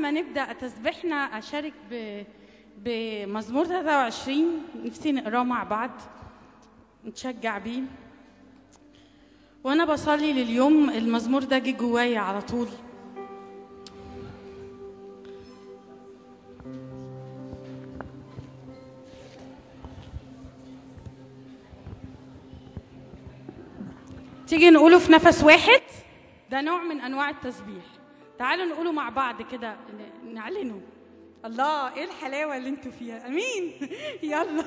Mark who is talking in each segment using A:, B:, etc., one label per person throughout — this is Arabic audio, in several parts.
A: ما نبدأ تسبيحنا أشارك بمزمور 23 نفسي نقراه مع بعض نتشجع بيه. وأنا بصلي لليوم المزمور ده جه جوايا على طول. تيجي نقوله في نفس واحد، ده نوع من أنواع التسبيح. تعالوا نقوله مع بعض كده نعلنه. الله ايه الحلاوة اللي انتوا فيها، امين. يلا.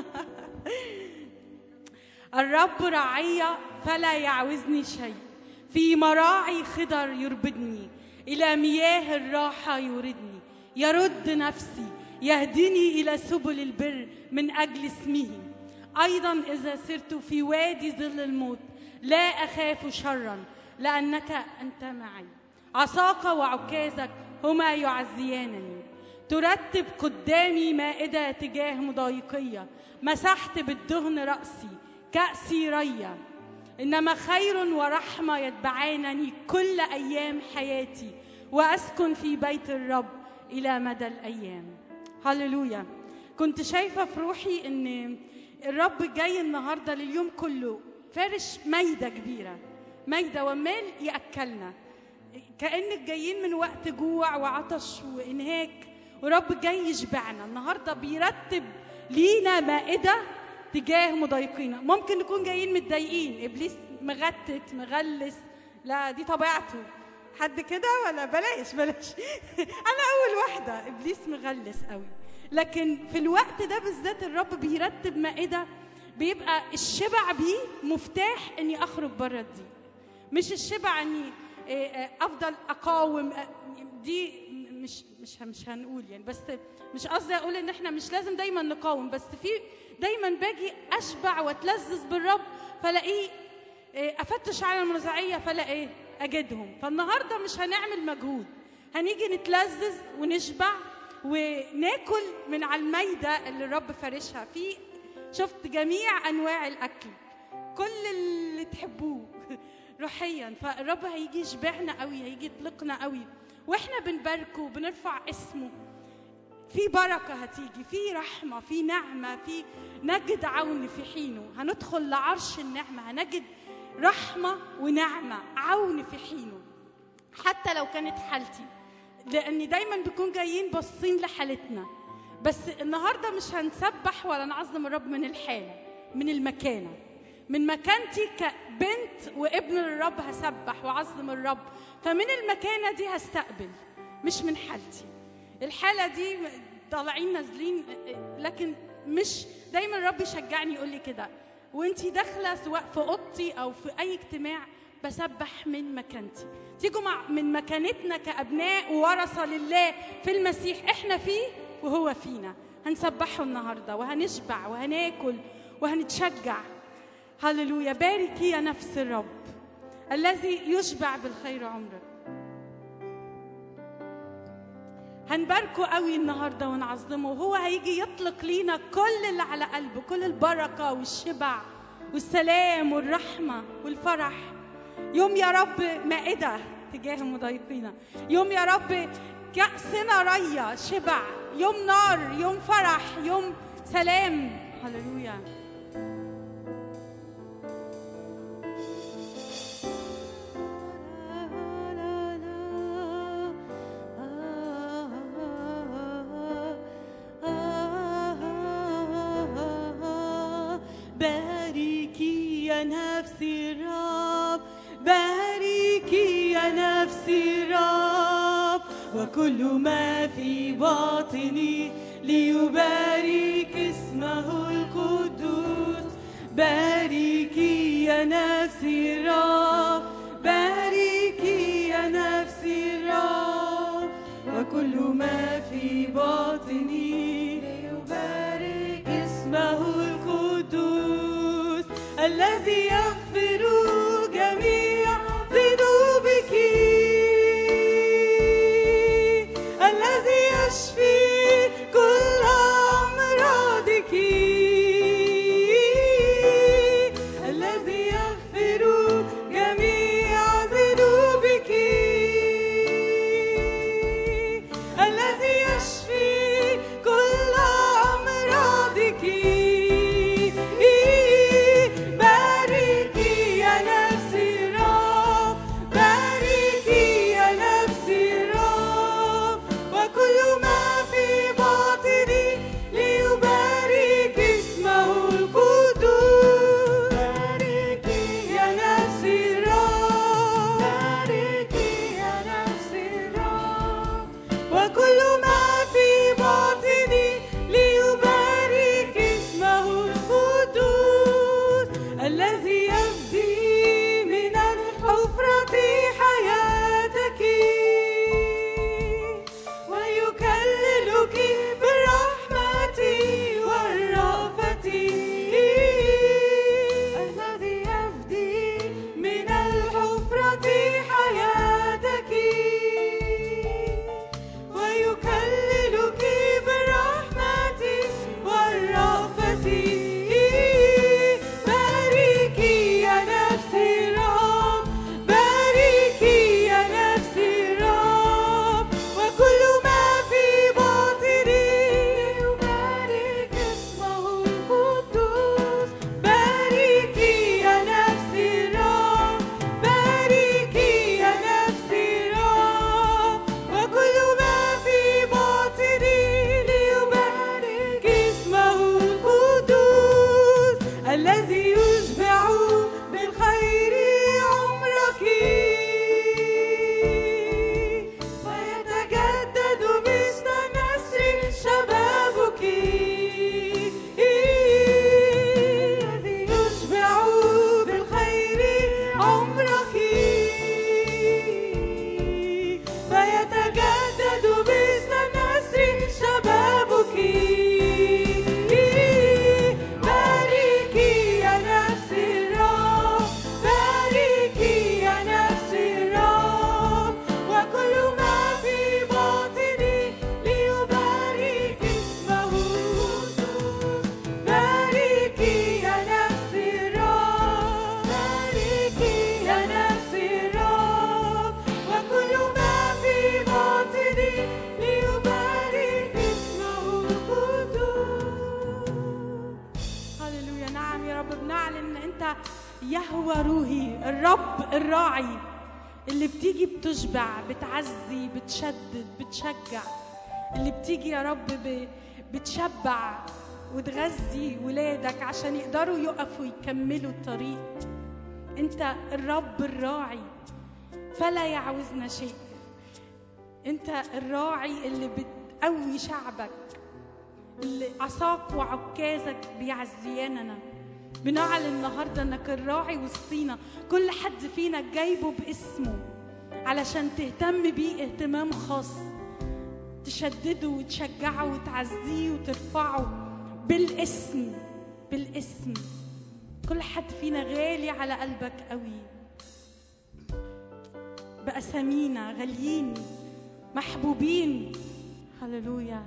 A: الرب رعي فلا يعوزني شيء، في مراعي خضر يربدني، إلى مياه الراحة يوردني، يرد نفسي، يهدني إلى سبل البر من أجل اسمه. أيضا إذا سرت في وادي ظل الموت لا أخاف شرا، لأنك أنت معي، عصاك وعكازك هما يعزيانني. ترتب قدامي مائدة تجاه مضايقية، مسحت بالدهن رأسي، كأسي ريا. إنما خير ورحمة يتبعانني كل أيام حياتي، وأسكن في بيت الرب إلى مدى الأيام. هللويا. كنت شايفة في روحي إن الرب جاي النهاردة لليوم كله فارش مايدة كبيرة، مايدة ومال يأكلنا، كأنك جايين من وقت جوع وعطش وإنهاك، ورب جاي يشبعنا النهاردة. بيرتب لينا مائدة تجاه مضايقينا. ممكن نكون جايين متضايقين، إبليس مغتت مغلس، لا دي طبيعته. حد كده ولا بلاش أنا أول واحدة، إبليس مغلس قوي. لكن في الوقت ده بالذات الرب بيرتب مائدة، بيبقى الشبع بيه مفتاح إني أخرج بره الضيق. مش الشبع إني أفضل أقاوم، دي مش هنقول يعني، بس مش قصدي أقول إن إحنا مش لازم دايما نقاوم، بس في دايما باجي أشبع وأتلذذ بالرب، فلاقيه أفتش على المرزعية فلاقيه أجدهم. فالنهاردة مش هنعمل مجهود، هنيجي نتلذذ ونشبع وناكل من على المايدة اللي الرب فارشها فيه. شفت جميع أنواع الأكل، كل اللي تحبوه روحيا. فالرب هيجي يشبعنا قوي، هيجي يطلقنا قوي، واحنا بنباركه وبنرفع اسمه. في بركة هتيجي، في رحمة، في نعمة، في نجد عون في حينه. هندخل لعرش النعمة، هنجد رحمة ونعمة، عون في حينه. حتى لو كانت حالتي، لأن دايما بيكون جايين باصين لحالتنا، بس النهاردة مش هنسبح ولا نعظم الرب من الحالة، من المكانة، من مكانتي كبنت وابن الرب هسبح وعظم الرب. فمن المكانة دي هستقبل، مش من حالتي. الحالة دي طالعين نازلين، لكن مش دايما الرب يشجعني يقول لي كده وانتي داخلة، سواء في أوضتي أو في أي اجتماع، بسبح من مكانتي. تيجوا من مكانتنا كأبناء وورثة لله في المسيح، احنا فيه وهو فينا. هنسبحه النهاردة وهنشبع وهناكل وهنتشجع. هللويا. باركي يا نفس الرب الذي يشبع بالخير عمرك. هنباركه قوي النهاردة ونعظمه، وهو هيجي يطلق لينا كل اللي على قلبه، كل البركة والشبع والسلام والرحمة والفرح. يوم يا رب مائدة تجاه مضايقينا، يوم يا رب كأسنا ريا شبع، يوم نار، يوم فرح، يوم سلام. هللويا.
B: باركي يا نفسي الرب، باركي يا نفسي الرب، وكل ما في باطني ليبارك اسمه القدوس. باركي يا نفسي الرب، باركي يا نفسي الرب، وكل ما في باطني ليبارك اسمه القدوس، الذي يغفر جميع ذنوبك، الذي يشفي كل أمراضك، الذي يغفر جميع ذنوبك،
A: يهوى روحي، الرب الراعي اللي بتيجي بتشبع، بتعزي، بتشدد، بتشجع، اللي بتيجي يا رب بتشبع وتغذي ولادك عشان يقدروا يقفوا يكملوا الطريق. انت الرب الراعي فلا يعوزنا شيء. انت الراعي اللي بتقوي شعبك، اللي عصاك وعكازك بيعزياننا. بنعلن النهارده انك الراعي وسطينا، كل حد فينا جايبه باسمه علشان تهتم بيه اهتمام خاص، تشدده وتشجعه وتعزيه وترفعه بالاسم. بالاسم كل حد فينا غالي على قلبك قوي، بأسامينا غاليين محبوبين. هللويا.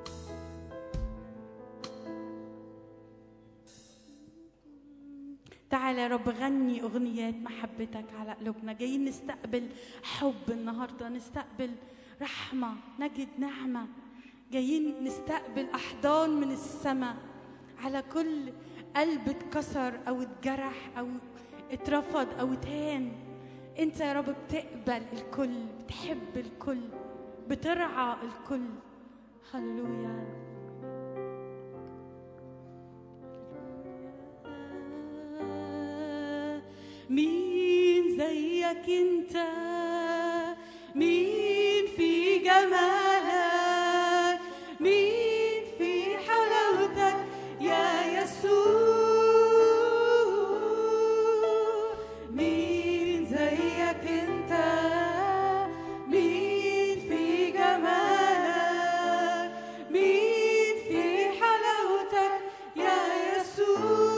A: تعالى يا رب غني أغنيات محبتك على قلوبنا. جايين نستقبل حب النهاردة، نستقبل رحمة، نجد نعمة. جايين نستقبل أحضان من السماء على كل قلب اتكسر أو اتجرح أو اترفض أو اتهان. انت يا رب بتقبل الكل، بتحب الكل، بترعى الكل. هللويا. مين زيك انت؟ مين في جمالك؟ مين في حلاوتك يا يسوع؟ مين زيك انت؟ مين في جمالك؟ مين في حلاوتك يا يسوع؟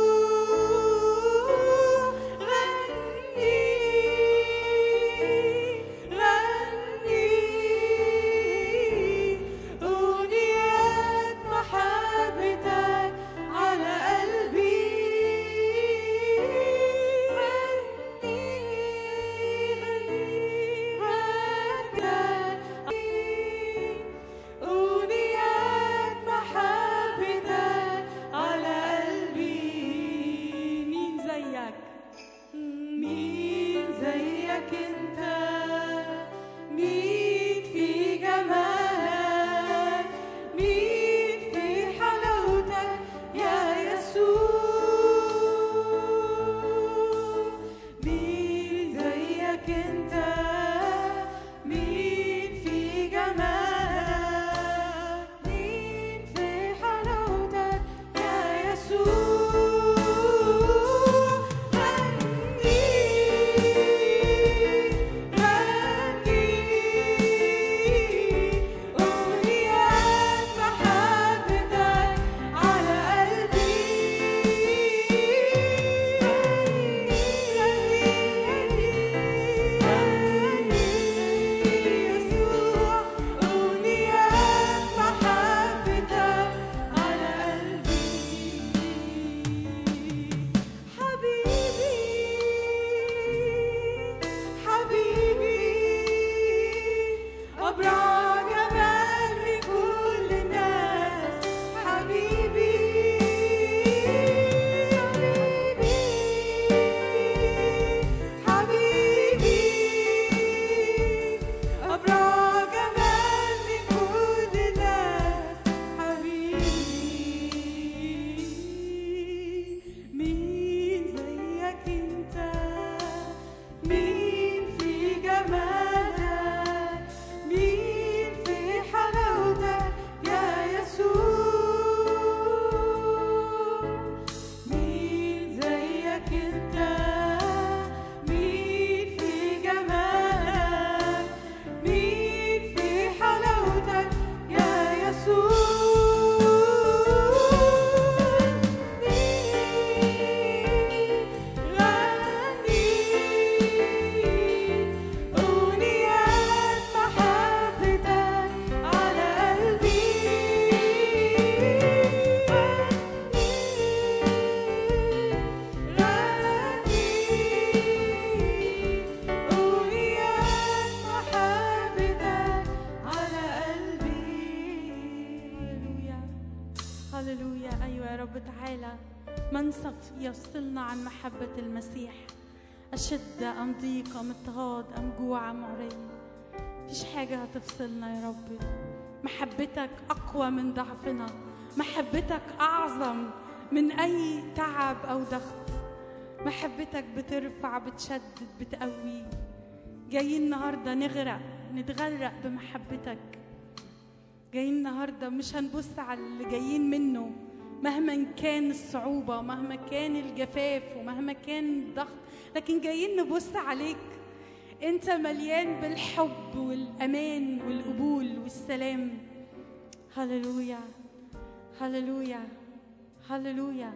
A: منسف يفصلنا عن محبة المسيح. أشد أم ضيق أم اضطهاد أم جوع أم عري، مفيش حاجة هتفصلنا يا رب. محبتك أقوى من ضعفنا، محبتك أعظم من أي تعب أو ضغط. محبتك بترفع، بتشدد، بتقوي. جايين النهاردة نتغرق بمحبتك. جايين النهاردة مش هنبص على اللي جايين منه مهما كان الصعوبة، مهما كان الجفاف، ومهما كان الضغط، لكن جايين نبص عليك انت مليان بالحب والأمان والقبول والسلام. هللويا هللويا هللويا.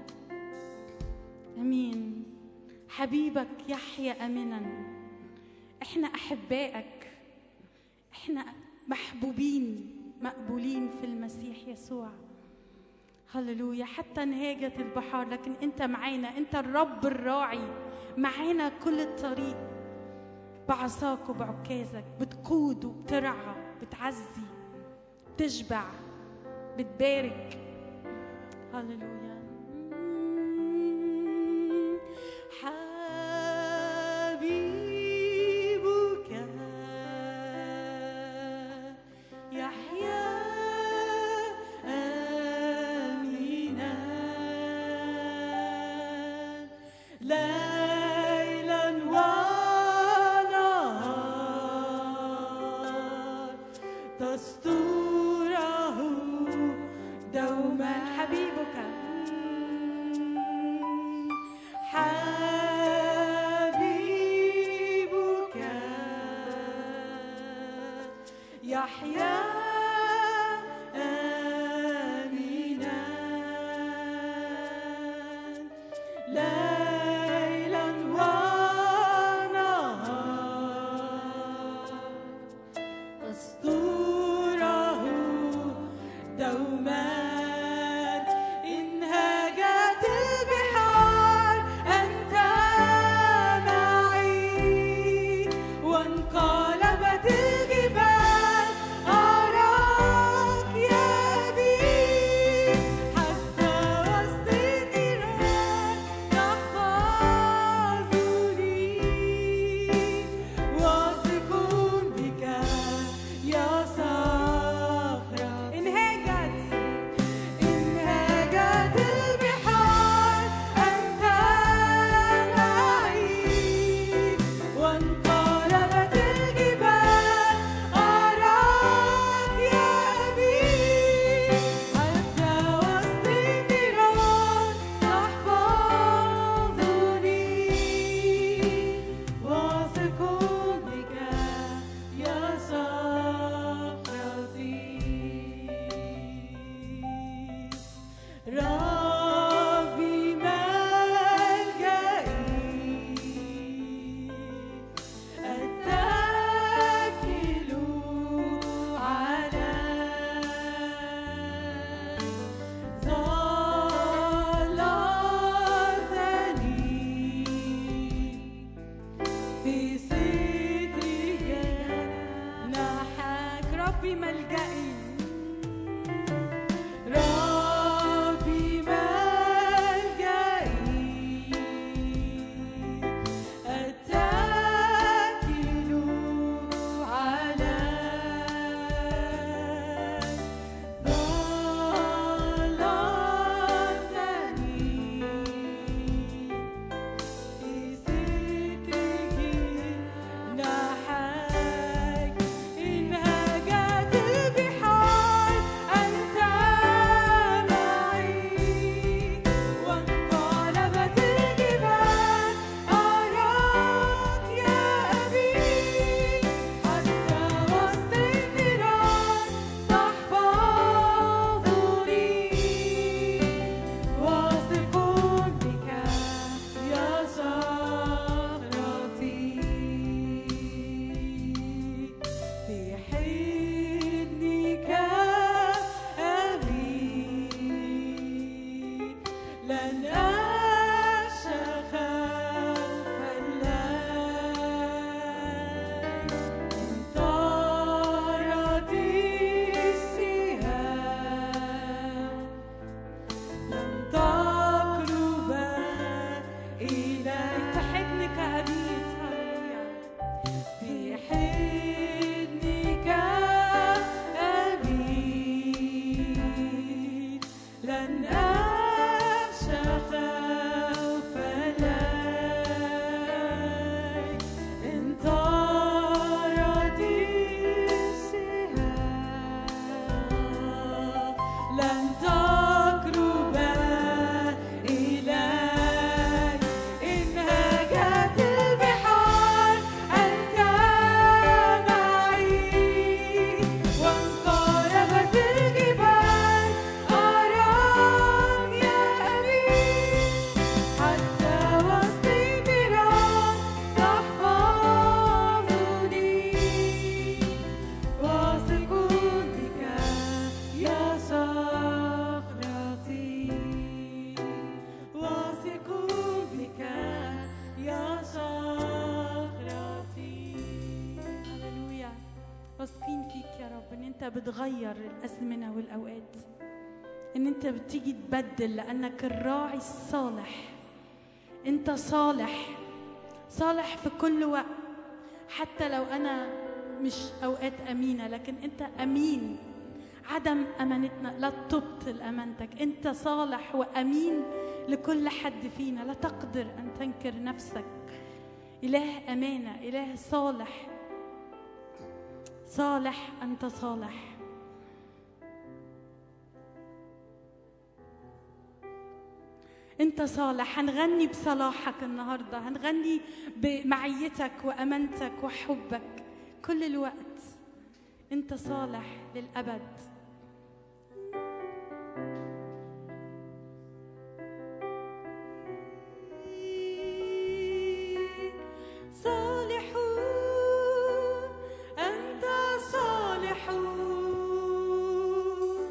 A: امين. حبيبك يحيا امنا. احنا احبائك، احنا محبوبين مقبولين في المسيح يسوع. هللويا. حتى انهاجت البحار لكن انت معانا، انت الرب الراعي معانا كل الطريق. بعصاك وبعكازك بتقود وبترعى، بتعزي، بتشبع، بتبارك. هللويا.
B: حبيبك يحيا آمنا ليلا ونهار، دستوره دوما.
A: حبيبك
B: حبيبك يحيا آمنا ليلا ونهار، دستوره دوما. انهاجت البحار أنت معي، وانقلبت الجبال أراك يا أبي. حتى وسط النيران تحفظني، واثق بك يا صخرة. انهاجت البحار أنت معي، وانقلبت الجبال أراك يا أبي. حتى وسط النيران تحفظني، واثق بك يا صخرتي. ربي ملجئي، أتكل عليك. ظللتني في سترك جناحك.
A: ربي ملجئي،
B: ربي ملجئي، أتكل عليك. ظللتني في سترك جناحك. انهاجت البحار
A: بتغير الأزمنة والأوقات، إن أنت بتيجي تبدل، لأنك الراعي الصالح. أنت صالح، صالح في كل وقت، حتى لو أنا مش أوقات أمينة، لكن أنت أمين. عدم أمانتنا لا تبطل أمانتك. أنت صالح وأمين لكل حد فينا، لا تقدر أن تنكر نفسك. إله أمانة، إله صالح، صالح، أنت صالح. أنت صالح. هنغني بصلاحك النهاردة، هنغني بمعيتك وأمانتك وحبك كل الوقت. أنت صالح للأبد.
B: صالحون، أنت صالحون،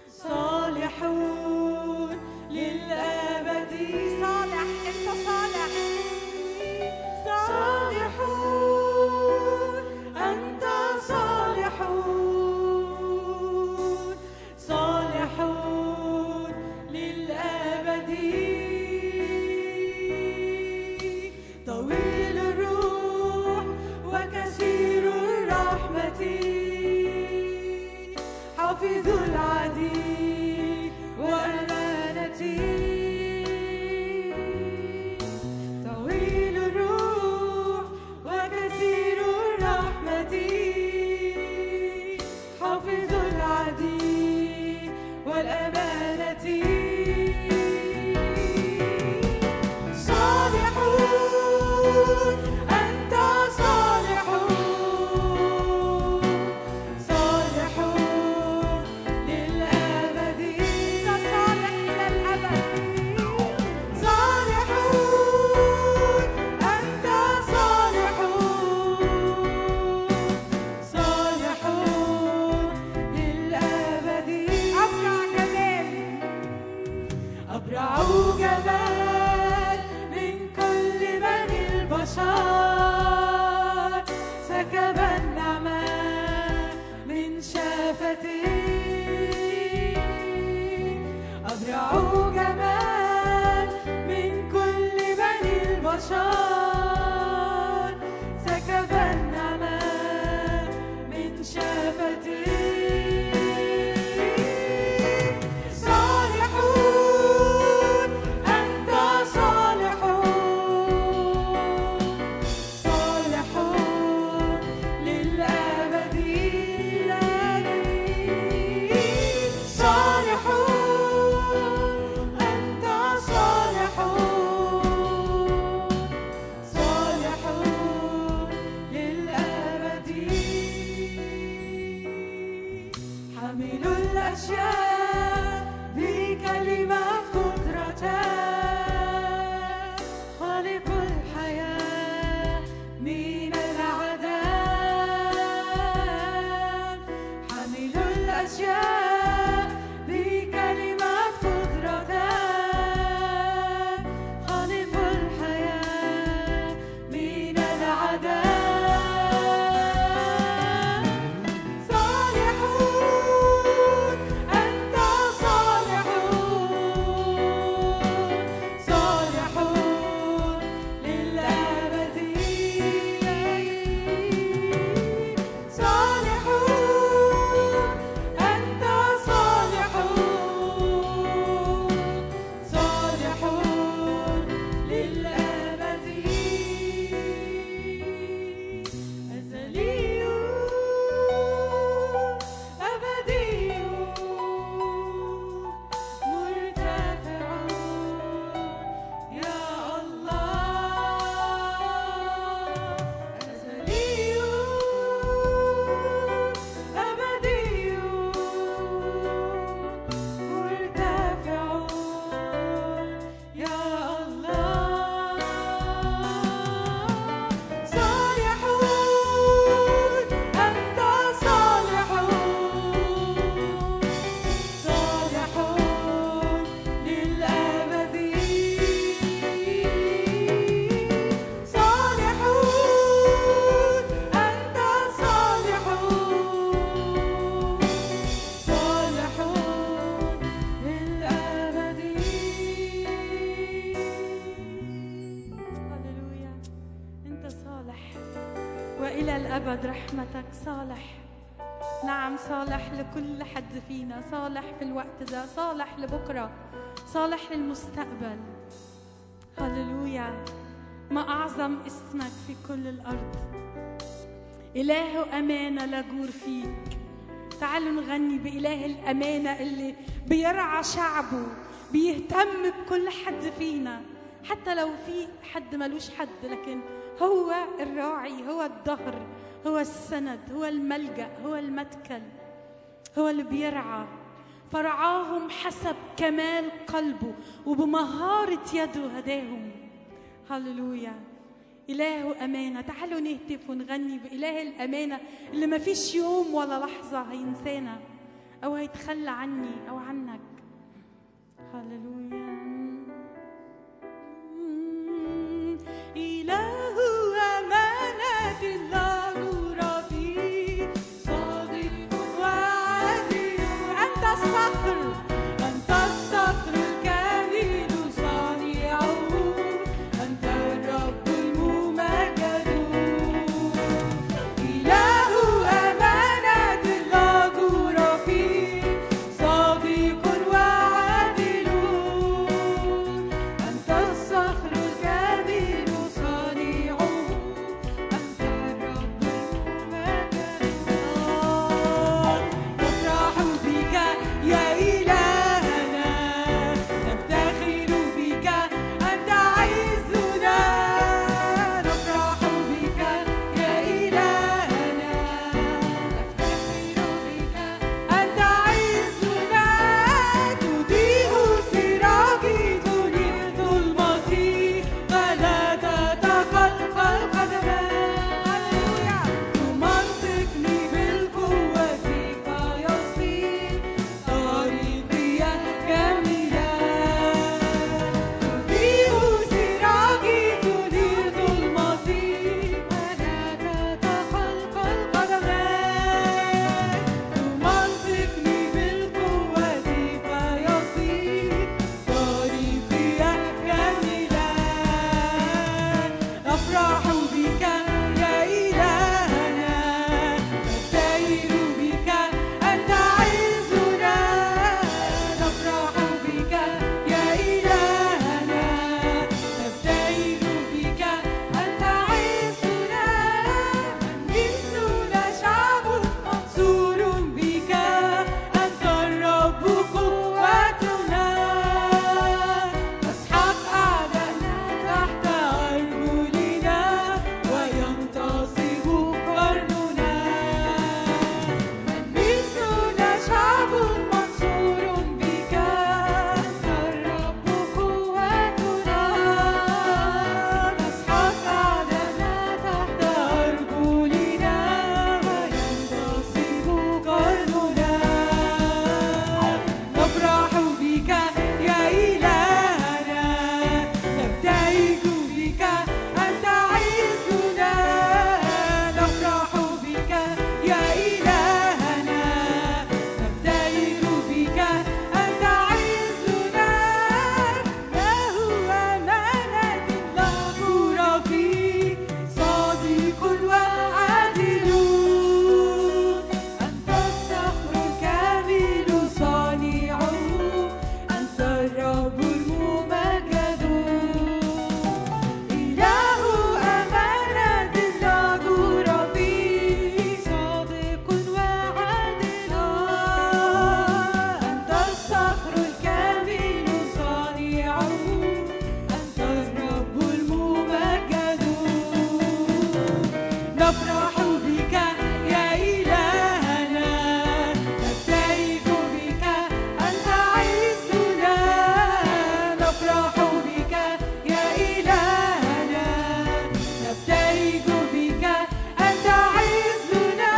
B: صالحون للأبد.
A: صالح، أنت صالح.
B: صالحون، أنت صالحون، صالحون للأبد. طويل الروح وكثير الرحمة، حافظ العدل والأمانة. طويل الروح وكثير الرحمة، حافظ العدل والأمانة. صالحون، أنت صالحون، صالحون للأبد.
A: أنت صالح إلى الأبد.
B: صالحون، أنت صالحون، صالحون للأبد.
A: أبرع جمال،
B: أبرع جمال من كل بني البشر، سكب النعمة من شفتي. أبرع جمال من كل بني البشر، سكب النعمة من شفتي. صالحون، أنت صالحون، صالحون للأبد. صالحون، أنت صالحون، صالحون للأبد. حامل الأشياء بكلمة قدرتك، خالق الحياة من العدم. حامل الأشياء بكلمة قدرتك، خالق الحياة من العدم. صالحون، أنت
A: الأبد رحمتك. صالح، نعم صالح لكل حد فينا، صالح في الوقت ده، صالح لبكرة، صالح للمستقبل. هللويا. ما أعظم اسمك في كل الأرض، إله أمانة لا جور فيك. تعالوا نغني بإله الأمانة اللي بيرعى شعبه، بيهتم بكل حد فينا، حتى لو في حد ملوش حد، لكن هو الراعي، هو الظهر، هو السند، هو الملجأ، هو المتكل، هو اللي بيرعى. فرعاهم حسب كمال قلبه وبمهارة يده هداهم. هللويا. إله أمانة. تعالوا نهتف ونغني بإله الأمانة اللي ما فيش يوم ولا لحظة هينسانا أو هيتخلى عني أو عنك. هللويا. إله أمانة لا غرور فيه، صادق وعادل. أنت الصخر، أنت الصخر الكامل صانعه، أنت الرب الممجد. إله أمانة لا غرور فيه، صادق وعادل. أنت الصخر الكامل صانعه، أنت الرب الممجد. نفرح بك يا إلهنا، نفتخر بك أنت عزنا. نفرح بك يا إلهنا، نفتخر بك أنت عزنا. تضيء سراجي تنير ظلمتي، فلا تتخلف القدمان. تمنطقني بالقوة فيصير طريقي كاملا. تضيء سراجي تنير ظلمتي، فلا تتخلف القدمان. تمنطقني بالقوة فيصير طريقي كاملا. أفرح بك يا إلهنا، نفتخر بك أنت عزنا. نفرح بك يا إلهنا، نفتخر بك أنت عزنا. مثلنا شعب منصور بك، أنت الرب قوتنا. نسحق أعداءنا تحت أرجلنا، وينتصب قرننا. مثلنا شعب منصور بك، أنت الرب قوتنا. نسحق أعداءنا تحت أرجلنا، وينتصب قرننا. نفرح بك يا إلهنا، نبتهج بك أنت عزنا. نفرح بك يا إلهنا، نبتهج بك أنت عزنا. له أمانة لا غرور فيه، صادق وعادل. أنت الصخر الكامل صانعه، أنت الرب الممجد. إله أمانة لا غرور فيه، صادق وعادل. أنت الصخر الكامل صانعه، أنت الرب الممجد. نفرح بك يا إلهنا، نبتهج بك أنت عزنا. نفرح بك يا إلهنا، نبتهج بك أنت عزنا.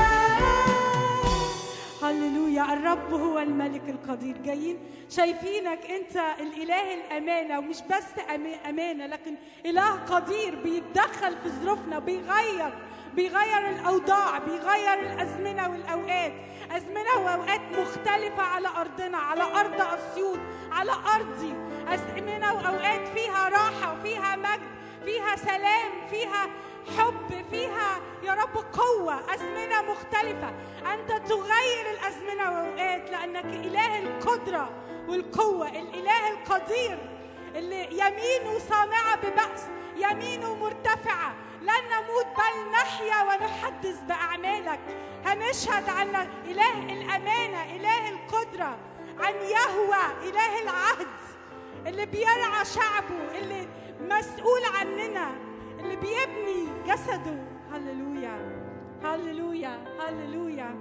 A: هللويا. الرب هو الملك القدير. جايين شايفينك انت الاله الامانه، ومش بس امانه لكن اله قدير بيتدخل في ظروفنا، بيغير الاوضاع، بيغير الازمنه والاوقات، ازمنه واوقات مختلفه على ارضنا، على ارض اسيوط، على ارضي. ازمنه واوقات فيها راحه وفيها مجد، فيها سلام، فيها حب، فيها يا رب قوة، أزمنة مختلفة. أنت تغير الأزمنة والأوقات لأنك إله القدرة والقوة، الإله القدير اللي يمينه صانعة ببأس، يمينه مرتفعة، لن نموت بل نحيا ونحدث بأعمالك. هنشهد عن إله الأمانة، إله القدرة، عن يهوه إله العهد اللي بيرعى شعبه، اللي مسؤول عننا، اللي بيبني جسده. هللويا هللويا هللويا.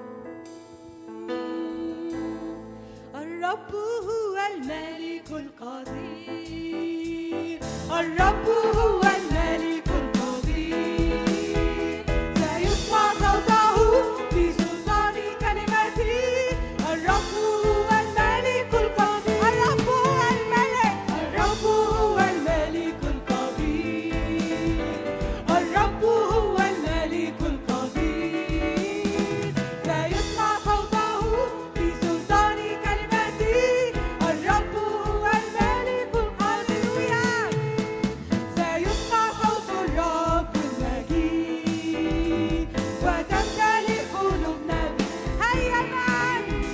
B: الرب هو الملك القدير، الرب هو الملك القدير، سيسمع صوته في سلطان كلمته. الرب هو الملك القدير، الرب هو الملك، الرب هو الملك القدير، الرب هو الملك القدير، سيسمع صوته في سلطان كلمته. الرب هو الملك القدير، سيسمع صوت الرب المجيد وتمتلئ قلوبنا به. هيا معا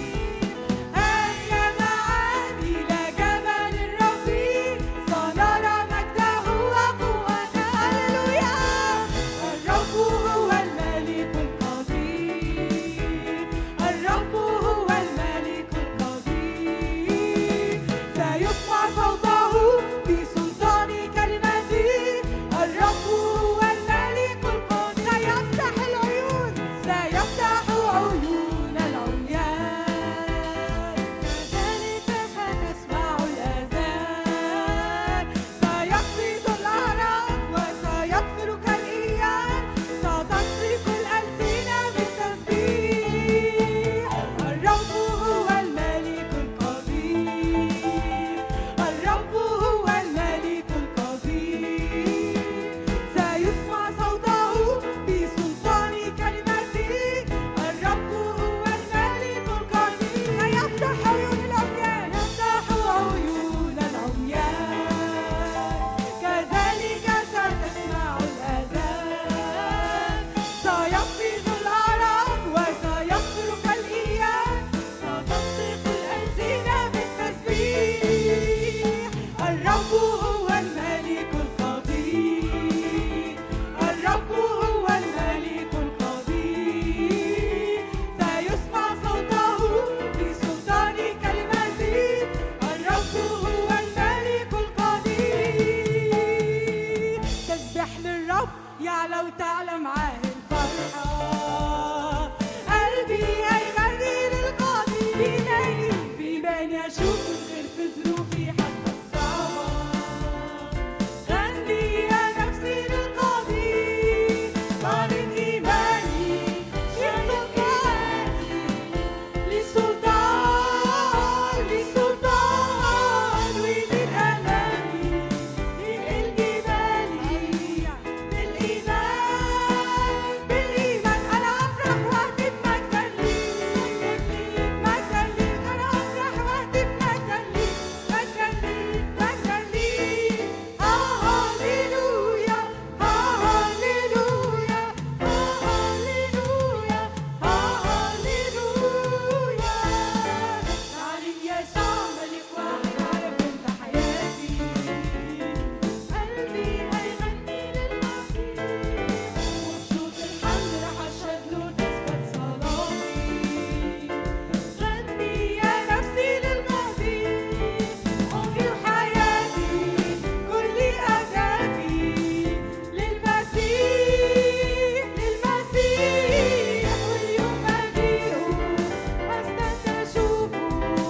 B: هيا معا إلى جبل الرب، سنرى مجده وقوته. هللويا. الرب هو الملك القدير، الرب هو الملك القدير، سيسمع صوته في سلطان كلمته. الرب هو الملك القدير، سيفتح العيون، سيفتح عيون العميان، كذلك ستسمع الآذان، سيقبض الأعراض وسيغفر كالإيان، ستطلق الألسنة بالتسبيح. الرب هو الملك القدير، الرب هو الملك القدير، سيسمع صوته في سلطان كلمته. الرب هو الملك القدير، سيفتح عيون العميان، يفتح عيون العميان، كذلك ستسمع الآذان، سيقبض الأعراض وسيغفر كالإيان، ستطلق الألسنة بالتسبيح. الرب هو الملك القدير، الرب هو الملك القدير، سيسمع صوته في سلطان كلمته. الرب هو الملك القدير. تسبح للرب يعلى وتعلى معاه الفرحة، قلبي هيغني للقدير، بإيماني أشوف الخير في ظروفي حتى الصعبة. غني يا نفسي للقدير، طارق إيماني شئت معاني، لسلطان لسلطان ومن أمامي من الجبال. بالإيمان بالإيمان أنا أفرح وأهتف مجدا ليك، مجدا ليك أنا أفرح وأهتف مجدا ليك، مجدا ليك مجدا ليك. هاليلويا هاليلويا هاليلويا هاليلويا. تعلن يسوع ملك واحد على كل حياتي، قلبي هيغني للمسيح، وبصوت الحمد رح أشهد له تثبت صلاتي. غني يا نفسي للمسيح، عمري وحياتي كل أهدافي للمسيح للمسيح. واليوم أجيله واستنى أشوفه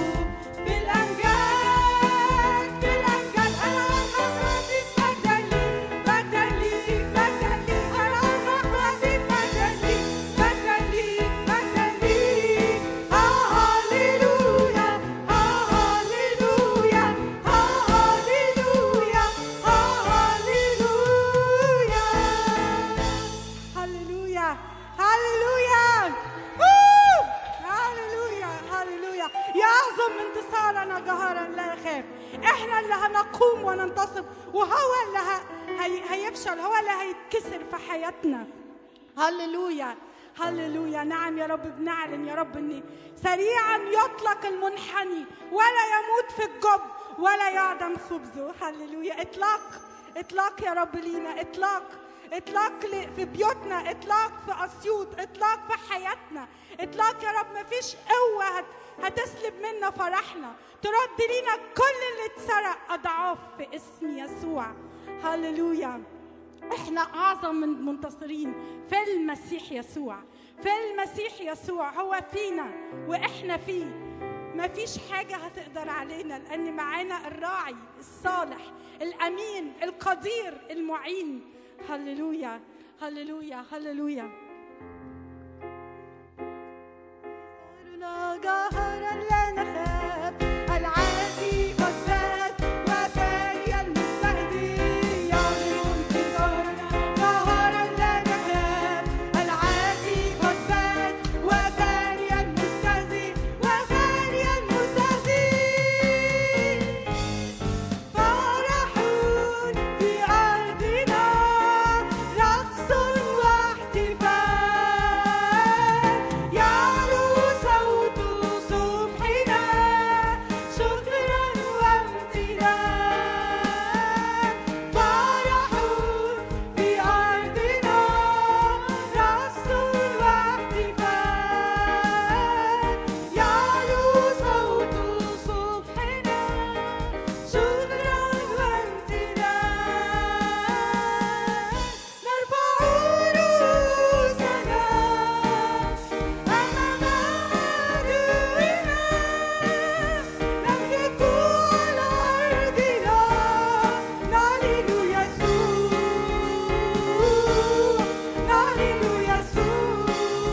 B: بالأمجاد بالأمجاد. أنا أفرح وأهتف مجدا ليك، مجدا ليك مجدا ليك. أنا أفرح وأهتف مجدا ليك، مجدا ليك مجدا ليك. هاليلويا هاليلويا هاليلويا هاليلويا. هللويا هللويا هللويا. يعظم انتصارنا جهرا لا يخاف. احنا اللي هنقوم وننتصب، وهو اللي
A: هيفشل، هو اللي هيتكسر في حياتنا. هللويا هللويا. نعم يا رب، بنعلن يا رب ان سريعا يطلق المنحني ولا يموت في الجب ولا يعدم خبزه. هللويا. اطلاق يا رب لينا، اطلاق في بيوتنا، اطلاق في اسيوط، اطلاق في حياتنا، اطلاق يا رب. مفيش قوه هتسلب منا فرحنا، ترد لينا كل اللي اتسرق اضعاف في اسم يسوع. هللويا. احنا اعظم من منتصرين في المسيح يسوع، في المسيح يسوع. هو فينا واحنا فيه. مفيش حاجه هتقدر علينا، لان معانا الراعي الصالح الامين القدير المعين. هللويا هللويا هللويا. صرنا جهرا لا نخاف، العادي قد فات وفاني المستهدي. يعلن انتصارنا جهرا لا نخاف، العادي قد فات وفاني المستهزي وفاني المستهزي. فرحون في أرضنا، رقص واحتفال، يعلو صوت صبحنا، شكرا وامتنان. فرحون في أرضنا، رقص واحتفال، يعلو صوت صبحنا، شكرا وامتنان. نرفع رؤوسنا أمام عدونا، نملك على أرضنا، نعلن يسوع، نعلن يسوع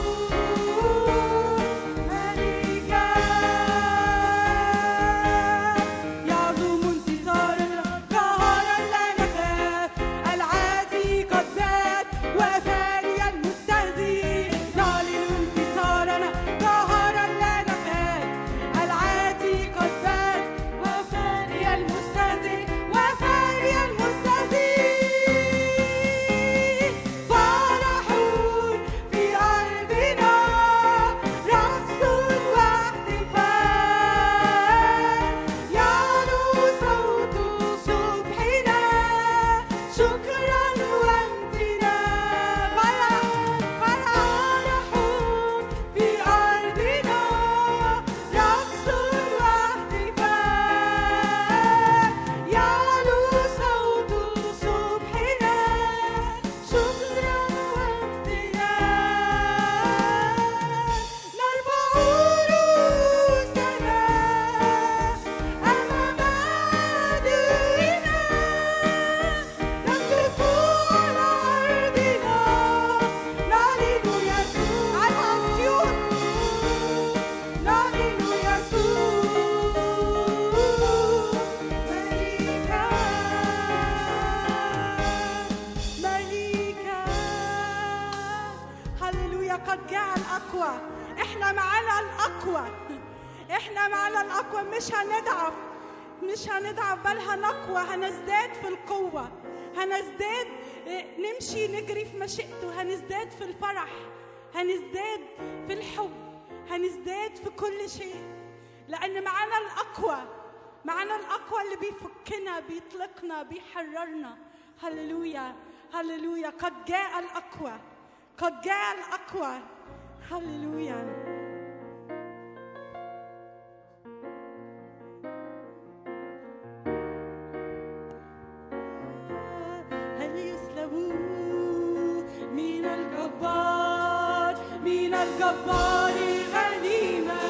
A: ملكا. يعظم انتصارنا جهرا لا نخاف، العادي قد مات وفاني المستهزي. نعلن انتصارنا جهرا لا نخاف، العادي قد مات وفاني المستهزي وفاني المستهزي. فرحون في أرضنا، رقص واحتفال، يعلو صوت صبحنا، شكرا وامتنان. فرحون في أرضنا، رقص واحتفال، يعلو صوت صبحنا، شكرا وامتنان. نرفع رؤوسنا أمام عدونا، نملك على أرضنا، نعلن يسوع على أسيوط، نعلن يسوع ملكا ملكا. هللويا. قد جاء الأقوى. احنا معانا الأقوى، احنا معانا الأقوى. مش هنضعف بل هنقوى، هنزداد في القوة، هنزداد نمشي نجري في مشيئته، هنزداد في الفرح، هنزداد في الحب، هنزداد في كل شيء، لأن معانا الأقوى. معانا الأقوى اللي بيفكنا بيطلقنا بيحررنا. هللويا هللويا. قد جاء الأقوى، قد جاء الأقوى. هللويا. هل يسلبوا من الجبار، من الجبار غنيمة؟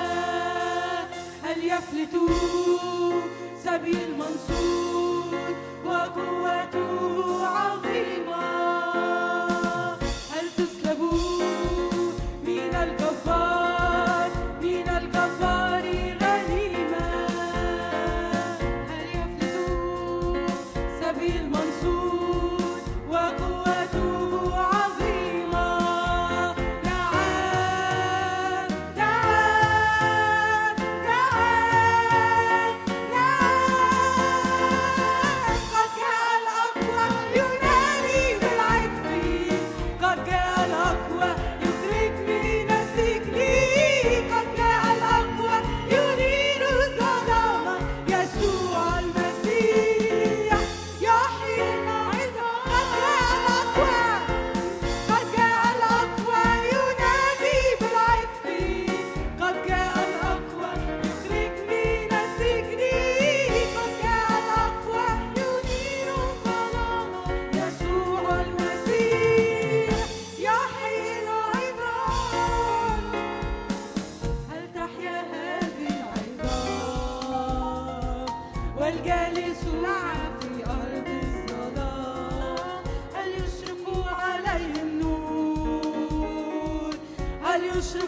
A: هل يفلتوا سبيل منصور وقوته عظيمة؟ هل تسلبوا من الجبار، من الجبار غنيمة؟ هل يفلتوا سبيل منصور وقوته عظيمة؟ نعم نعم نعم نعم. قد جاء الأقوى،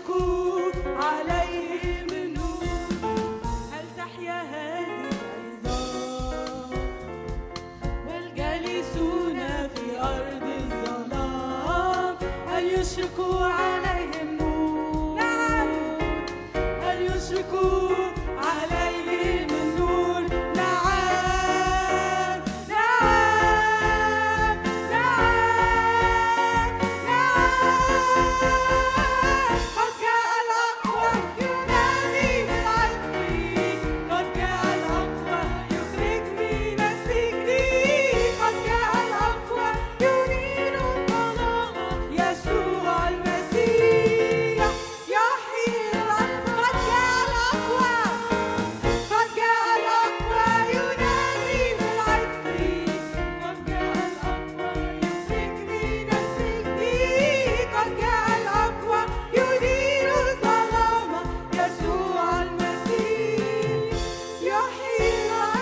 A: عليهم النور. هل تحيا هذه العظام والجالسون في أرض الظلام؟ هل يشرق عليهم نور؟ نعم. هل يشرق عليهم النور؟ نعم نعم نعم نعم. قد جاء الأقوى ينادي بالعدل، قد جاء الأقوى يخرج من السجن، قد جاء الأقوى ينير الظلام، يسوع المسيح يحيي الأرض. قد جاء الأقوى، قد جاء الأقوى ينادي بالعدل، قد جاء الأقوى يخرج من السجن، قد جاء الأقوى ينير الظلام، يسوع المسيح يحيي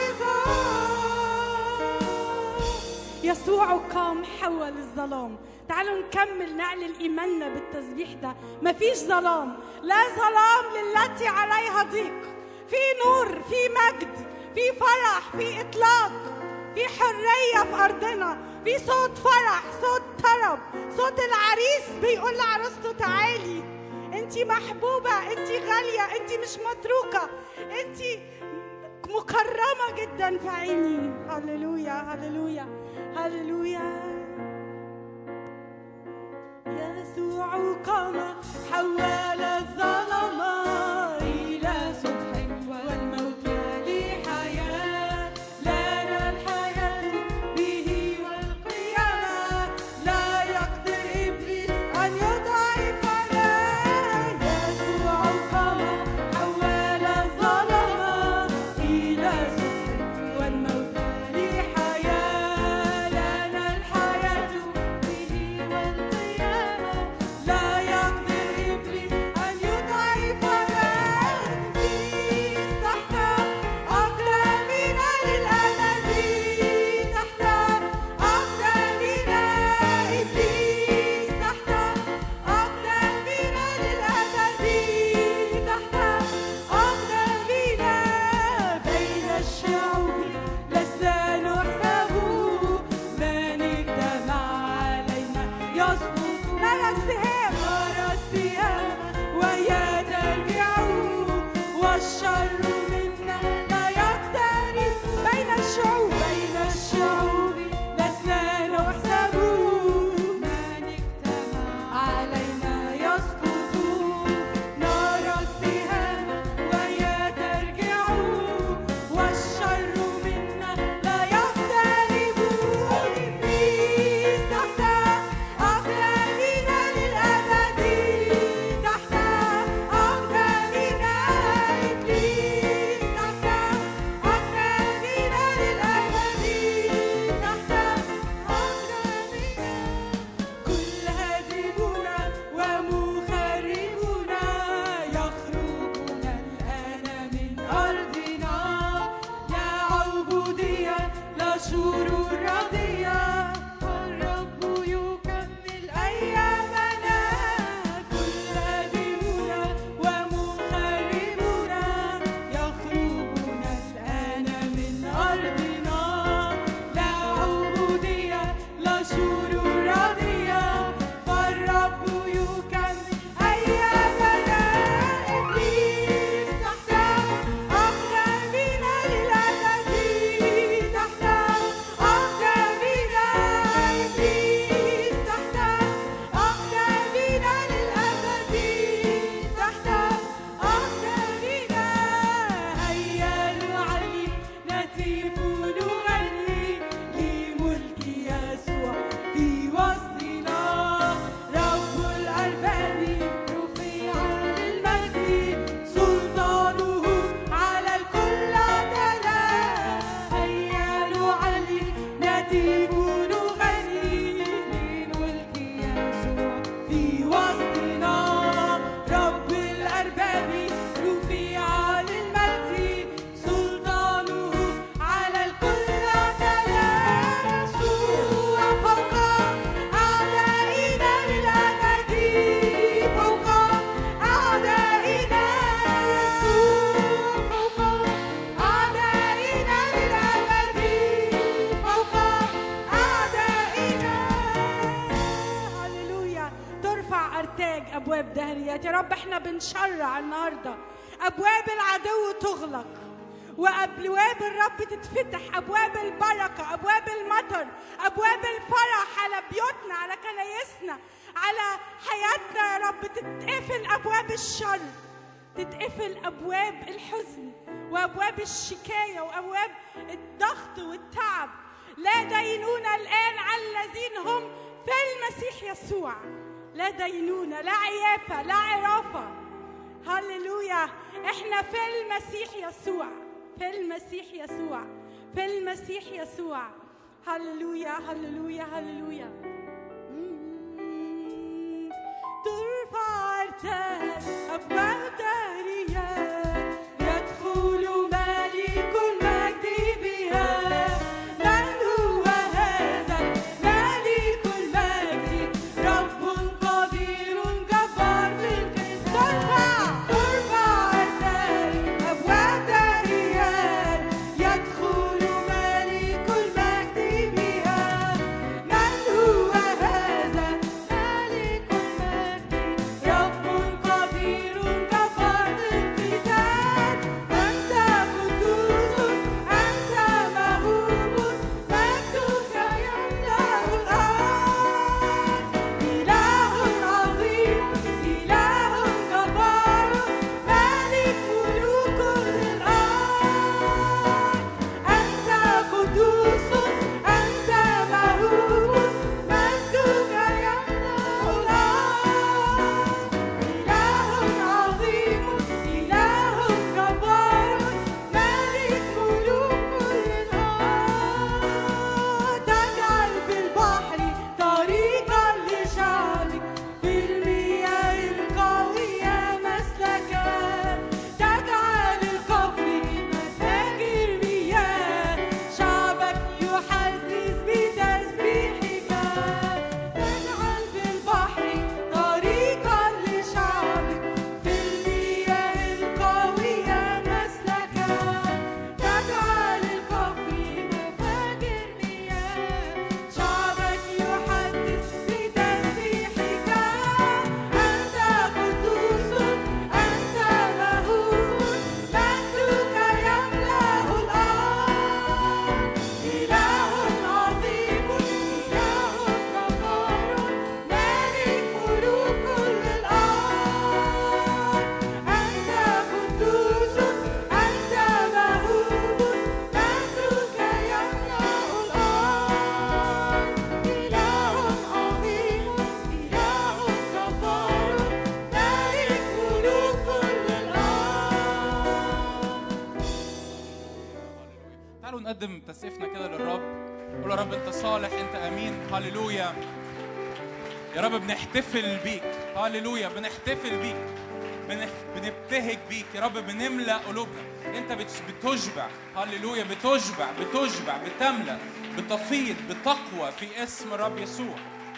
A: العظام. يسوع قام حول الظلام. تعالوا نكمل نعلن إيماننا بالتسبيح ده. مفيش ظلام، لا ظلام للتي عليها ضيق. في نور، في مجد، في فرح، في إطلاق، في حرية في أرضنا، في صوت فرح، صوت طرب، صوت العريس بيقول لعروسته تعالي، انتي محبوبة، انتي غالية، انتي مش متروكة، انتي مكرمة جدا في عيني. هللويا هللويا هللويا. يسوع قام حول الظلام إلى صبح، والموت لحياة، لنا الحياة به والقيامة، لا يقدر إبليس أن يضعفنا. يسوع قام حول الظلام إلى صبح، والموت لحياة، لنا الحياة به والقيامة، لا يقدر إبليس أن يضعفنا. الدهريات. يا رب احنا بنشرع النهارده ابواب العدو تغلق وابواب الرب تتفتح، ابواب البركه، ابواب المطر، ابواب الفرح على بيوتنا، على كنايسنا، على حياتنا. يا رب تتقفل ابواب الشر، تتقفل ابواب الحزن وابواب الشكايه وابواب الضغط والتعب. لا دينونة الان على الذين هم في المسيح يسوع. لا دينونة، لا عيافه، لا عرافه. هللويا. احنا في المسيح يسوع، في المسيح يسوع، في المسيح يسوع. هللويا هللويا هللويا. ترفع ارتاح ابواب دهريات، يدخل ملك المجد بها. من هو هذا ملك المجد؟ رب قدير جبار بالقسط. ترفع ارتاح ابواب دهريات، يدخل ملك المجد بها. من هو هذا ملك المجد؟ رب قدير جبار بالقتال. أنت قدوس، أنت مهوب، مجدك يملأ الأرض. إله عظيم، إله جبار، مالك ملوك الأرض. أنت قدوس، أنت مهوب، مجدك يملأ الأرض. إله عظيم، إله جبار، مالك ملوك الأرض. تجعل في البحر طريقا لشعبك، في المياه القوية مسلكا. تجعل القفر مساجر مياه، شعبك يحدث بتسبيحك. تجعل في البحر طريقا لشعبك، في المياه القوية مسلكا. تجعل القفر مساجر مياه، شعبك يحدث بتسبيحك. أنت قدوس، أنت مهوب، مجدك يملأ الأرض. إله عظيم، إله جبار، مالك ملوك الأرض. أنت قدوس، أنت مهوب، مجدك يملأ الأرض. إله عظيم، إله جبار، مالك ملوك الأرض.
C: تعالوا نقدم تسقيفنا كده للرب. قول يا رب انت صالح، انت امين. هللويا يا رب. بنحتفل بيك. هللويا. بنحتفل بيك، بنبتهج بيك يا رب. بنملأ قلوبنا. انت بتشبع. هللويا. بتشبع بتشبع، بتملأ، بتفيض، بتقوى في اسم الرب يسوع.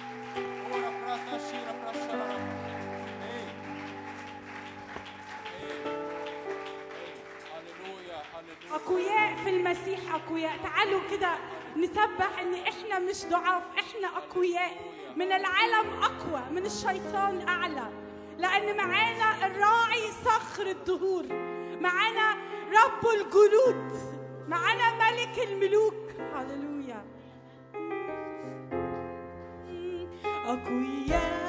A: أقوياء في المسيح، أقوياء. تعالوا كده نسبح إن إحنا مش ضعاف، إحنا أقوياء. من العالم أقوى، من الشيطان أعلى، لأن معانا الراعي صخر الدهور، معانا رب الجنود، معانا ملك الملوك. هللويا. أقوياء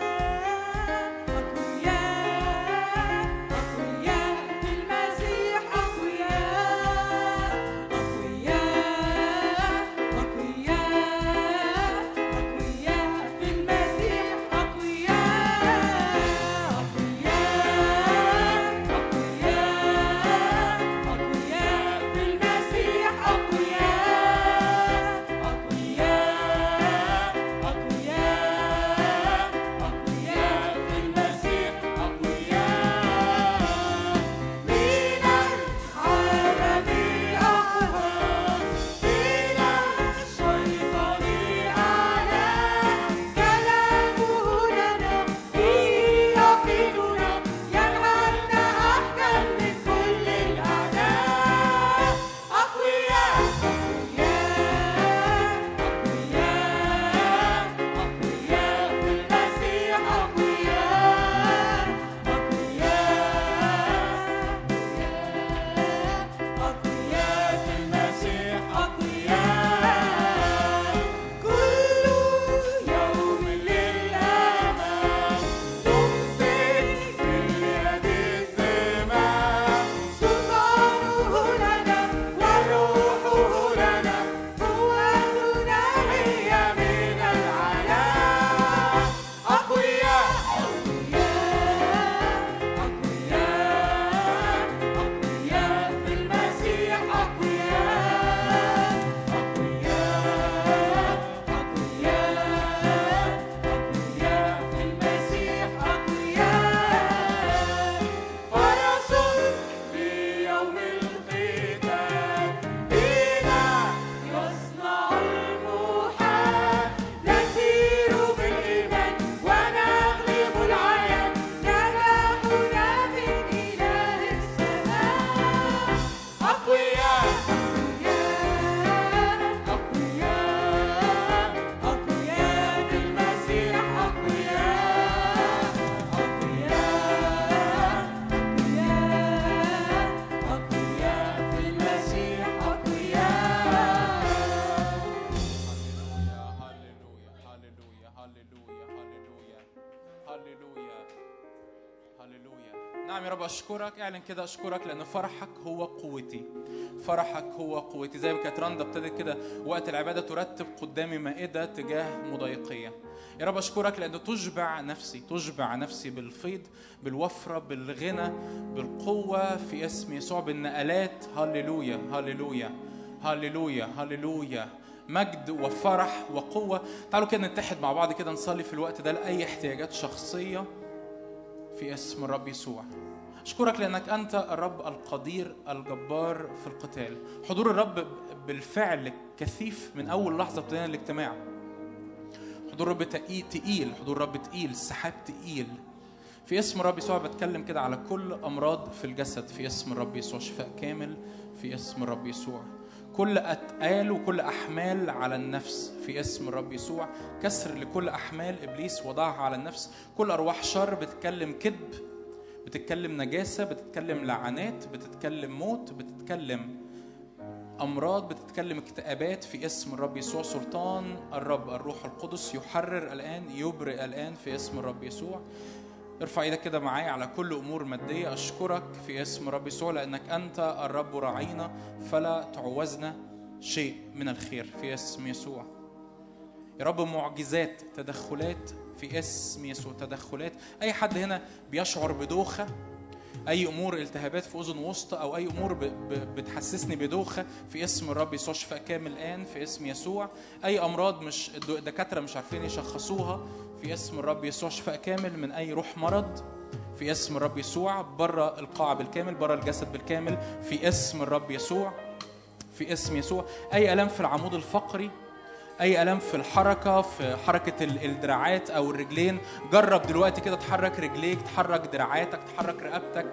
C: أشكرك. اعلن كده أشكرك لأن فرحك هو قوتي. فرحك هو قوتي. زي ما كانت رندا ابتدت كده وقت العبادة ترتب قدامي مائدة تجاه مضايقية. يا رب أشكرك لأن تشبع نفسي، تشبع نفسي بالفيض، بالوفرة، بالغنى، بالقوة في اسم يسوع، بالنقلات. هاليلويا هاليلويا هاليلويا هاليلويا. مجد وفرح وقوة. تعالوا كده نتحد مع بعض كده نصلي في الوقت ده لأي احتياجات شخصية في اسم الرب يسوع. أشكرك لأنك أنت الرب القدير الجبار في القتال. حضور الرب بالفعل كثيف من أول لحظة ابتدينا الاجتماع. حضور الرب تقيل، حضور الرب تقيل، السحاب تقيل. في اسم الرب يسوع بتكلم كده على كل أمراض في الجسد في اسم الرب يسوع، شفاء كامل في اسم الرب يسوع. كل أتقال وكل أحمال على النفس في اسم الرب يسوع، كسر لكل أحمال إبليس وضعها على النفس. كل أرواح شر بتتكلم كذب، بتتكلم نجاسة، بتتكلم لعنات، بتتكلم موت، بتتكلم أمراض، بتتكلم اكتئابات في اسم الرب يسوع. سلطان الرب الروح القدس يحرر الآن، يبرئ الآن في اسم الرب يسوع. ارفع ايدك كده معايا على كل أمور مادية. أشكرك في اسم الرب يسوع لأنك أنت الرب راعينا فلا تعوزنا شيء من الخير في اسم يسوع. يا رب معجزات، تدخلات في اسم يسوع، تدخلات. أي حد هنا بيشعر بدوخة، أي أمور التهابات في أذن وسطى أو أي أمور بتحسسني بدوخة في اسم الرب يسوع، شفاء كامل الآن في اسم يسوع. أي أمراض مش الدكاترة مش عارفين يشخصوها في اسم الرب يسوع، شفاء كامل من أي روح مرض في اسم الرب يسوع، بره القاعة بالكامل، بره الجسد بالكامل في اسم الرب يسوع، في اسم يسوع. أي ألم في العمود الفقري، أي ألم في الحركة، في حركة الدراعات أو الرجلين، جرب دلوقتي كده تحرك رجليك، تحرك دراعاتك، تحرك رقبتك،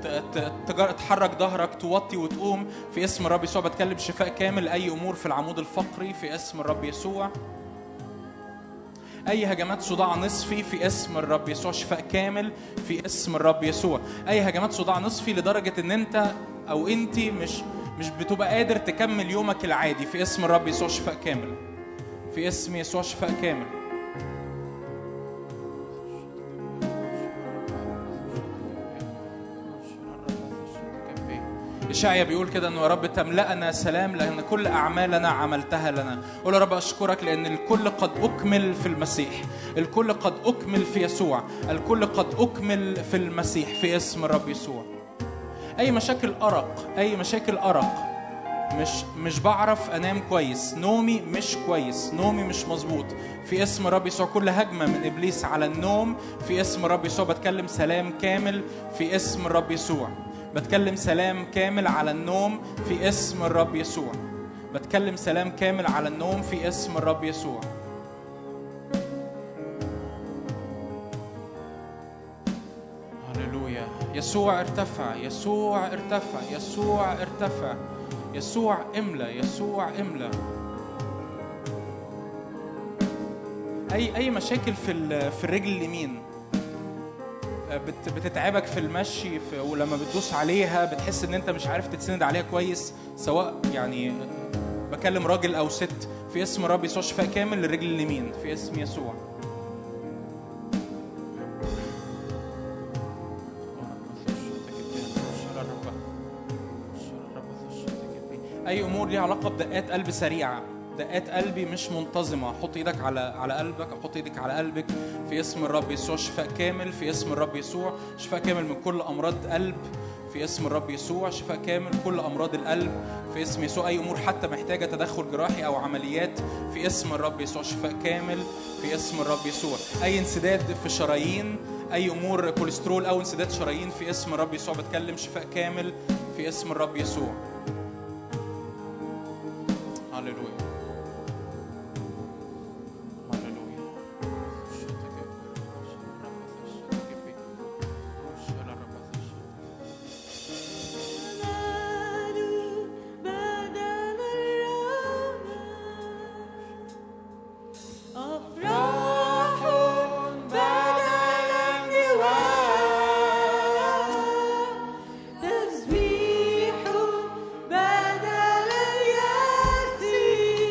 C: تحرك ظهرك، توطي وتقوم في اسم الرب يسوع. بتكلم شفاء كامل أي أمور في العمود الفقري في اسم الرب يسوع. أي هجمات صداع نصفي في اسم الرب يسوع، شفاء كامل في اسم الرب يسوع. أي هجمات صداع نصفي لدرجة إن أنت أو أنت مش بتبقى قادر تكمل يومك العادي في اسم الرب يسوع، شفاء كامل في اسم يسوع، شفاء كامل. إشعيا بيقول كده إنه يا رب تملأنا سلام لأن كل أعمالنا عملتها لنا. قول يا رب أشكرك لأن الكل قد أكمل في المسيح، الكل قد أكمل في يسوع، الكل قد أكمل في المسيح في اسم الرب يسوع. أي مشاكل أرق، أي مشاكل أرق، مش بعرف أنام كويس، نومي مش كويس، نومي مش مظبوط في اسم الرب يسوع. كل هجمة من إبليس على النوم في اسم الرب يسوع بتكلم سلام كامل في اسم الرب يسوع. بتكلم سلام كامل على النوم في اسم الرب يسوع. بتكلم سلام كامل على النوم في اسم الرب يسوع. هللويا. يسوع ارتفع، يسوع ارتفع، يسوع ارتفع، يسوع املى، يسوع املى. اي مشاكل في الرجل اليمين بتتعبك في المشي، ولما بتدوس عليها بتحس ان انت مش عارف تتسند عليها كويس، سواء يعني بكلم راجل او ست في اسم الرب يسوع، شفاء كامل للرجل اليمين في اسم يسوع. اي امور ليها علاقه بدقات قلب سريعه، دقات قلبي مش منتظمه، حط ايدك على قلبك او حط ايدك على قلبك في اسم الرب يسوع، شفاء كامل في اسم الرب يسوع، شفاء كامل من كل امراض قلب في اسم الرب يسوع، شفاء كامل كل امراض القلب في اسم يسوع. اي امور حتى محتاجه تدخل جراحي او عمليات في اسم الرب يسوع، شفاء كامل في اسم الرب يسوع. اي انسداد في شرايين، اي امور كوليسترول او انسداد شرايين في اسم الرب يسوع بتكلم شفاء كامل في اسم الرب يسوع. هللويا هللويا.
B: تسبيح بدل اليأس.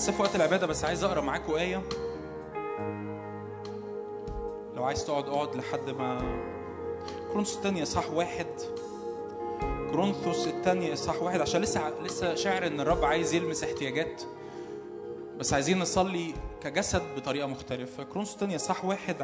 C: لسه في وقت العبادة، بس عايز أقرأ معاكم آية. لو عايز تقعد اقعد لحد ما. كورنثوس الثانية إصحاح 1. كورنثوس الثانية إصحاح 1، عشان لسه شاعر إن الرب عايز يلمس احتياجات، بس عايزين نصلي كجسد بطريقة مختلفة. كورنثوس الثانية إصحاح 1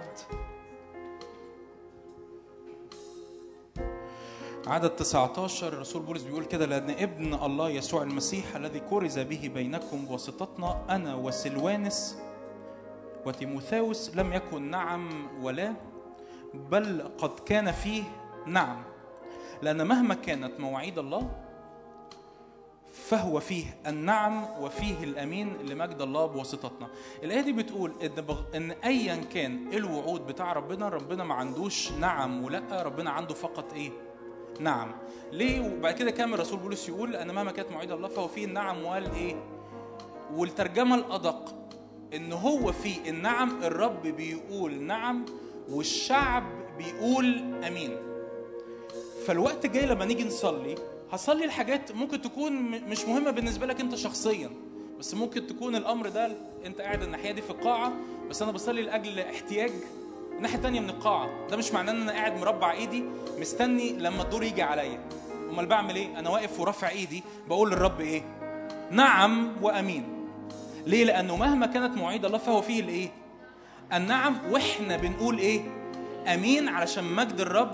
C: عدد 19. الرسول بولس بيقول كده: لأن ابن الله يسوع المسيح الذي كرز به بينكم بواسطتنا أنا وسلوانس وتيموثاوس لم يكن نعم ولا، بل قد كان فيه نعم، لأن مهما كانت مواعيد الله فهو فيه النعم وفيه الأمين لمجد الله بواسطتنا. الآية دي بتقول إن أيا كان الوعود بتاع ربنا ما عندوش نعم ولا، ربنا عنده فقط إيه؟ نعم. ليه؟ وبعد كده كمل الرسول بولس يقول أن مهما كانت مواعيد الله فهو فيه النعم والإيه؟ والترجمة الأدق إن هو فيه النعم، الرب بيقول نعم والشعب بيقول أمين. فالوقت جاي لما نيجي نصلي، هصلي الحاجات ممكن تكون مش مهمة بالنسبة لك أنت شخصيا، بس ممكن تكون الأمر ده أنت قاعد الناحية دي في القاعة، بس أنا بصلي لأجل احتياج الناحية التانية من القاعة. ده مش معناه أن أنا قاعد مربع إيدي مستني لما الدور يجي عليا. أمال بعمل إيه؟ أنا واقف ورافع إيدي بقول للرب إيه؟ نعم وأمين. ليه؟ لأنه مهما كانت مواعيد الله فهو فيه الإيه؟ النعم، وإحنا بنقول إيه؟ أمين، علشان مجد الرب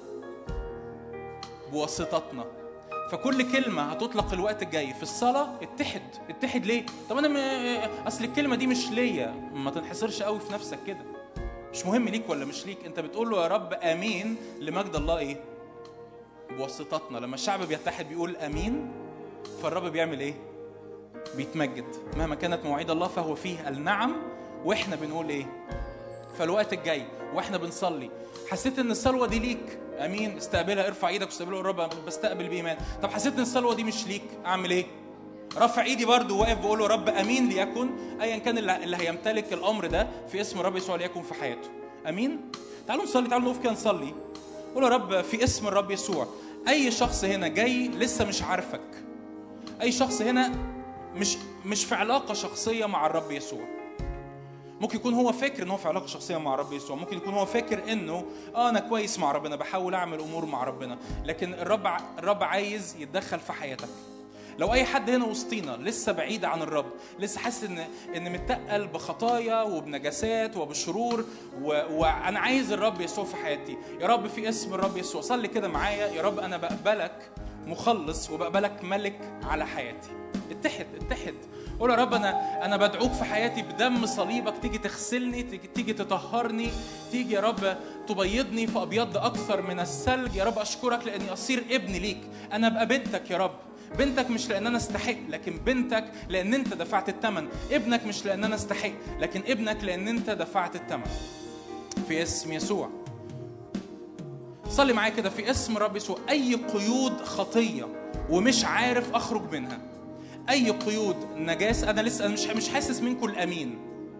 C: بواسطتنا. فكل كلمة هتطلق الوقت الجاي في الصلاة اتحد ليه؟ طب أنا أصل الكلمة دي مش ليا، ما تنحصرش قوي في نفسك كده، مش مهم ليك ولا مش ليك، أنت بتقول له يا رب أمين لمجد الله إيه؟ بواسطتنا. لما الشعب بيتحد بيقول أمين، فالرب بيعمل إيه؟ بيتمجد. مهما كانت مواعيد الله فهو فيه النعم، وإحنا بنقول إيه؟ فالوقت الجاي وإحنا بنصلي حسيت إن الصلوة دي ليك، أمين، استقبلها، ارفع إيدك واستقبلها الرب، بستقبل بإيمان. طب حسيت إن الصلوة دي مش ليك، أعمل إيه؟ رفع إيدي برضو، واقف بقول له رب أمين ليكن أيا كان اللي هيمتلك الأمر ده في اسم الرب يسوع ليكن في حياته. أمين. تعالوا نصلي، تعالوا نقف كده نصلي. قول يا رب في اسم الرب يسوع، أي شخص هنا جاي لسه مش عارفك، أي شخص هنا مش في علاقة شخصية مع الرب يسوع. ممكن يكون هو فاكر إنه في علاقة شخصية مع الرب يسوع، ممكن يكون هو فاكر إنه أنا كويس مع ربنا، بحاول أعمل أمور مع ربنا، لكن الرب عايز يتدخل في حياتك. لو أي حد هنا وسطينا لسه بعيد عن الرب، لسه حاسس إن متقل بخطايا وبنجاسات وبشرور، وأنا عايز الرب يسوع في حياتي، يا رب في اسم الرب يسوع صلي كده معايا: يا رب أنا بقبلك مخلص وبقبلك ملك على حياتي. اتحد قول يا رب أنا بدعوك في حياتي بدم صليبك، تيجي تغسلني، تيجي تطهرني، تيجي يا رب تبيضني فأبيض أكثر من الثلج. يا رب أشكرك لأني أصير ابن ليك، أنا أبقى بنتك يا رب، بنتك مش لأن أنا استحق، لكن بنتك لأن أنت دفعت الثمن. ابنك مش لأن أنا استحق، لكن ابنك لأن أنت دفعت الثمن. في اسم يسوع صلي معايا كده في اسم الرب يسوع. أي قيود خطية ومش عارف أخرج منها، أي قيود نجاس، أنا لسه مش حاسس منكم الأمين.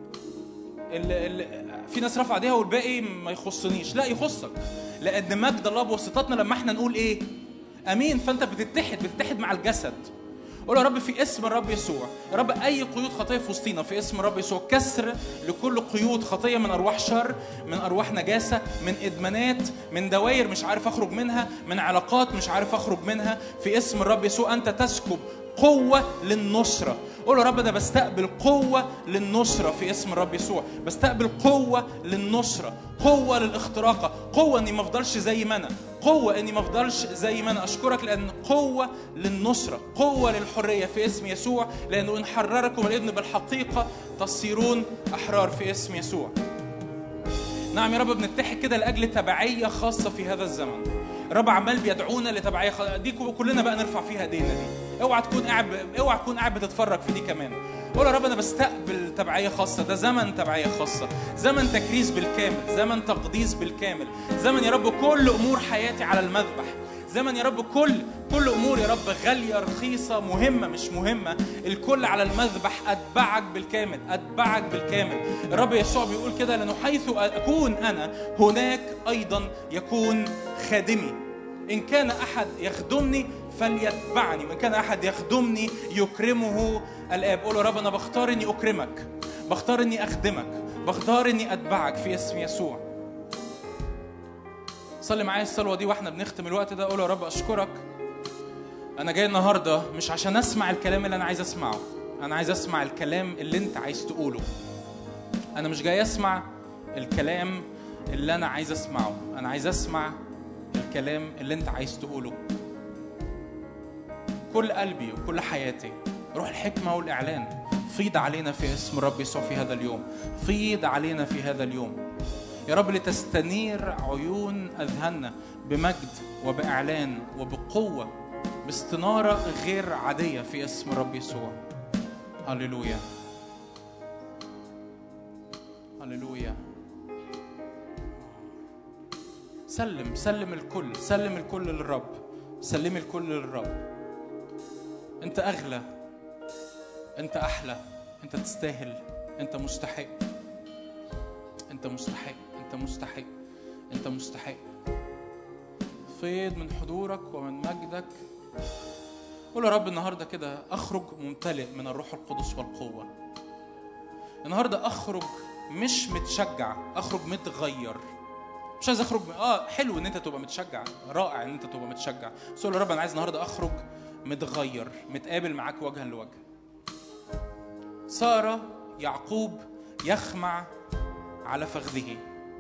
C: في ناس رفع ايديها والباقي ما يخصنيش، لا يخصك، لأن مجد الله بواسطتنا لما احنا نقول إيه؟ أمين. فأنت بتتحد مع الجسد. قول يا رب في اسم الرب يسوع، يا رب أي قيود خطية في وسطينا في اسم الرب يسوع، كسر لكل قيود خطية من أرواح شر، من أرواح نجاسة، من إدمانات، من دوائر مش عارف أخرج منها، من علاقات مش عارف أخرج منها. في اسم الرب يسوع أنت تسكب قوة للنصرة. قول يا رب أنا بستقبل قوة للنصرة في اسم الرب يسوع، بستقبل قوة للنصرة، قوة للاختراق، قوة إني ما أفضلش زي ما أنا، قوة إني ما أفضلش زي ما أنا. أشكرك لأن قوة للنصرة، قوة للحرية في اسم يسوع، لأنه إن حرركم الابن بالحقيقة تصيرون أحرار في اسم يسوع. نعم يا رب بنتحد كده لأجل تبعية خاصة في هذا الزمن. الرب عمال بيدعونا لتبعية خاصة دي، كلنا بقى نرفع فيها ايدينا دي. اوعى تكون قاعد بتتفرج في دي كمان. قول يا رب انا بستقبل تبعية خاصة. ده زمن تبعية خاصة، زمن تكريس بالكامل، زمن تقديس بالكامل، زمن يا رب كل امور حياتي على المذبح، زمن يا رب كل امور يا رب غالية رخيصة مهمة مش مهمة، الكل على المذبح. اتبعك بالكامل، اتبعك بالكامل. الرب يسوع بيقول كده: لأنه حيث اكون انا هناك ايضا يكون خادمي. إن كان أحد يخدمني فليتبعني، وإن كان أحد يخدمني يكرمه الآب. قول يا رب أنا بختار إني أكرمك، بختار إني أخدمك، بختار إني أتبعك في اسم يسوع. صلي معايا الصلوة دي واحنا بنختم الوقت ده. قول يا رب أشكرك، أنا جاي النهاردة مش عشان أسمع الكلام اللي أنا عايز أسمعه، أنا عايز أسمع الكلام اللي أنت عايز تقوله. أنا مش جاي أسمع الكلام اللي أنا عايز أسمعه، أنا عايز أسمع الكلام اللي أنت عايز تقوله. كل قلبي وكل حياتي روح الحكمة والإعلان فيض علينا في اسم الرب يسوع في هذا اليوم، فيض علينا في هذا اليوم يا رب، لتستنير عيون أذهاننا بمجد وبإعلان وبقوة، باستنارة غير عادية في اسم الرب يسوع. هللويا هللويا. سلم الكل، سلم الكل للرب، سلمي الكل للرب. انت اغلى، انت احلى، انت تستاهل، انت مستحق، انت مستحق، انت مستحق، انت مستحق. فيض من حضورك ومن مجدك. قول يا رب النهارده كده اخرج ممتلئ من الروح القدس والقوة. النهارده اخرج مش متشجع، اخرج متغير. مش عايز اخرج حلو ان انت تبقى متشجع، رائع ان انت تبقى متشجع، بس قول يا رب انا عايز النهارده اخرج متغير، متقابل معاك وجها لوجه. صار يعقوب يخمع على فخذه.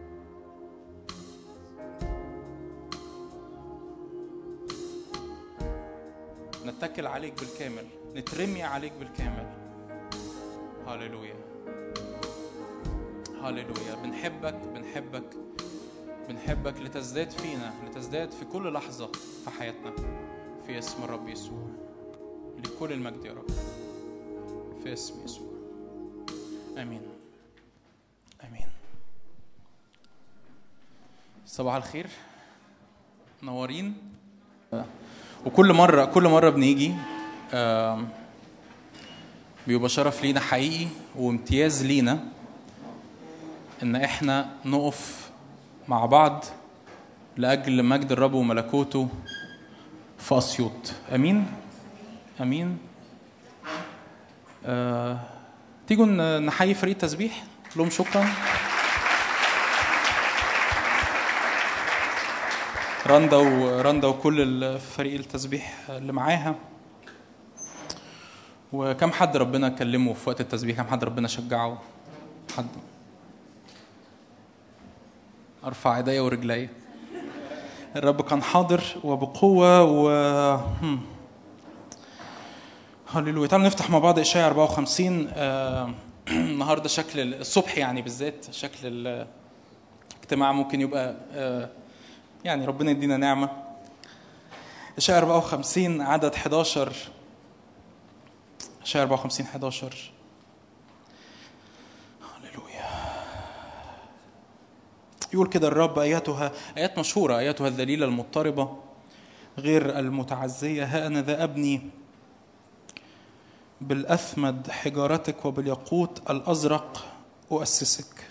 C: نتكل عليك بالكامل، نترمي عليك بالكامل. هاليلويا هاليلويا. بنحبك بنحبك بنحبك لتزداد فينا، لتزداد في كل لحظة في حياتنا في اسم الرب يسوع. لكل المجد يا رب في اسم يسوع. آمين آمين. صباح الخير، نورين. وكل مرة بنيجي بيبقى شرف لينا حقيقي وامتياز لينا ان احنا نقف مع بعض لأجل مجد الرب وملكوته في أسيوط. أمين أمين. تيجوا نحيي فريق التسبيح، لهم شكرا. رندا وكل الفريق التسبيح اللي معاها. وكم حد ربنا كلمه في وقت التسبيح؟ كم حد ربنا شجعه؟ حد؟ ارفع ايديا ورجلي. الرب كان حاضر وبقوه هللويا. تعالوا نفتح مع بعض اشعياء 54. النهارده شكل الصبح يعني بالذات شكل الاجتماع ممكن يبقى يعني ربنا يدينا نعمه. اشعياء 54 عدد 11. اشعياء 54 11. يقول كده الرب: اياتها، ايات مشهوره، اياتها الذليله المضطربه غير المتعزيه، ها انا ذا ابني بالاثمد حجارتك وبالياقوت الازرق اؤسسك،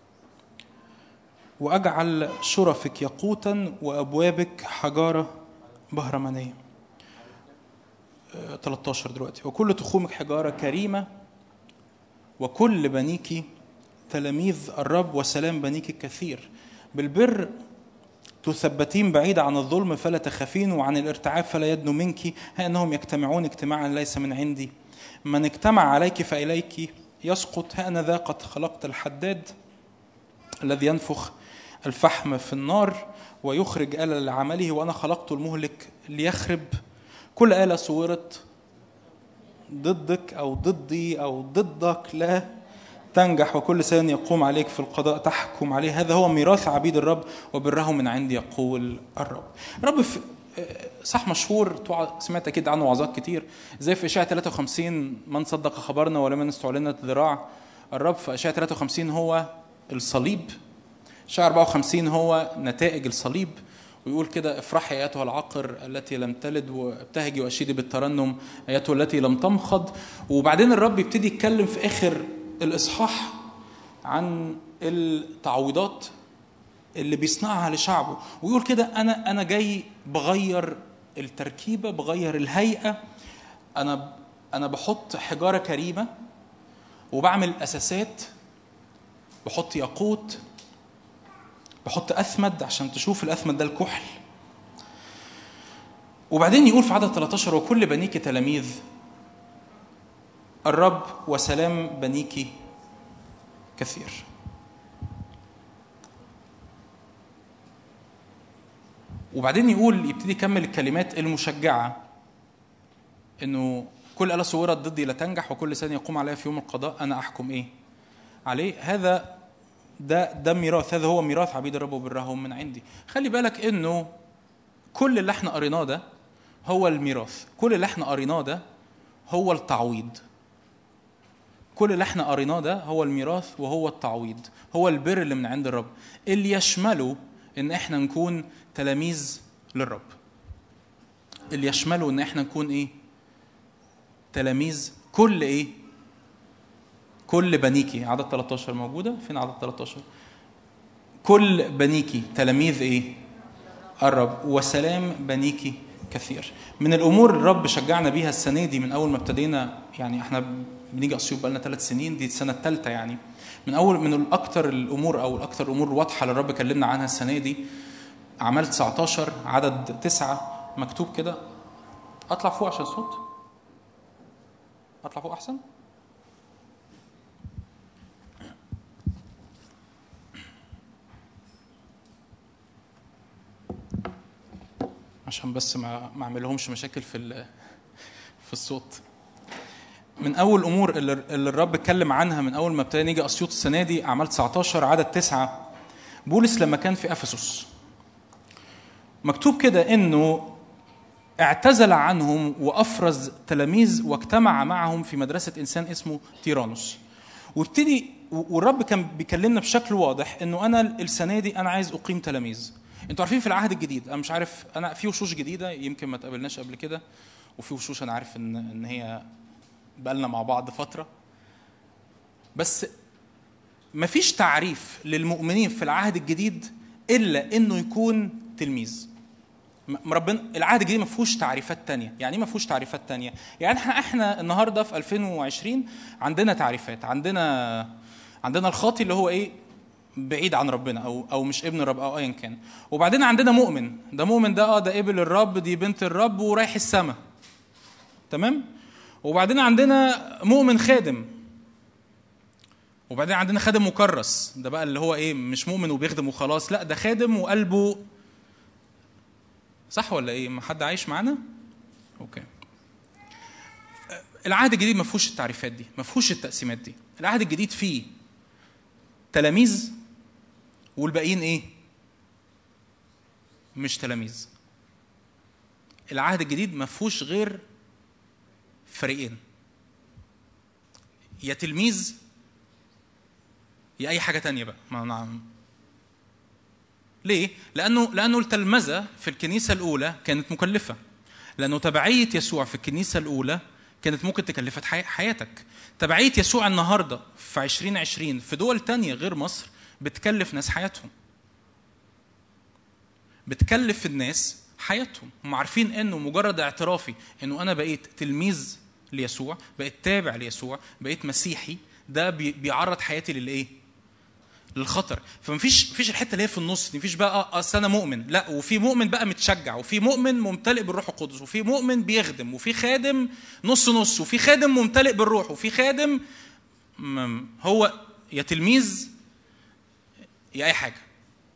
C: واجعل شرفك ياقوتا وابوابك حجاره بهرمانيه. 13 دلوقتي: وكل تخومك حجاره كريمه، وكل بنيك تلاميذ الرب، وسلام بنيك الكثير. بالبر تثبتين بعيدة عن الظلم فلا تخافين، وعن الارتعاب فلا يدنو منك. ها أنهم يجتمعون اجتماعا ليس من عندي، من اجتمع عليك فإليك يسقط. ها أنا ذا قد خلقت الحداد الذي ينفخ الفحم في النار ويخرج آلة لعمله، وأنا خلقت المهلك ليخرب. كل آلة صورت ضدك أو ضدي أو ضدك لا تنجح، وكل لسان يقوم عليك في القضاء تحكم عليه. هذا هو ميراث عبيد الرب، وبره من عندي يقول الرب. الرب صح مشهور، سمعت أكيد عنه وعظات كتير، زي في إشعياء 53: من صدق خبرنا ولمن استعلنت ذراع الرب. في إشعياء 53 هو الصليب، إشعياء 54 هو نتائج الصليب. ويقول كده: افرحي ايتها العقر التي لم تلد، وابتهجي واشيدي بالترنم ايتها التي لم تمخض. وبعدين الرب يبتدي يتكلم في اخر الاصحاح عن التعويضات اللي بيصنعها لشعبه، ويقول كده: انا جاي بغير التركيبة، بغير الهيئة. أنا بحط حجارة كريمة وبعمل أساسات، بحط ياقوت، بحط أثمد عشان تشوف الأثمد ده الكحل. وبعدين يقول في عدد 13 وكل بنيك تلاميذ الرب وسلام بنيك كثير. وبعدين يقول يبتدي يكمل الكلمات المشجعة إنه كل آلة صورت ضدي لا تنجح وكل لسان يقوم عليها في يوم القضاء أنا أحكم إيه عليه. هذا ده ميراث، هذا هو ميراث عبيد الرب وبرهم من عندي. خلي بالك إنه كل اللي احنا قريناه ده هو الميراث، كل اللي احنا قريناه ده هو التعويض، كل اللي احنا قريناه ده هو الميراث وهو التعويض، هو البر اللي من عند الرب اللي يشمله ان احنا نكون تلاميذ للرب، اللي يشمله ان احنا نكون ايه؟ تلاميذ. كل ايه؟ كل بنيكي. عدد 13 موجودة فين؟ عدد 13 كل بنيكي تلاميذ ايه؟ الرب وسلام بنيكي كثير. من الامور الرب شجعنا بيها السنه دي من اول ما ابتدينا، يعني احنا بنيجي اسيوط بقالنا 3 سنين، دي السنه الثالثه يعني. من الاكثر الامور او الاكثر الامور واضحه اللي الرب كلمنا عنها السنه دي اعمال 19 عدد 9 مكتوب كده. اطلع فوق عشان الصوت، اطلع فوق احسن. عشان بس ما اعملهمش مشاكل في الصوت. من اول الامور اللي الرب اتكلم عنها من اول ما ابتدى نيجي اسيوط السنه دي اعمال 19 عدد 9. بولس لما كان في افسس مكتوب كده انه اعتزل عنهم وافرز تلاميذ واجتمع معهم في مدرسه انسان اسمه تيرانوس. وابتدي والرب كان بيكلمنا بشكل واضح انه انا السنه دي انا عايز اقيم تلاميذ. انتوا عارفين في العهد الجديد، انا مش عارف، انا في وشوش جديده يمكن ما تقابلناش قبل كده، وفي وشوش انا عارف ان هي بقالنا مع بعض فتره، بس مفيش تعريف للمؤمنين في العهد الجديد الا انه يكون تلميذ. ربنا العهد الجديد ما فيهوش تعريفات تانية. يعني ما فيهوش تعريفات تانية؟ يعني احنا النهارده في 2020 عندنا تعريفات. عندنا الخاطي اللي هو ايه؟ بعيد عن ربنا او مش ابن الرب او ايا كان. وبعدين عندنا مؤمن، ده مؤمن ده ده قبل الرب، دي بنت الرب ورايح السماء، تمام. وبعدين عندنا مؤمن خادم، وبعدين عندنا خادم مكرس، ده بقى اللي هو ايه؟ مش مؤمن وبيخدم وخلاص، لا ده خادم وقلبه صح ولا ايه؟ ما حد عايش معانا؟ اوكي. العهد الجديد ما فيهوش التعريفات دي، ما فيهوش التقسيمات دي. العهد الجديد فيه تلاميذ والباقيين ايه؟ مش تلاميذ. العهد الجديد ما فيهوش غير فريقين، يا تلميذ يا اي حاجه تانية بقى. ليه؟ لانه التلمذه في الكنيسه الاولى كانت مكلفه، لانه تبعيه يسوع في الكنيسه الاولى كانت ممكن تكلفت حياتك. تبعيه يسوع النهارده في 2020 في دول تانية غير مصر بتكلف ناس حياتهم، بتكلف الناس حياتهم. هم عارفين انه مجرد اعترافي انه انا بقيت تلميذ ليسوع، بقيت تابع ليسوع، بقيت مسيحي، ده بيعرض حياتي للايه؟ للخطر. فمفيش الحته اللي هي في النص، مفيش بقى اصل انا مؤمن، لا. وفي مؤمن بقى متشجع، وفي مؤمن ممتلئ بالروح القدس، وفي مؤمن بيخدم، وفي خادم نص نص، وفي خادم ممتلئ بالروح، وفي خادم هو يا تلميذ يا اي حاجه.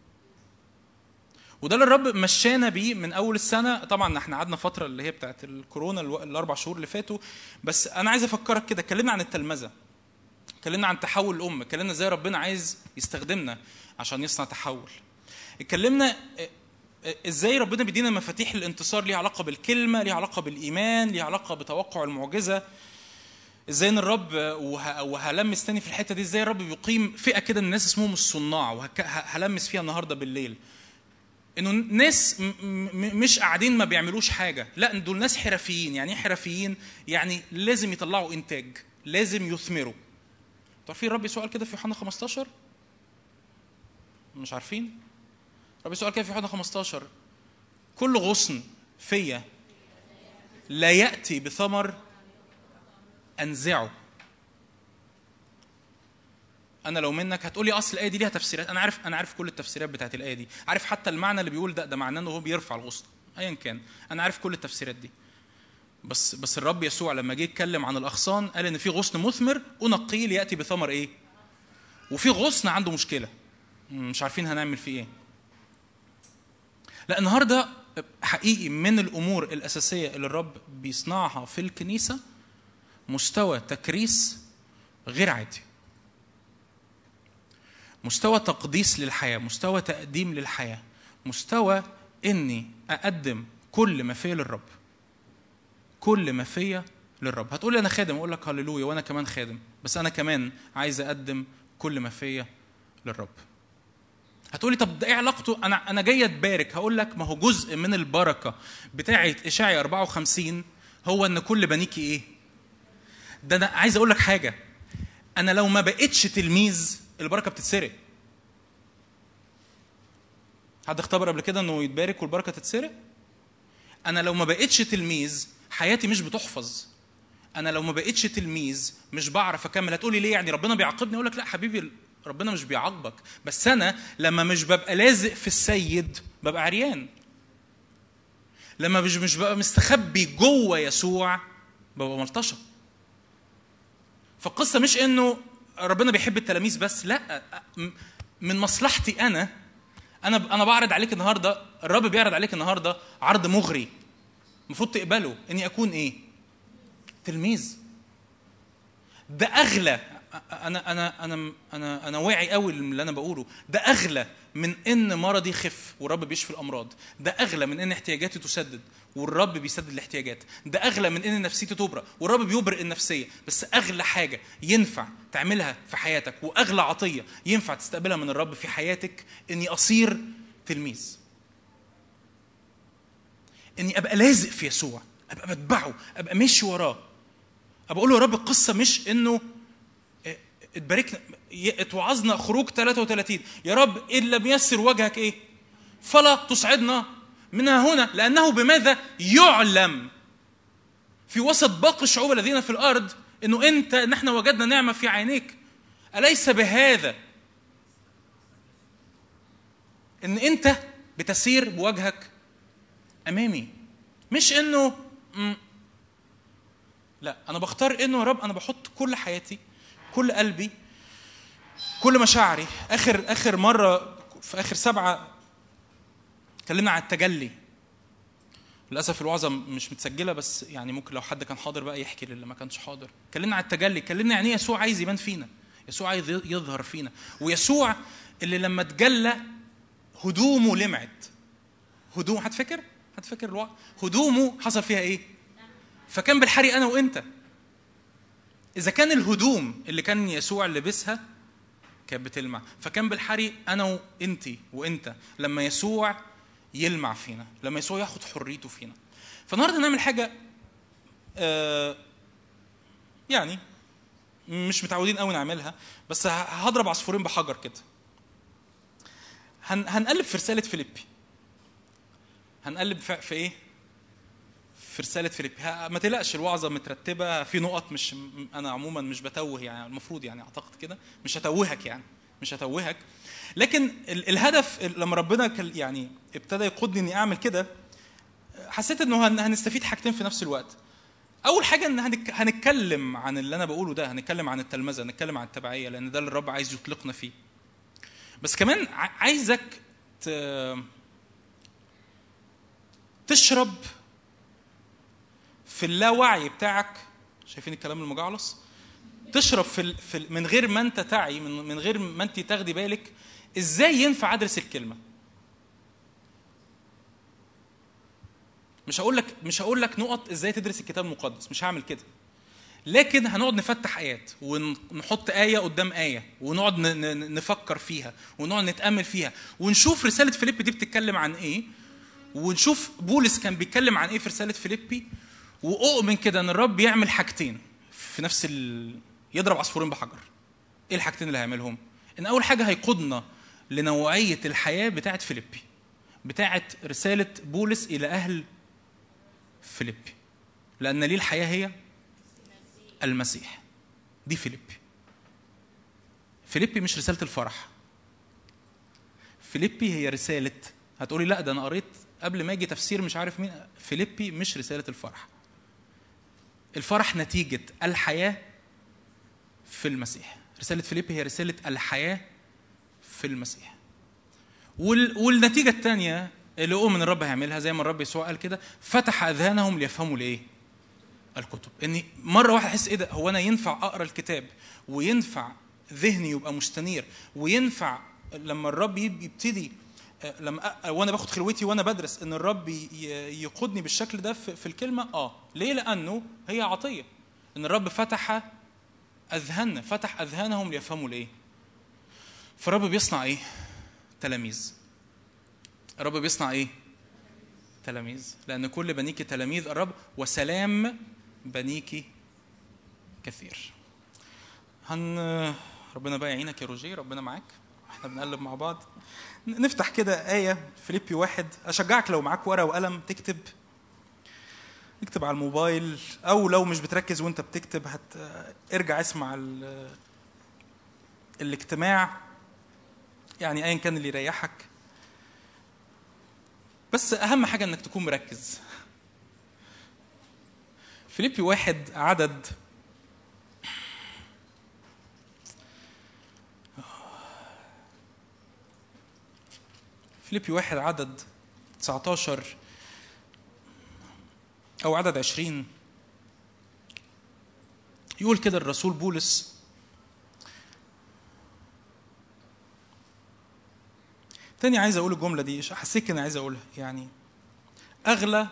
C: وده اللي الرب مشانا بيه من اول السنه. طبعا احنا قعدنا فتره اللي هي بتاعت الكورونا ال4 شهور اللي فاتوا، بس انا عايز افكرك كده. اتكلمنا عن التلمذه، اتكلمنا عن تحول الامه، اتكلمنا ازاي ربنا عايز يستخدمنا عشان يصنع تحول. اتكلمنا ازاي ربنا بيدينا مفاتيح الانتصار، ليها علاقه بالكلمه، ليها علاقه بالايمان، ليها علاقه بتوقع المعجزه. ازاي ان الرب، وهلمس تاني في الحته دي، ازاي الرب بيقيم فئه كده من الناس اسمهم الصناع، وهلمس فيها النهارده بالليل. انه ناس مش قاعدين ما بيعملوش حاجه، لا دول ناس حرفيين. يعني ايه حرفيين؟ يعني لازم يطلعوا انتاج، لازم يثمروا. تعرفين الرب يسوع قال كده في يوحنا 15؟ مش عارفين؟ الرب يسوع قال كده في يوحنا 15 كل غصن فيا لا يأتي بثمر أنزعه. أنا لو منك هتقولي أصل الآية دي ليها تفسيرات. أنا عارف كل التفسيرات بتاعت الآية دي، عارف حتى المعنى اللي بيقول ده معناه إنه هو بيرفع الغصن أيا كان. أنا عارف كل التفسيرات دي. بس الرب يسوع لما جه يتكلم عن الأغصان قال إن في غصن مثمر أنقيه ليأتي بثمر إيه؟ وفي غصن عنده مشكلة مش عارفين هنعمل فيه إيه. لا، النهاردة حقيقي من الأمور الأساسية اللي الرب بيصنعها في الكنيسة مستوى تكريس غير عادي، مستوى تقديس للحياة، مستوى تقديم للحياة، مستوى إني أقدم كل ما فيا للرب، كل ما فيا للرب. هتقولي أنا خادم، أقول لك هللويا وأنا كمان خادم، بس أنا كمان عايز أقدم كل ما فيا للرب. هتقولي طب ده إيه علاقته؟ أنا جاي أتبارك. هقول لك ما هو جزء من البركة بتاعة إشعياء 54 هو إن كل بنيكي إيه؟ ده أنا عايز أقول لك حاجة، أنا لو ما بقتش تلميذ البركة بتتسرق. حد اختبر قبل كده إنه يتبارك والبركة تتسرق؟ أنا لو ما بقتش تلميذ حياتي مش بتحفظ. أنا لو ما بقتش تلميذ مش بعرف أكمل. هتقولي ليه يعني ربنا بيعاقبني؟ أقول لك لا حبيبي، ربنا مش بيعاقبك، بس أنا لما مش ببقى لازق في السيد ببقى عريان. لما مش ببقى مستخبي جوه يسوع ببقى ملطشة. فالقصة مش إنه ربنا بيحب التلاميذ بس، لا، من مصلحتي أنا بعرض عليك النهاردة، الرب بيعرض عليك النهاردة عرض مغري المفروض تقبله، إني أكون إيه؟ تلميذ. ده أغلى. أنا واعي قوي اللي أنا بقوله. ده أغلى من إن مرضي يخف والرب بيشفي الأمراض. ده أغلى من إن احتياجاتي تسدد والرب بيسدد الاحتياجات. ده أغلى من إن نفسيتي تبرأ والرب بيبرئ النفسية. بس أغلى حاجة ينفع تعملها في حياتك وأغلى عطية ينفع تستقبلها من الرب في حياتك إني أصير تلميذ، إني أبقى لازق في يسوع، أبقى بتبعه، أبقى ماشي وراه، أبقى أقول له يا رب القصة مش إنه اتباركنا اتوعظنا خروج 33 يا رب إن لم يسر وجهك إيه فلا تصعدنا منها هنا، لأنه بماذا يعلم في وسط باقي الشعوب الذين في الأرض إنه أنت نحن وجدنا نعمة في عينيك. أليس بهذا إن أنت بتسير بوجهك أمامي؟ مش إنه لا، أنا بختار إنه يا رب أنا بحط كل حياتي، كل قلبي، كل مشاعري. آخر مرة في آخر 7 اتكلمنا عن التجلي. للأسف الوعظة مش متسجلة، بس يعني ممكن لو حد كان حاضر بقى يحكي للي ما كانش حاضر. اتكلمنا عن التجلي، اتكلمنا يعني يسوع عايز يبان فينا، يسوع عايز يظهر فينا. ويسوع اللي لما تجلى هدومه لمعت. هدومه هتفكر الوعظة، هدومه حصل فيها ايه؟ فكان بالحري أنا وإنت. إذا كان الهدوم اللي كان يسوع لبسها كانت بتلمع، فكان بالحري أنا وإنت لما يسوع يلمع فينا، لما يسوع ياخد حريته فينا. فالنهارده نعمل حاجة يعني مش متعودين قوي نعملها، بس هضرب عصفورين بحجر كده. هنقلب في رسالة فيليبي. هنقلب في ايه؟ في رسالة فيليبي. ما تقلقش، الوعظة مترتبة في نقط، مش أنا عموما مش بتوه يعني، المفروض يعني أعتقد كده مش هتوهك يعني، مش هتوهك. لكن الهدف لما ربنا يعني ابتدى يقودني إني أعمل كده، حسيت إنه هنستفيد حاجتين في نفس الوقت. أول حاجة إن هنتكلم عن اللي أنا بقوله ده، هنتكلم عن التلمذة، هنتكلم عن التبعية، لأن ده اللي الرب عايز يطلقنا فيه. بس كمان عايزك تشرب في اللاوعي بتاعك. شايفين الكلام المجعلص؟ تشرب في من غير ما انت تعي، من غير ما انت تاخدي بالك ازاي ينفع ادرس الكلمه. مش هقول لك نقط ازاي تدرس الكتاب المقدس، مش هعمل كده. لكن هنقعد نفتح ايات ونحط ايه قدام ايه ونقعد نفكر فيها ونقعد نتامل فيها ونشوف رساله فيليبي دي بتتكلم عن ايه، ونشوف بولس كان بيتكلم عن ايه في رساله فيليبي. واؤمن كده ان الرب يعمل حاجتين في نفس يضرب عصفورين بحجر. ايه الحاجتين اللي هيعملهم؟ ان اول حاجه هيقودنا لنوعيه الحياه بتاعه فيليبي، بتاعه رساله بولس الى اهل فيليبي. لأن لي الحياة هي المسيح. دي فيليبي مش رسالة الفرح. فيليبي هي رسالة، هتقولي لا ده أنا قريت قبل ما أجي تفسير مش عارف مين. فيليبي مش رسالة الفرح. الفرح نتيجة الحياة في المسيح. رسالة فيليبي هي رسالة الحياة في المسيح. والنتيجة الثانية اللي أؤمن الرب هيعملها زي ما الرب يسوع قال كده، فتح أذهانهم ليفهموا لإيه؟ الكتب. إني مرة واحدة أحس إيه ده، هو أنا ينفع أقرأ الكتاب وينفع ذهني يبقى مستنير، وينفع لما الرب يبتدي وانا باخد خلوتي وانا بدرس ان الرب يقودني بالشكل ده في الكلمه. ليه؟ لانه هي عطيه ان الرب فتح اذهانهم ليفهموا الايه. فالرب بيصنع ايه؟ تلاميذ. الرب بيصنع ايه؟ تلاميذ. لان كل بنيك تلاميذ الرب، وسلام بنيك كثير. ربنا بقى يعينك يا روجيه، ربنا معاك. احنا بنقلب مع بعض. نفتح كده آية فيليبي 1. أشجعك لو معاك ورقة وقلم اكتب على الموبايل، أو لو مش بتركز وانت بتكتب ارجع اسمع الاجتماع، يعني أيا كان اللي يريحك. بس أهم حاجة أنك تكون مركز. فيليبي 1 عدد فيليبي 1 عدد 19 أو عدد 20 يقول كده الرسول بولس: تاني عايز أقول الجملة دي، حسيت إني عايز أقولها، يعني أغلى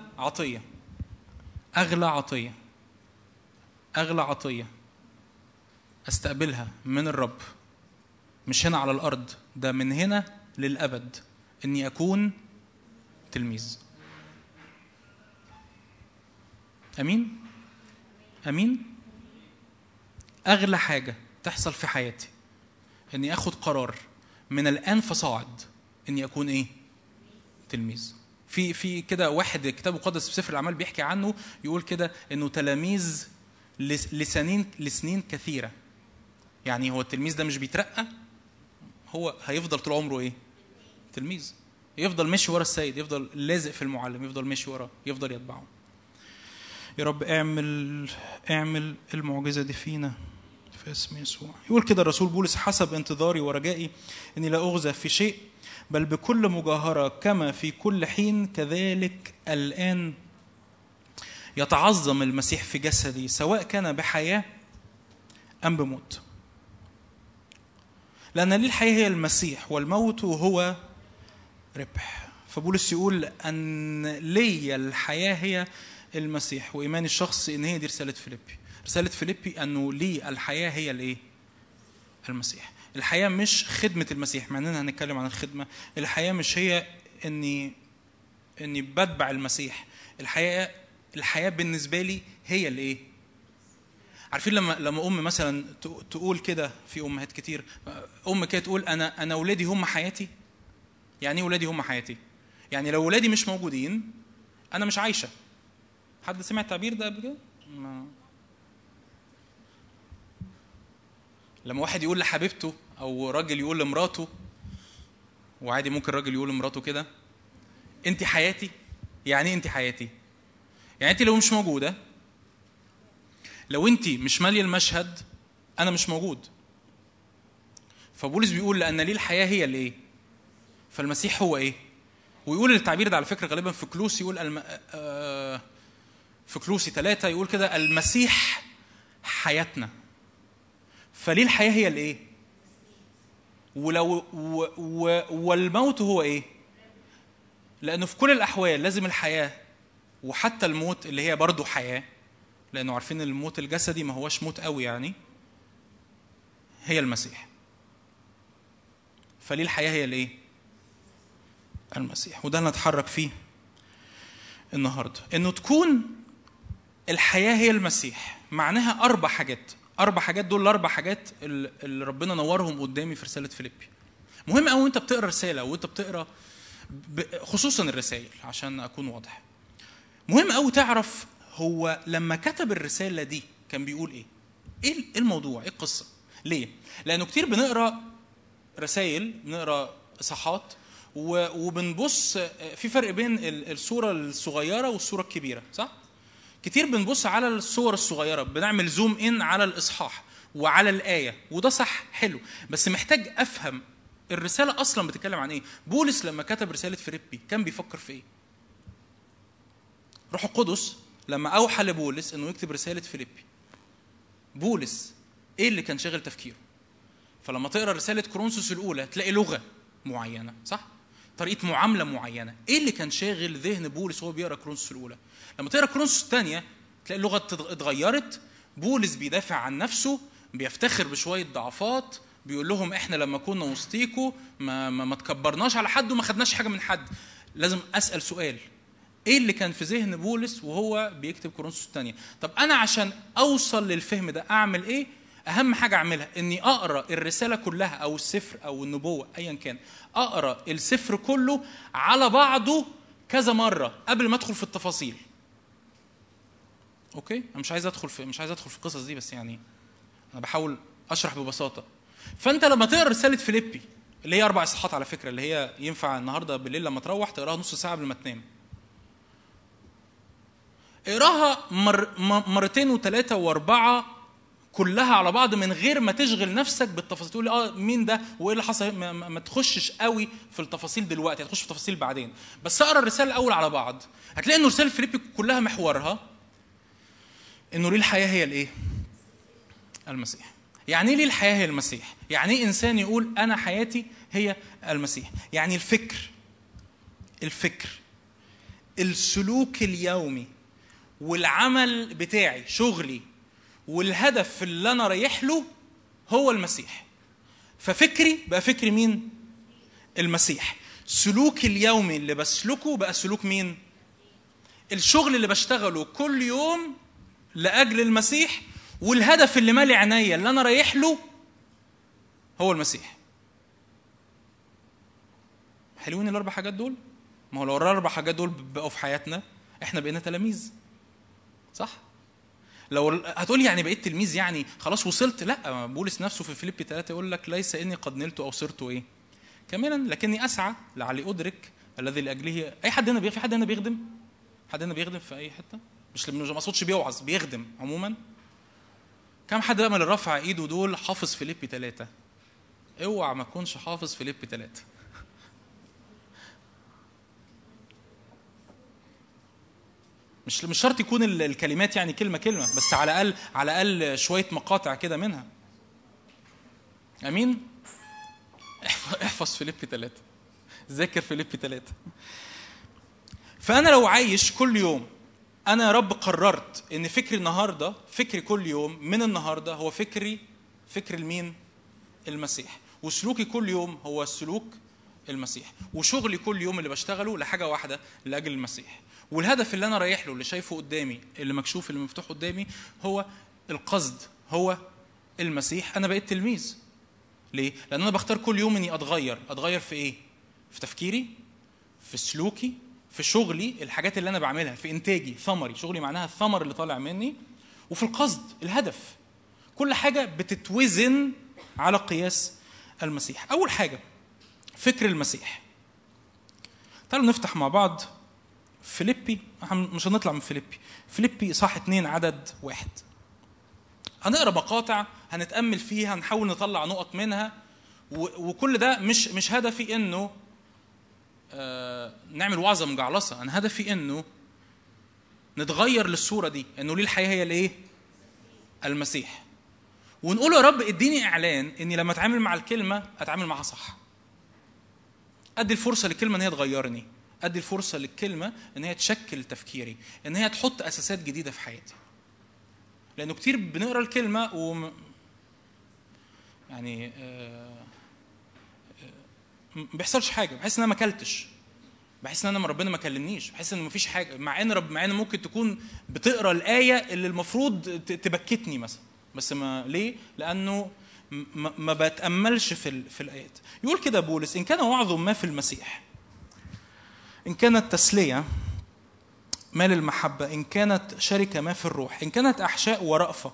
C: عطية أستقبلها من الرب، مش هنا على الأرض، ده من هنا للأبد، إني أكون تلميذ. أمين. أغلى حاجة تحصل في حياتي إني أخد قرار من الآن فصاعد إني أكون إيه؟ تلميذ. في كده واحد كتاب مقدس في سفر الأعمال بيحكي عنه، يقول كده إنه تلاميذ لسنين كثيرة. يعني هو التلميذ ده مش بيترقى، هو هيفضل طول عمره إيه؟ تلميذ. يفضل ماشي ورا السيد، يفضل لازق في المعلم، يفضل ماشي وراه، يفضل يتبعه. يا رب اعمل المعجزة دي فينا في اسم يسوع. يقول كده الرسول بولس: حسب انتظاري ورجائي اني لا اغزى في شيء، بل بكل مجاهرة كما في كل حين كذلك الآن يتعظم المسيح في جسدي، سواء كان بحياة أم بموت. لأن لي الحياة هي المسيح، والموت هو ربح. فبولس يقول أن لي الحياة هي المسيح، وإيمان الشخص إن هي دي رسالة فيليبي أنه لي الحياة هي الإيه؟ المسيح. الحياة مش خدمة المسيح، مع أننا هنتكلم عن الخدمة. الحياة مش هي إني بتبع المسيح. الحياة بالنسبة لي هي الإيه؟ عارفين لما أم مثلا تقول كده، في أمهات كتير كده تقول أنا أولادي هم حياتي. يعني إيه أولادي هم حياتي؟ يعني لو أولادي مش موجودين أنا مش عايشة. حد سمع التعبير ده قبل كده؟ لما واحد يقول لحبيبته أو راجل يقول لمراته، وعادي ممكن راجل يقول لمراته كده: أنت حياتي. يعني أنت حياتي، يعني أنت لو مش موجودة، لو أنت مش مالية المشهد، أنا مش موجود. فبولس بيقول لأن لي الحياة هي الإيه؟ فالمسيح هو إيه؟ ويقول التعبير ده على فكرة غالبا في كلوسي، يقول في كلوسي 3 يقول كده: المسيح حياتنا. فليه الحياة هي الإيه؟ والموت هو إيه؟ لأنه في كل الأحوال لازم الحياة وحتى الموت اللي هي برضو حياة، لأنه عارفين الموت الجسدي ما هوش موت قوي، يعني هي المسيح. فليه الحياة هي الإيه؟ المسيح. وده نتحرك فيه النهاردة، إنه تكون الحياة هي المسيح. معناها 4 حاجات. 4 حاجات دول ال4 حاجات اللي ربنا نورهم قدامي في رسالة فيليبي. مهم قوي وانت بتقرأ رسالة، وانت بتقرأ خصوصا الرسائل، عشان أكون واضح، مهم قوي تعرف هو لما كتب الرسالة دي كان بيقول ايه الموضوع، ايه القصة. ليه؟ لانه كتير بنقرأ رسائل، بنقرأ اصحاحات وبنبص في فرق بين الصورة الصغيرة والصورة الكبيرة، صح؟ كتير بنبص على الصور الصغيرة، بنعمل زوم ان على الاصحاح وعلى الآية، وده صح حلو، بس محتاج افهم الرسالة اصلا بتتكلم عن ايه. بولس لما كتب رسالة فيليبي كان بيفكر في ايه؟ روح القدس لما اوحى لبولس انه يكتب رسالة فيليبي، بولس ايه اللي كان شاغل تفكيره؟ فلما تقرا رسالة كورنثوس الاولى تلاقي لغة معينة، صح؟ طريقة معاملة معينة. ايه اللي كان شاغل ذهن بولس وهو بيقرا كورنثوس الاولى؟ لما تقرا كورنثوس الثانية تلاقي اللغة اتغيرت، بولس بيدافع عن نفسه، بيفتخر بشوية ضعفات، بيقول لهم احنا لما كنا وسطيكوا ما تكبرناش على حد وما خدناش حاجة من حد. لازم اسأل سؤال، ايه اللي كان في ذهن بولس وهو بيكتب كورنثوس الثانية؟ طب انا عشان اوصل للفهم ده اعمل ايه؟ اهم حاجة اعملها اني اقرا الرسالة كلها او السفر او النبوة ايا كان، اقرا السفر كله على بعضه كذا مرة قبل ما ادخل في التفاصيل. اوكي، انا مش عايز ادخل في القصص دي، بس يعني انا بحاول اشرح ببساطة. فانت لما تقرا رسالة فيليبي اللي هي 4 اصحاحات على فكرة، اللي هي ينفع النهارده بالليل لما تروح تقراها نص ساعة قبل ما تنام، اقراها مرتين وثلاثة واربعة كلها على بعض من غير ما تشغل نفسك بالتفاصيل، تقول مين ده وايه اللي حصل، ما تخشش قوي في التفاصيل دلوقتي، هتخش في التفاصيل بعدين. بس اقرا الرساله الاول على بعض، هتلاقي انه رساله فيليبي كلها محورها انه ليه الحياه هي الايه؟ المسيح. يعني ايه ليه الحياه هي المسيح؟ يعني ايه انسان يقول انا حياتي هي المسيح؟ يعني الفكر السلوك اليومي والعمل بتاعي، شغلي والهدف اللي انا رايح له هو المسيح. ففكري بقى فكر مين؟ المسيح. سلوكي اليومي اللي بسلكه بقى سلوك مين؟ الشغل اللي بشتغله كل يوم لاجل المسيح، والهدف اللي مالي عينيا اللي انا رايح له هو المسيح. حلوين الاربع حاجات دول؟ ما هو لو الاربع حاجات دول بقوا في حياتنا احنا بقينا تلاميذ، صح؟ لو هتقول يعني بقيت تلميذ يعني خلاص وصلت، لا. بولس نفسه في فيليبي 3 يقول لك ليس اني قد نلت او صرت ايه كاملا، لكني اسعى لعلي ادرك الذي لاجله. اي حد هنا في حد هنا بيخدم؟ حد هنا بيخدم في اي حته؟ مش ما اقصدش بيوعظ، بيخدم عموما. كم حد بقى من اللي رفع ايده دول حافظ فيليبي 3؟ اوعى ما تكونش حافظ فيليبي 3. مش شرط يكون الكلمات يعني كلمة، بس على الأقل شوية مقاطع كده منها. أمين؟ احفظ فيليبي 3، ذاكر فيليبي 3. فأنا لو عايش كل يوم، أنا يا رب قررت إن فكري النهاردة، فكري كل يوم من النهاردة هو فكر المين؟ المسيح. وسلوكي كل يوم هو سلوك المسيح. وشغلي كل يوم اللي بشتغله لحاجة واحدة، لأجل المسيح. والهدف اللي أنا رايح له، اللي شايفه قدامي، اللي مكشوف، اللي مفتوح قدامي، هو القصد، هو المسيح. أنا بقيت تلميذ. ليه؟ لأن أنا بختار كل يوم إني أتغير في إيه؟ في تفكيري، في سلوكي، في شغلي، الحاجات اللي أنا بعملها، في إنتاجي، ثمري، شغلي معناها الثمر اللي طالع مني، وفي القصد، الهدف. كل حاجة بتتوزن على قياس المسيح. أول حاجة فكر المسيح. تعالوا نفتح مع بعض فيليبي، مش هنطلع من فيليبي صح 2 عدد 1. هنقرأ مقاطع هنتأمل فيها، هنحاول نطلع نقط منها، وكل ده مش هدفي إنه نعمل وعظة مجعلصة. أنا هدفي إنه نتغير للصورة دي، إنه ليه الحياة هي الإيه؟ المسيح. ونقول يا رب اديني إعلان إني لما أتعامل مع الكلمة أتعامل معها صح. أدي الفرصة للكلمة إن هي تغيرني، أدي الفرصة للكلمة إن هي تشكل تفكيري، إن هي تحط أساسات جديدة في حياتي. لأنه كتير بنقرأ الكلمة يعني ما بيحصلش حاجة، بحس إن أنا ما أكلتش، بحس إن أنا ربنا ما كلمنيش، بحس إن ما فيش حاجة، مع إن ممكن تكون بتقرأ الآية اللي المفروض تبكتني مثلا، بس ما ليه؟ لأنه ما بتأملش في الآيات. يقول كده بولس: إن كان وعظ ما في المسيح، إن كانت تسلية
D: ما للمحبة إن كانت شركة ما في الروح، إن كانت أحشاء ورأفة،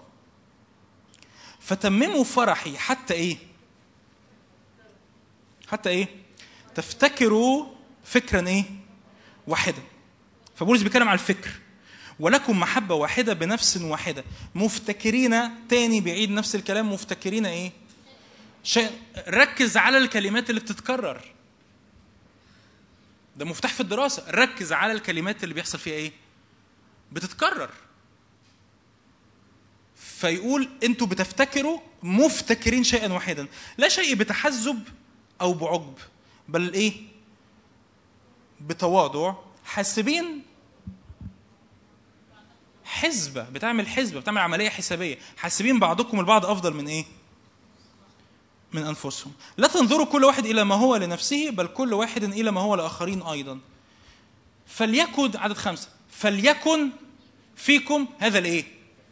D: فتمموا فرحي حتى إيه؟ حتى إيه؟ تفتكروا فكرا إيه؟ واحدا. فبولس بيتكلم على الفكر. ولكم محبة واحدة بنفس واحدة، مفتكرين، تاني بيعيد نفس الكلام، مفتكرين إيه؟ ركز على الكلمات اللي بتتكرر. ده مفتاح في الدراسة، ركز على الكلمات اللي بيحصل فيها إيه؟ بتتكرر. فيقول أنتوا بتفتكروا مفتكرين شيئا واحدا، لا شيء بتحزب أو بعجب، بل إيه؟ بتواضع، حاسبين حسبة، بتعمل حسبة، بتعمل عملية حسابية، حاسبين بعضكم البعض أفضل من إيه؟ من أنفسهم. لا تنظروا كل واحد إلى ما هو لنفسه، بل كل واحد إلى ما هو لآخرين أيضا. فليكن، عدد 5، فليكن فيكم هذا الإيه؟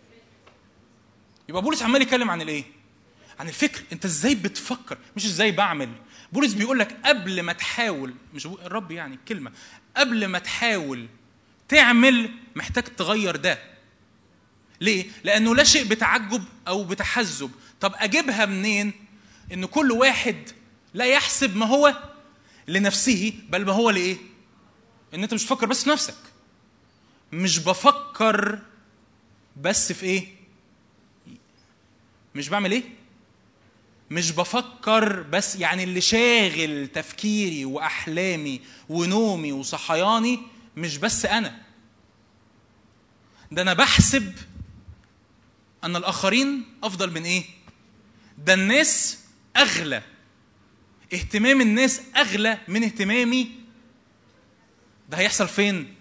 D: يبقى بولس عمال يتكلم عن الإيه؟ عن الفكر. أنت إزاي بتفكر، مش إزاي بعمل. بولس بيقول لك قبل ما تحاول، مش الرب يعني كلمة، قبل ما تحاول تعمل محتاج تغير ده. ليه؟ لأنه لا شيء بتعجب أو بتحزب. طب أجيبها منين؟ إن كل واحد لا يحسب ما هو لنفسه، بل ما هو لإيه؟ إن أنت مش بفكر بس في نفسك، مش بفكر بس في إيه؟ مش بعمل إيه؟ مش بفكر بس، يعني اللي شاغل تفكيري وأحلامي ونومي وصحياني مش بس أنا، ده أنا بحسب أن الآخرين أفضل من إيه؟ ده الناس أغلى، اهتمام الناس أغلى من اهتمامي. ده هيحصل فين؟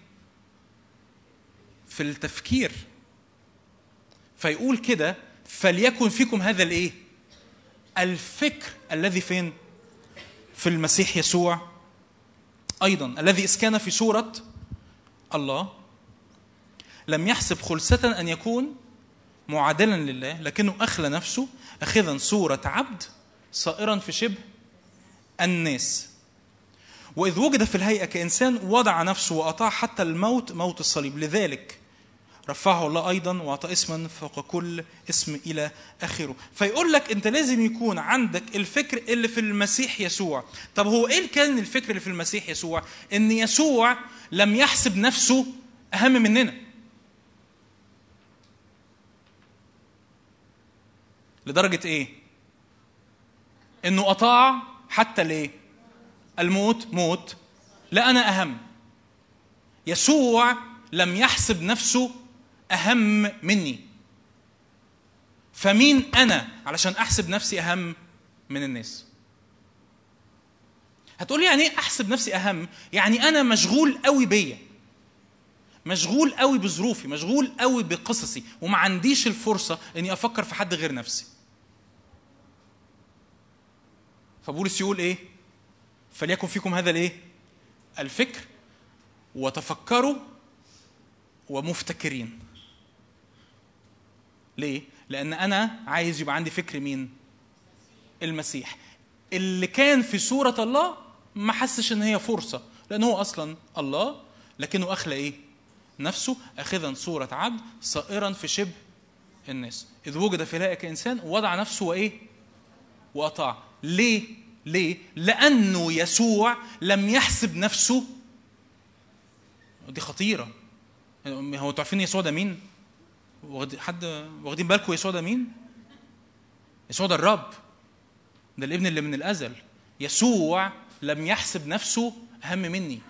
D: في التفكير. فيقول كده فليكن فيكم هذا الإيه؟ الفكر الذي فين؟ في المسيح يسوع أيضا، الذي إذ كان في صورة الله لم يحسب خلسة أن يكون معادلا لله، لكنه أخلى نفسه أخذا صورة عبد صائرا في شبه الناس، وإذ وجد في الهيئة كإنسان وضع نفسه وأطاع حتى الموت، موت الصليب. لذلك رفعه الله أيضا وأعطى اسما فوق كل اسم إلى آخره. فيقول لك أنت لازم يكون عندك الفكر اللي في المسيح يسوع. طب هو إيه كان الفكر اللي في المسيح يسوع؟ إن يسوع لم يحسب نفسه أهم مننا، لدرجة إيه؟ إنه أطاع حتى ليه؟ الموت، موت. لا أنا أهم. يسوع لم يحسب نفسه أهم مني. فمين أنا علشان أحسب نفسي أهم من الناس؟ هتقولي يعني إيه أحسب نفسي أهم؟ يعني أنا مشغول قوي بيا، مشغول قوي بظروفي، مشغول قوي بقصصي، وما عنديش الفرصة إني أفكر في حد غير نفسي. فبولس يقول إيه؟ فليكن فيكم هذا الإيه؟ الفكر، وتفكروا ومفتكرين. ليه؟ لأن أنا عايز يبقى عندي فكر مين؟ المسيح اللي كان في صورة الله. ما حسش إن هي فرصة، لأنه هو أصلا الله، لكنه أخلى إيه؟ نفسه أخذا صورة عبد صائرا في شبه الناس، إذ وجد في الهيئة كإنسان ووضع نفسه وإيه؟ وأطاع. ليه؟ ليه؟ لأنه يسوع لم يحسب نفسه. دي خطيرة. هو تعرفين يسوع ده مين؟ واخدين بالكم يسوع ده مين؟ يسوع ده الرب، ده الابن اللي من الأزل. يسوع لم يحسب نفسه أهم مني.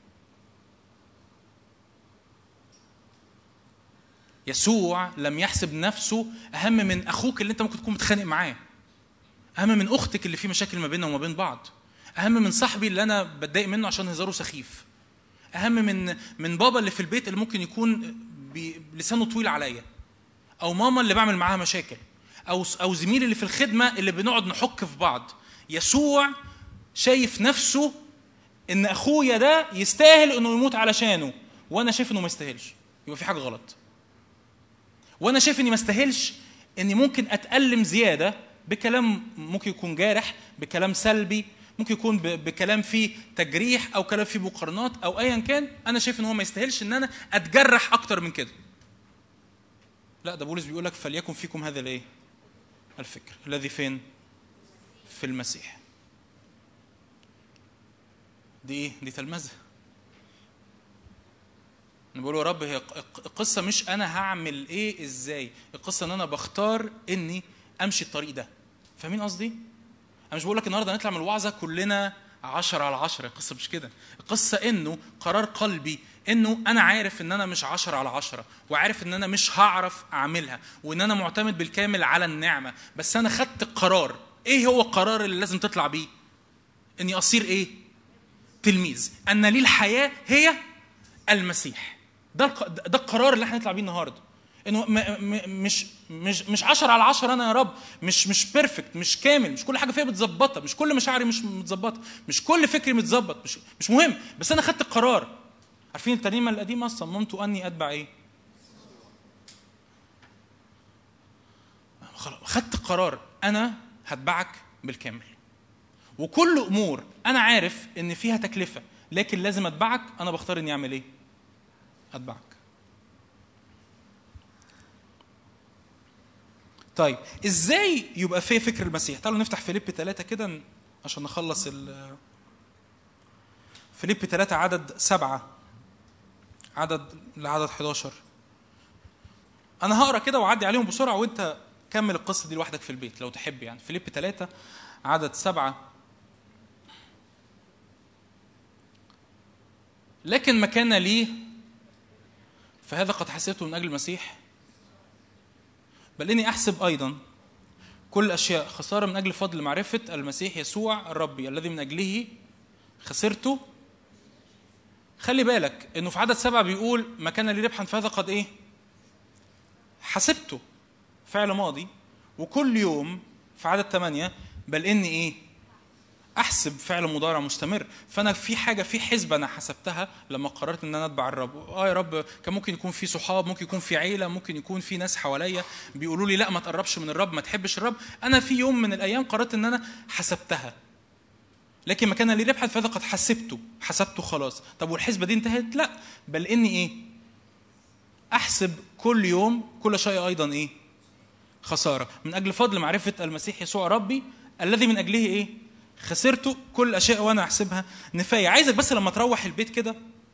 D: يسوع لم يحسب نفسه أهم من أخوك اللي أنت ممكن تكون متخانق معاه، أهم من أختك اللي في مشاكل ما بيننا وما بين بعض، أهم من صاحبي اللي أنا بتضايق منه عشان هزاره سخيف، أهم من بابا اللي في البيت اللي ممكن يكون لسانه طويل عليا، أو ماما اللي بعمل معاها مشاكل، أو زميلي اللي في الخدمة اللي بنقعد نحك في بعض. يسوع شايف نفسه إن أخويا ده يستاهل إنه يموت علشانه، وأنا شايف إنه ما يستاهلش. يبقى في حاجة غلط. وأنا شايف إني ما استاهلش، إني ممكن أتألم زيادة بكلام ممكن يكون جارح، بكلام سلبي، ممكن يكون بكلام فيه تجريح او كلام فيه مقارنات او ايا كان، انا شايف ان هو ما يستاهلش ان انا اتجرح اكتر من كده. لا، ده بولس بيقول لك فليكن فيكم هذا الايه؟ الفكر الذي فين؟ في المسيح. دي ايه؟ دي تلمذه. انا بقول يا رب هي القصه مش انا هعمل ايه ازاي، القصه ان انا بختار اني امشي الطريق ده. فاهمين قصدي؟ انا مش بقول لك النهارده نطلع من الوعظه كلنا 10/10، القصه مش كده. القصه انه قرار قلبي انه انا عارف ان انا مش 10/10، وعارف ان انا مش هعرف اعملها، وان انا معتمد بالكامل على النعمه، بس انا خدت القرار. ايه هو القرار اللي لازم تطلع بيه؟ اني اصير ايه؟ تلميذ. ان لي الحياه هي المسيح. ده القرار اللي احنا نطلع بيه النهارده. انه مش 10/10. انا يا رب مش بيرفكت، مش كامل، مش كل حاجه فيها متظبطه، مش كل مشاعري مش متظبطه، مش كل فكري متظبط، مش مهم، بس انا خدت القرار. عارفين الترنيمه القديمه صممت اني اتبع ايه؟ خلاص خدت القرار، انا هتبعك بالكامل. وكل امور انا عارف ان فيها تكلفه لكن لازم اتبعك، انا بختار اني اعمل ايه؟ اتبعك. طيب ازاي يبقى في فكر المسيح؟ تعالوا نفتح فيليب 3 كده عشان نخلص فيليب 3 عدد 7 لعدد 11. انا هقرا كده واعدي عليهم بسرعه وانت كمل القصه دي لوحدك في البيت لو تحب. يعني فيليب 3 عدد 7. لكن ما كان لي فهذا قد حسبته من اجل المسيح، بل اني احسب ايضا كل الاشياء خساره من اجل فضل معرفه المسيح يسوع الرب الذي من اجله خسرته. خلي بالك انه في عدد 7 بيقول ما كان لي ربحا فهذا قد ايه؟ حسبته، فعل ماضي. وكل يوم في عدد 8 بل اني ايه؟ احسب، فعل مضارع مستمر. فانا في حاجه، في حسبه انا حسبتها لما قررت ان انا اتبع الرب. يا رب كان ممكن يكون في صحاب، ممكن يكون في عيله، ممكن يكون في ناس حواليا بيقولوا لي لا ما تقربش من الرب، ما تحبش الرب. انا في يوم من الايام قررت ان انا حسبتها. لكن ما كان لي ربحا فهذا قد حسبته خلاص. طب والحسبه دي انتهت؟ لا، بل اني ايه؟ احسب كل يوم كل شيء ايضا ايه؟ خساره من اجل فضل معرفه المسيح يسوع ربي الذي من اجله ايه؟ خسرته كل اشياء وانا احسبها نفايه. عايزك بس لما تروح البيت كده،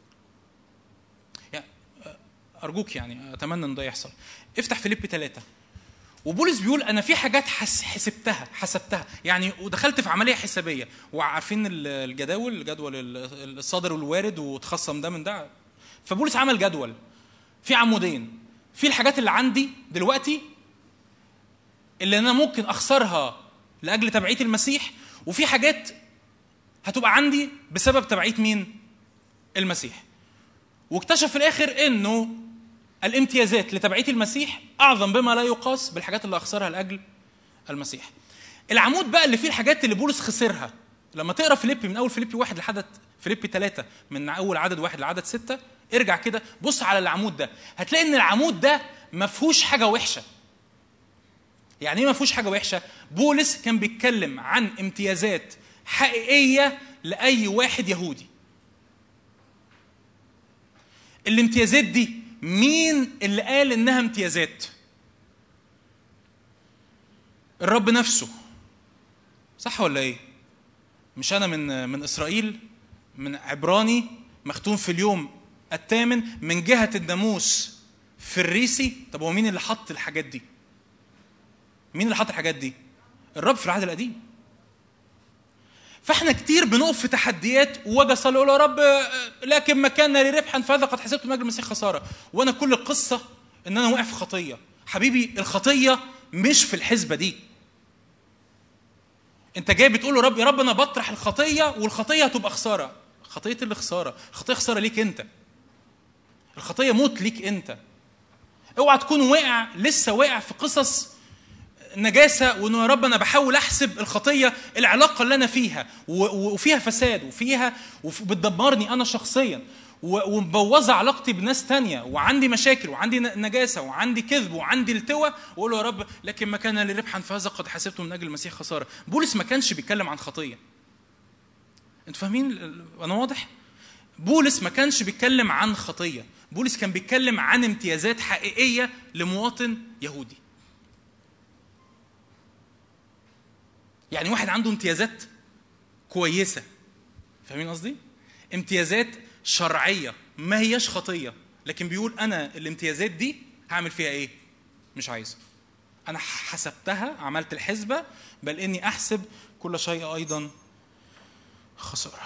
D: يعني ارجوك، يعني اتمنى ان ده يحصل، افتح فيليب 3. وبولس بيقول انا في حاجات حسبتها يعني، ودخلت في عمليه حسابيه. وعارفين الجدول الصادر والوارد وتخصم ده من ده. فبولس عمل جدول في عمودين، في الحاجات اللي عندي دلوقتي اللي انا ممكن اخسرها لاجل تبعيه المسيح، وفي حاجات هتبقى عندي بسبب تبعيه مين؟ المسيح. واكتشف في الاخر انه الامتيازات لتبعيه المسيح اعظم بما لا يقاس بالحاجات اللي اخسرها لاجل المسيح. العمود بقى اللي فيه الحاجات اللي بولس خسرها، لما تقرا فيليب من اول فيليب 1 لحد فيليب 3 من اول عدد 1 لعدد 6، ارجع كده بص على العمود ده، هتلاقي ان العمود ده ما فيهوش حاجه وحشه. يعني ايه ما فيهوش حاجه وحشه؟ بولس كان بيتكلم عن امتيازات حقيقيه لاي واحد يهودي. الامتيازات دي مين اللي قال انها امتيازات؟ الرب نفسه، صح ولا ايه؟ مش انا من اسرائيل، من عبراني، مختوم في اليوم الثامن من جهه الناموس في الريسي. طب هو مين اللي حط الحاجات دي؟ مين اللي حط الحاجات دي؟ الرب في العهد القديم. فاحنا كتير بنقف في تحديات واجي اصلي اقول يا رب لكن ما كان لي ربحا فهذا قد حسبته من اجل المسيح خساره، وانا كل القصه ان انا واقع في خطيه. حبيبي الخطيه مش في الحسبه دي. انت جاي بتقول يا رب انا بطرح الخطيه والخطيه هتبقى خساره. خطيه اللي خساره؟ الخطيه خساره ليك انت. الخطيه موت ليك انت. اوعى تكون لسه واقع في قصص نجاسه، وانه يا رب انا بحاول احسب الخطيه العلاقه اللي انا فيها وفيها فساد وفيها بتدمرني انا شخصيا ومبوظه علاقتي بناس تانية، وعندي مشاكل وعندي نجاسه وعندي كذب وعندي التوى، واقول له يا رب لكن ما كان لي ربحا فهذا قد حسبته من اجل المسيح خساره. بولس ما كانش بيتكلم عن خطيه. انتوا فاهمين انا واضح؟ بولس ما كانش بيتكلم عن خطيه، بولس كان بيتكلم عن امتيازات حقيقيه لمواطن يهودي. يعني واحد عنده امتيازات كويسه، فاهمين قصدي؟ امتيازات شرعيه ما هياش خطيه، لكن بيقول انا الامتيازات دي هعمل فيها ايه؟ مش عايزه. انا حسبتها، عملت الحسبه، بل اني احسب كل شيء ايضا خساره.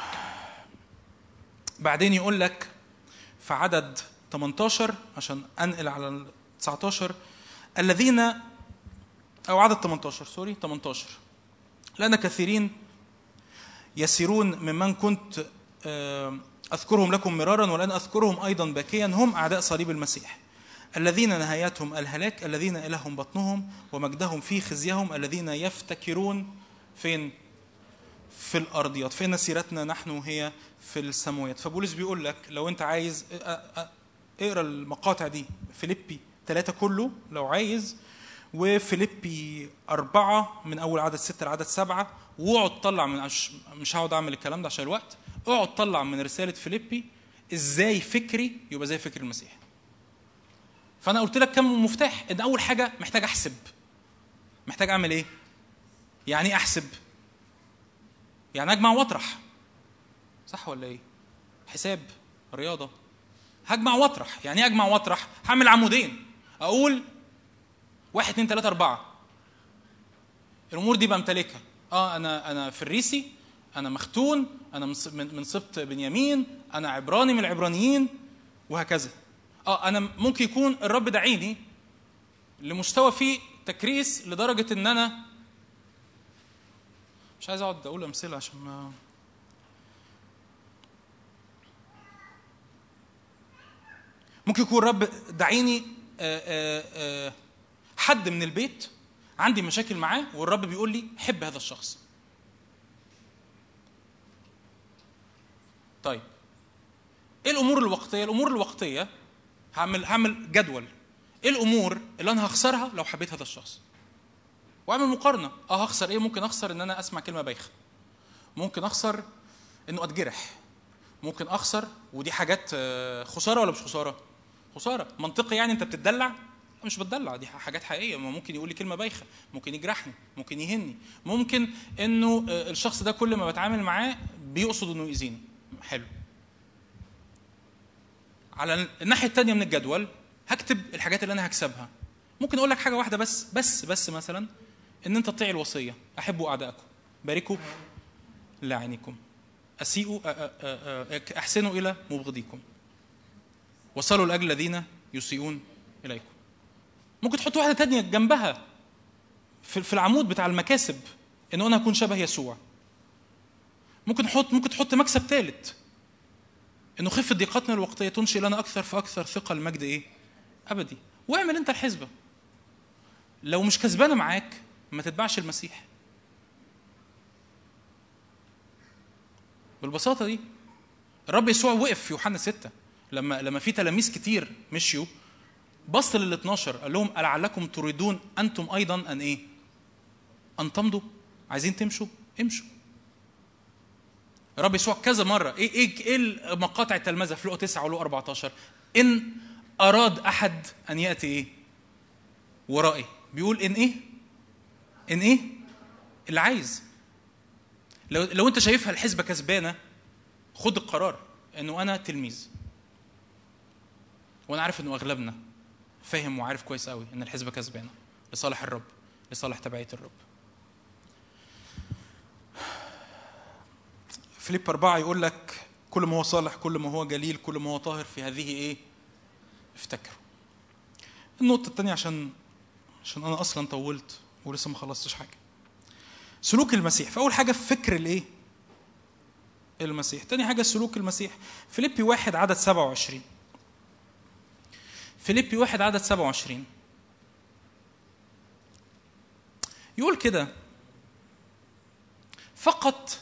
D: بعدين يقول لك في عدد 18 عشان انقل على 19 الذين، او عدد 18 لأن كثيرين يسيرون ممن كنت أذكرهم لكم مرارا ولأن أذكرهم أيضا باكيا هم أعداء صليب المسيح الذين نهايتهم الهلاك الذين إلههم بطنهم ومجدهم في خزيهم الذين يفتكرون فين؟ في الأرضيات، فإن سيرتنا نحن هي في السماوات. فبولس بيقول لك لو أنت عايز اقرأ المقاطع دي، فيليبي 3 كله لو عايز، وفيليبي 4 من أول عدد 6 لعدد 7، واقعد طلع من، مش هقعد أعمل الكلام ده عشان الوقت، اقعد طلع من رسالة فيليبي إزاي فكري يبقى زي فكر المسيح. فأنا قلت لك كم مفتاح، إن أول حاجة محتاج أحسب. محتاج أعمل إيه؟ يعني أحسب، يعني أجمع وأطرح، صح ولا إيه؟ حساب رياضة، هجمع وأطرح. يعني أجمع وأطرح، هعمل عمودين، أقول 1 2 3 4 الأمور دي بمتلكها. أنا فريسي، أنا مختون، أنا من سبط بنيامين، أنا عبراني من العبرانيين، وهكذا. أنا ممكن يكون الرب دعيني لمستوى فيه تكريس لدرجة إن أنا مش عايز أقعد أقول أمثلة عشان ما ممكن يكون الرب دعيني حد من البيت عندي مشاكل معاه، والرب بيقول لي حب هذا الشخص. طيب ايه الامور الوقتيه؟ الامور الوقتيه هعمل جدول ايه الامور اللي انا هخسرها لو حبيت هذا الشخص، واعمل مقارنه. هخسر ايه؟ ممكن اخسر ان انا اسمع كلمه بايخه، ممكن اخسر انه اتجرح، ممكن اخسر، ودي حاجات خساره ولا مش خساره؟ خساره منطقي. يعني انت بتدلع؟ مش بتدلع، دي حاجات حقيقيه. ممكن يقول لي كلمه بايخه، ممكن يجرحني، ممكن يهني، ممكن انه الشخص ده كل ما بتعامل معاه بيقصد انه يأذيني. حلو. على الناحيه الثانيه من الجدول هكتب الحاجات اللي انا هكسبها. ممكن اقول لك حاجه واحده بس مثلا ان انت تطيع الوصيه: احبوا اعدائكم، باركوا لاعنيكم، اسيئوا احسنوا الى مبغضيكم، وصلوا لاجل الذين يسيئون اليكم. ممكن تحط واحده تانية جنبها في العمود بتاع المكاسب انه انا اكون شبه يسوع. ممكن تحط مكسب ثالث انه خفة ضيقتنا الوقتيه تنشئ لنا اكثر فاكثر ثقه المجد ايه؟ ابدي. واعمل انت الحسبه. لو مش كسبانه معاك ما تتبعش المسيح بالبساطه دي. الرب يسوع وقف في يوحنا 6 لما في تلاميذ كتير مشيوا، بص لل12 قال لهم: ألعلكم تريدون انتم ايضا ان ايه؟ ان تمضوا. عايزين تمشوا؟ امشوا. الرب يسوع كذا مره ايه المقاطع التلمذه في لقا 9 ولقا 14: ان اراد احد ان ياتي ايه؟ ورائي. بيقول ان ايه؟ اللي عايز. لو انت شايفها الحسبه كسبانه، خد القرار انه انا تلميذ. وانا عارف انه اغلبنا فاهم وعارف كويس قوي ان الحسبه كسبانه لصالح الرب، لصالح تبعيه الرب. فيليب 4 يقول لك: كل ما هو صالح، كل ما هو جليل، كل ما هو طاهر، في هذه ايه؟ افتكروا. النقطه الثانيه عشان انا اصلا طولت ولسه ما خلصتش حاجه. سلوك المسيح. فاول حاجه فكر الايه؟ المسيح. تاني حاجه سلوك المسيح. فيليبي 1 عدد 27. فيليبي 1 عدد 27 يقول كده: فقط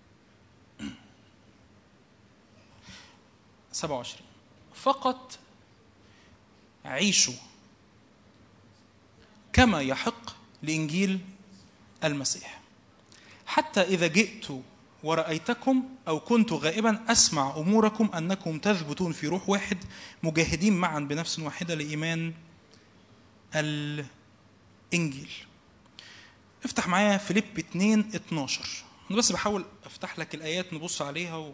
D: 27 فقط عيشوا كما يحق لإنجيل المسيح، حتى إذا جئت ورأيتكم أو كنت غائبا أسمع أموركم أنكم تثبتون في روح واحد مجاهدين معا بنفس واحدة لإيمان الإنجيل. افتح معايا فيليب 2:12. أنا بس بحاول أفتح لك الآيات نبص عليها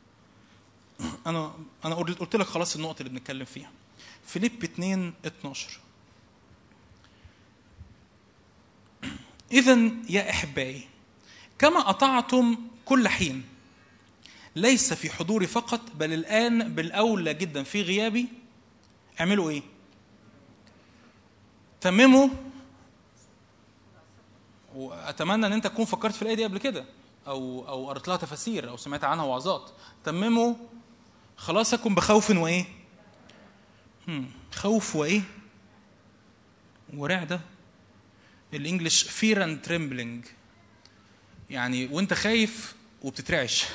D: أنا قلت لك خلاص النقطة اللي بنتكلم فيها. فيليب 2:12. إذن يا إحبائي كما أطعتم كل حين ليس في حضوري فقط بل الآن بالأولى جدا في غيابي اعملوا إيه؟ تمموا. وأتمنى أن أنت تكون فكرت في الآية دي قبل كده أو قرأت لها تفاسير أو سمعت عنها وعظات. تمموا خلاصكم بخوف وإيه؟ خوف وإيه؟ ورعدة. الإنجليش fear and trembling، يعني وانت خايف وبتترعش.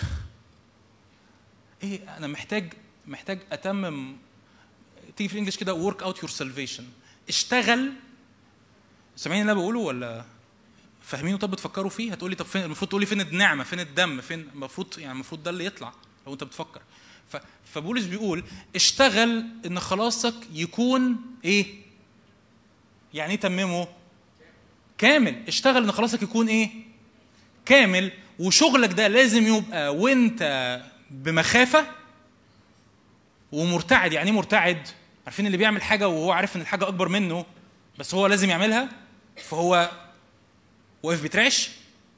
D: ايه انا محتاج اتمم. تيجي في الانجليش كده work out your salvation، اشتغل. سامعين اللي انا بقوله ولا فاهمينه؟ طب بتفكروا فيه. هتقولي طب فين المفروض تقولي فين النعمه، فين الدم، فين المفروض ده اللي يطلع لو انت بتفكر. فبولس بيقول اشتغل ان خلاصك يكون ايه؟ يعني ايه تممه؟ كامل. اشتغل ان خلاصك يكون ايه؟ كامل. وشغلك ده لازم يبقى وانت بمخافة ومرتعد. يعني ايه مرتعد؟ عارفين اللي بيعمل حاجة وهو عارف ان الحاجة اكبر منه بس هو لازم يعملها، فهو واقف بيترعش.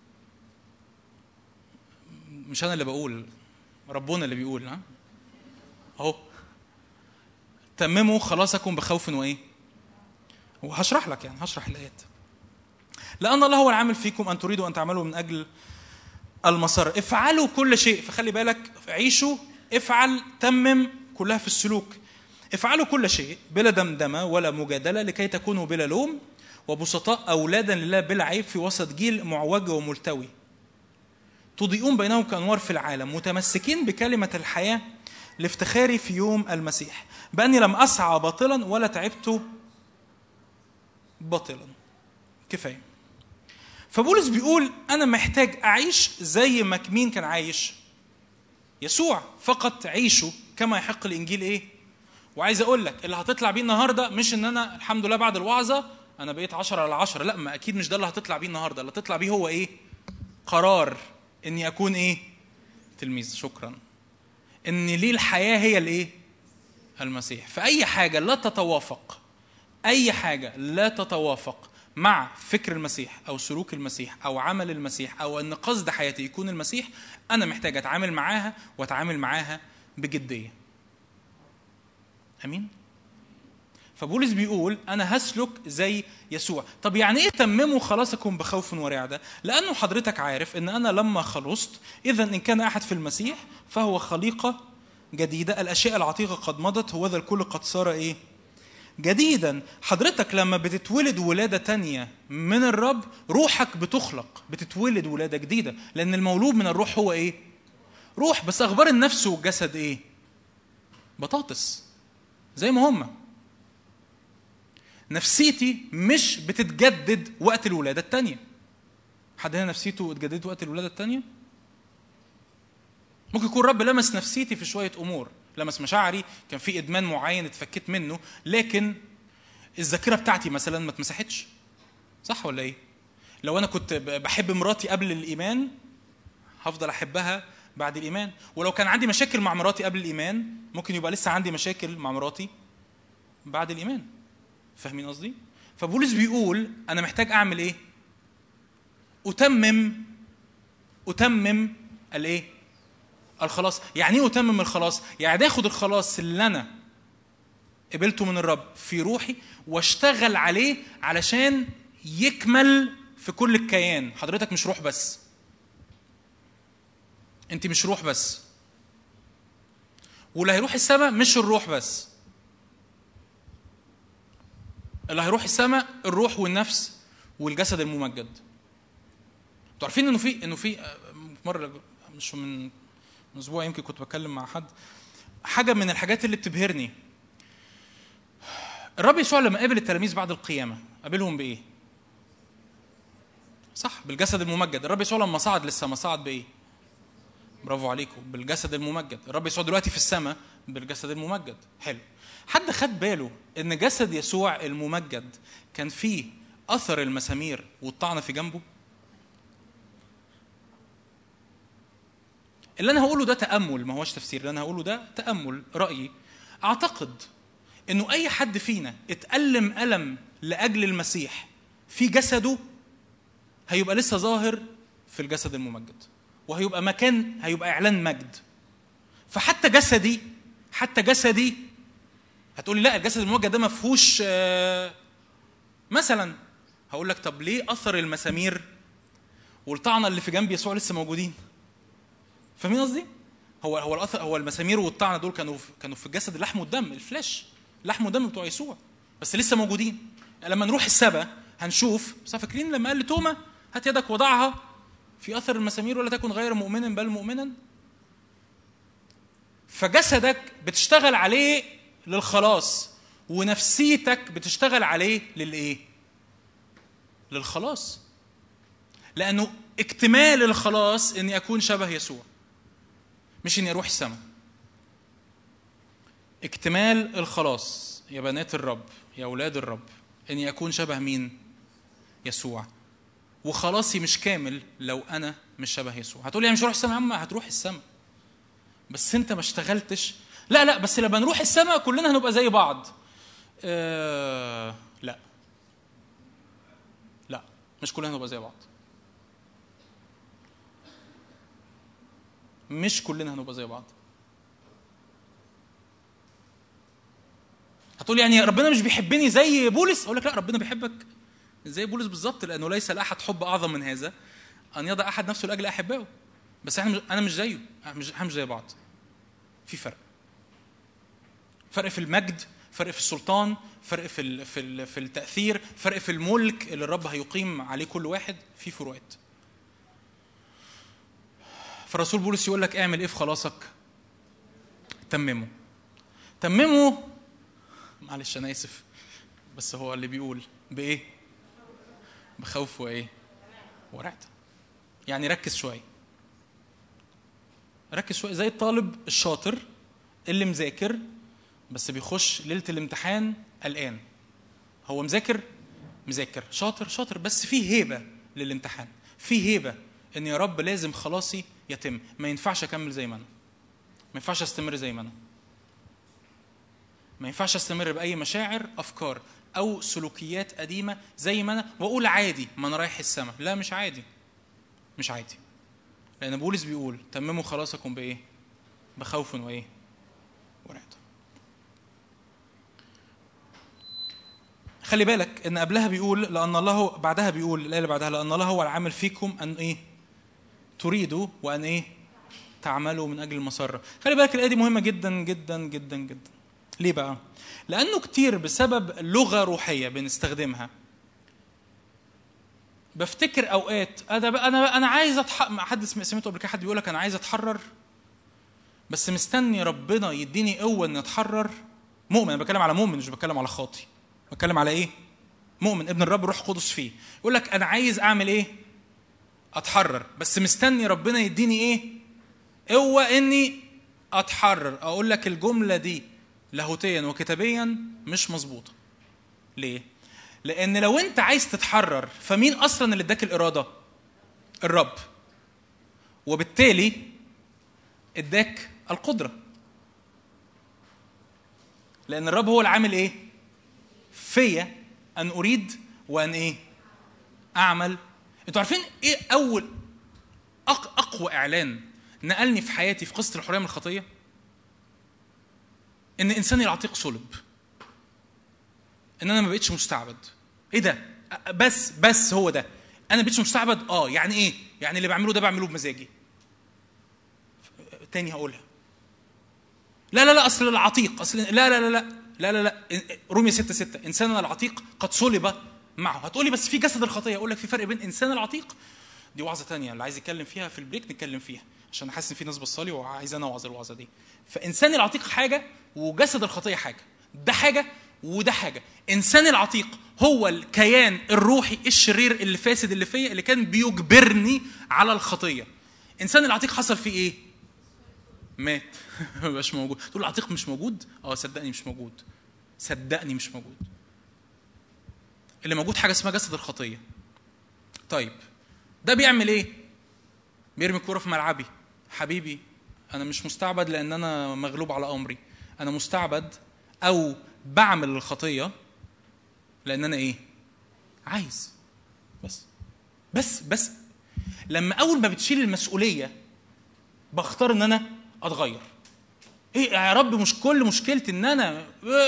D: مش انا اللي بقول، ربنا اللي بيقول. اهو تمموا خلاصكم بخوف وايه. وهشرح لك، يعني هشرح الايات. لأن الله هو العامل فيكم أن تريدوا أن تعملوا من أجل المسار. افعلوا كل شيء. فخلي بالك، عيشوا، افعل، تمم، كلها في السلوك. افعلوا كل شيء بلا دمدمة ولا مجادلة لكي تكونوا بلا لوم وبسطاء أولادا لله بلا عيب في وسط جيل معوج وملتوي تضيئون بينهم كأنوار في العالم متمسكين بكلمة الحياة لافتخاري في يوم المسيح بأني لم أسعى باطلا ولا تعبت باطلا. كفاية. فبولس بيقول أنا محتاج أعيش زي ما مين كان عايش؟ يسوع. فقط عيشوا كما يحق الإنجيل إيه؟ وعايز أقول لك اللي هتطلع بيه النهاردة مش إن أنا الحمد لله بعد الوعظة أنا بقيت 10/10. لا، ما أكيد مش ده اللي هتطلع بيه النهاردة. اللي هتطلع بيه هو إيه؟ قرار إني أكون إيه؟ تلميذ. شكرا. إن ليه الحياة هي الإيه؟ المسيح. فأي حاجة لا تتوافق، أي حاجة لا تتوافق مع فكر المسيح أو سلوك المسيح أو عمل المسيح أو أن قصد حياتي يكون المسيح، أنا محتاج أتعامل معاها وأتعامل معاها بجدية. أمين؟ فبولس بيقول أنا هسلك زي يسوع. طب يعني إيه تمموا خلاصكم بخوف ورعدة؟ لأنه حضرتك عارف أن أنا لما خلصت إذن إن كان أحد في المسيح فهو خليقة جديدة، الأشياء العتيقة قد مضت وذا الكل قد صار إيه؟ جديدا. حضرتك لما بتتولد ولادة تانية من الرب روحك بتخلق، بتتولد ولادة جديدة، لأن المولود من الروح هو إيه؟ روح. بس أخبار النفس والجسد إيه؟ بطاطس زي ما هما. نفسيتي مش بتتجدد وقت الولادة التانية. حد هنا نفسيته اتجددت وقت الولادة التانية؟ ممكن يكون رب لمس نفسيتي في شوية أمور، لمس مشاعري، كان في إدمان معين اتفكت منه، لكن الذاكرة بتاعتي مثلا ما اتمسحتش. صح ولا إيه؟ لو أنا كنت بحب مراتي قبل الإيمان هفضل أحبها بعد الإيمان، ولو كان عندي مشاكل مع مراتي قبل الإيمان ممكن يبقى لسه عندي مشاكل مع مراتي بعد الإيمان. فاهمين قصدي؟ فبولس بيقول أنا محتاج أعمل إيه؟ أتمم الإيه؟ الخلاص. يعني ايه أتمم الخلاص؟ يعني اخد الخلاص اللي انا قبلته من الرب في روحي واشتغل عليه علشان يكمل في كل الكيان. حضرتك مش روح بس، انت مش روح بس، واللي هيروح السماء مش الروح بس، اللي هيروح السماء الروح والنفس والجسد الممجد. انتوا عارفين انه في مره مش من أسبوع يمكن كنت بتكلم مع حد، حاجة من الحاجات اللي بتبهرني. الرب يسوع لما قابل التلاميذ بعد القيامة قابلهم بإيه؟ صح، بالجسد الممجد. الرب يسوع لما صعد للسماء صعد بإيه؟ برافو عليكم، بالجسد الممجد. الرب يسوع دلوقتي في السماء بالجسد الممجد. حلو. حد خد باله ان جسد يسوع الممجد كان فيه اثر المسامير والطعنه في جنبه؟ اللي انا هقوله ده تامل، ما هوش تفسير. اللي انا هقوله ده تامل رايي. اعتقد انه اي حد فينا اتألم ألم لاجل المسيح في جسده هيبقى لسه ظاهر في الجسد الممجد، وهيبقى مكان، هيبقى اعلان مجد. فحتى جسدي هتقولي لا الجسد الممجد ده ما فيهوش مثلا. هقول لك طب ليه اثر المسامير والطعنه اللي في جنب يسوع لسه موجودين؟ فاهمين قصدي؟ هو الاثر، هو المسامير والطعنه دول كانوا في الجسد، اللحم والدم، الفلاش، اللحم والدم بتوع يسوع، بس لسه موجودين. لما نروح السبا هنشوف. بس فاكرين لما قال لتوما هات يدك وضعها في اثر المسامير ولا تكن غير مؤمن بل مؤمنا؟ فجسدك بتشتغل عليه للخلاص، ونفسيتك بتشتغل عليه للايه؟ للخلاص. لانه اكتمال الخلاص اني اكون شبه يسوع، مش اني اروح السماء. اكتمال الخلاص يا بنات الرب، يا اولاد الرب، اني اكون شبه مين؟ يسوع. وخلاصي مش كامل لو انا مش شبه يسوع. هتقولي انا مش هروح السماء. يا عم هتروح السماء بس انت ما اشتغلتش. لا بس لما نروح السماء كلنا هنبقى زي بعض. لا مش كلنا هنبقى زي بعض. مش كلنا هنبقى زي بعض. هتقول يعني ربنا مش بيحبني زي بولس؟ اقول لك لا، ربنا بيحبك زي بولس بالظبط، لانه ليس لاحد حب اعظم من هذا ان يضع احد نفسه لاجل احبائه. بس انا مش زيه، احنا مش زي بعض. في فرق في المجد، فرق في السلطان، فرق في التاثير، فرق في الملك اللي الرب هيقيم عليه كل واحد. في فروقات. فالرسول بولس يقول لك اعمل ايه في خلاصك؟ تممه. معلش انا اسف، بس هو اللي بيقول بايه؟ بخوف وايه؟ ورعد. يعني ركز شويه زي الطالب الشاطر اللي مذاكر بس بيخش ليله الامتحان قلقان. هو مذاكر شاطر بس فيه هيبه للامتحان، فيه هيبه ان يا رب لازم خلاصي يتم. ما ينفعش اكمل زي ما انا، ما ينفعش استمر زي ما انا، ما ينفعش استمر باي مشاعر، افكار او سلوكيات قديمه زي ما انا، واقول عادي ما انا رايح السماء. لا مش عادي، لان بولس بيقول تمموا خلاصكم بايه؟ بخوف وايه؟ ورعد. خلي بالك ان قبلها بيقول لان الله، بعدها بيقول الايه اللي بعدها لان الله هو العامل فيكم ان ايه؟ تريدوا وان ايه؟ تعملوا من اجل المسره. خلي بالك الايه دي مهمه جدا جدا جدا جدا. ليه بقى؟ لانه كتير بسبب لغه روحيه بنستخدمها. بفتكر اوقات انا عايز حد سمعته قبل كده، حد بيقول لك انا عايز اتحرر بس مستني ربنا يديني قوه ان اتحرر. مؤمن، انا بتكلم على مؤمن مش بتكلم على خاطي. بتكلم على ايه؟ مؤمن ابن الرب روح قدس فيه. يقول لك انا عايز اعمل ايه؟ اتحرر بس مستني ربنا يديني ايه؟ قوه اني اتحرر. اقول لك الجمله دي لاهوتيا وكتابيا مش مظبوطه. ليه؟ لان لو انت عايز تتحرر فمين اصلا اللي اداك الاراده؟ الرب. وبالتالي اداك القدره، لان الرب هو العامل ايه؟ فيا ان اريد وان ايه؟ اعمل. انتوا عارفين ايه اول اقوى اعلان نقلني في حياتي في قصه الحريه من الخطيه؟ ان انساني العتيق صلب، ان انا ما بقتش مستعبد. ايه ده؟ بس هو ده، انا ما بقتش مستعبد. يعني ايه؟ يعني اللي بعمله ده بعمله بمزاجي. تاني هقولها. لا اصل العتيق، اصل لا رومية 6:6 انساننا العتيق قد صلب معه. هتقولي بس في جسد الخطيه. اقول لك في فرق بين انسان العتيق، دي وعظه تانية اللي عايز يتكلم فيها في البريك نتكلم فيها، عشان احس ان في ناس بصالي وعايز انا اوعظ الوعظه دي. فانسان العتيق حاجه وجسد الخطيه حاجه، ده حاجه وده حاجه. انسان العتيق هو الكيان الروحي الشرير اللي فاسد اللي فيا، اللي كان بيجبرني على الخطيه. انسان العتيق حصل فيه ايه؟ مات ما بقاش موجود. تقول العتيق مش موجود؟ صدقني مش موجود، صدقني مش موجود. اللي موجود حاجه اسمها جسد الخطيه. طيب ده بيعمل ايه؟ بيرمي الكوره في ملعبي. حبيبي انا مش مستعبد لان انا مغلوب على امري، انا مستعبد او بعمل الخطيه لان انا ايه؟ عايز. بس لما اول ما بتشيل المسؤوليه بختار ان انا اتغير. ايه يا رب، مش كل مشكلتي ان انا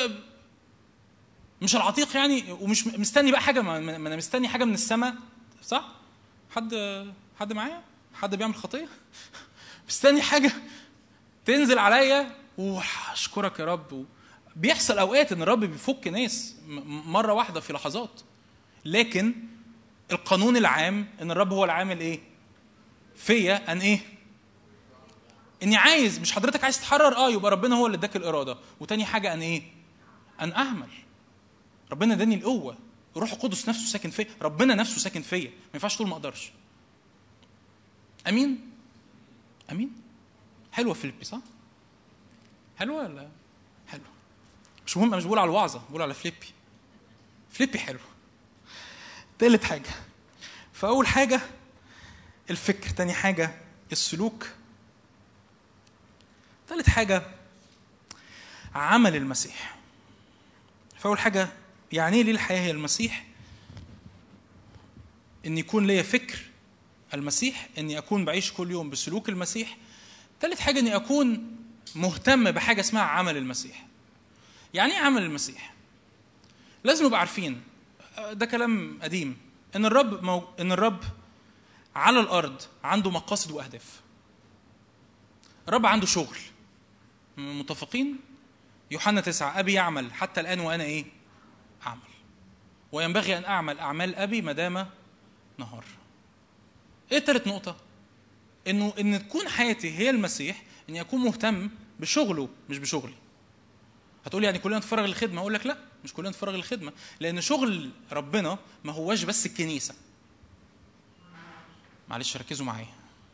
D: مش العتيق يعني، ومش مستني بقى حاجه، ما انا مستني حاجه من السماء، صح؟ حد معايا؟ حد بيعمل خطيه؟ مستني حاجه تنزل عليا واشكرك يا رب. بيحصل اوقات ان الرب بيفك ناس مره واحده في لحظات، لكن القانون العام ان الرب هو العامل ايه فيا، ان ايه؟ اني عايز. مش حضرتك عايز تحرر؟ يبقى ربنا هو اللي اداك الاراده. وتاني حاجه ان ايه؟ ان اعمل. ربنا اداني القوه، الروح القدس نفسه ساكن فيا، ربنا نفسه ساكن فيا، ما ينفعش تقول ما اقدرش. امين. حلوه فيليبي صح؟ حلوه ولا حلوه؟ مش مهم، مش بقول على الوعظه، بقول على فيليبي حلو. ثالث حاجه، فاول حاجه الفكر، تاني حاجه السلوك، ثالث حاجه عمل المسيح. فاول حاجه يعني ليه الحياه هي المسيح؟ ان يكون ليا فكر المسيح، اني اكون بعيش كل يوم بسلوك المسيح. ثالث حاجه اني اكون مهتم بحاجه اسمها عمل المسيح. يعني ايه عمل المسيح؟ لازم نبقى عارفين، ده كلام قديم، ان الرب على الارض عنده مقاصد واهداف. الرب عنده شغل، متفقين؟ يوحنا 9 ابي يعمل حتى الان وانا ايه؟ اعمل، وينبغي ان اعمل اعمال ابي ما دام نهار. ايه ثالث نقطه؟ ان تكون حياتي هي المسيح، اني اكون مهتم بشغله مش بشغلي. هتقولي يعني كلنا نتفرغ للخدمه؟ اقول لك لا، مش كلنا نتفرغ للخدمه، لان شغل ربنا ما هواش بس الكنيسه. معلش ركزوا معايا،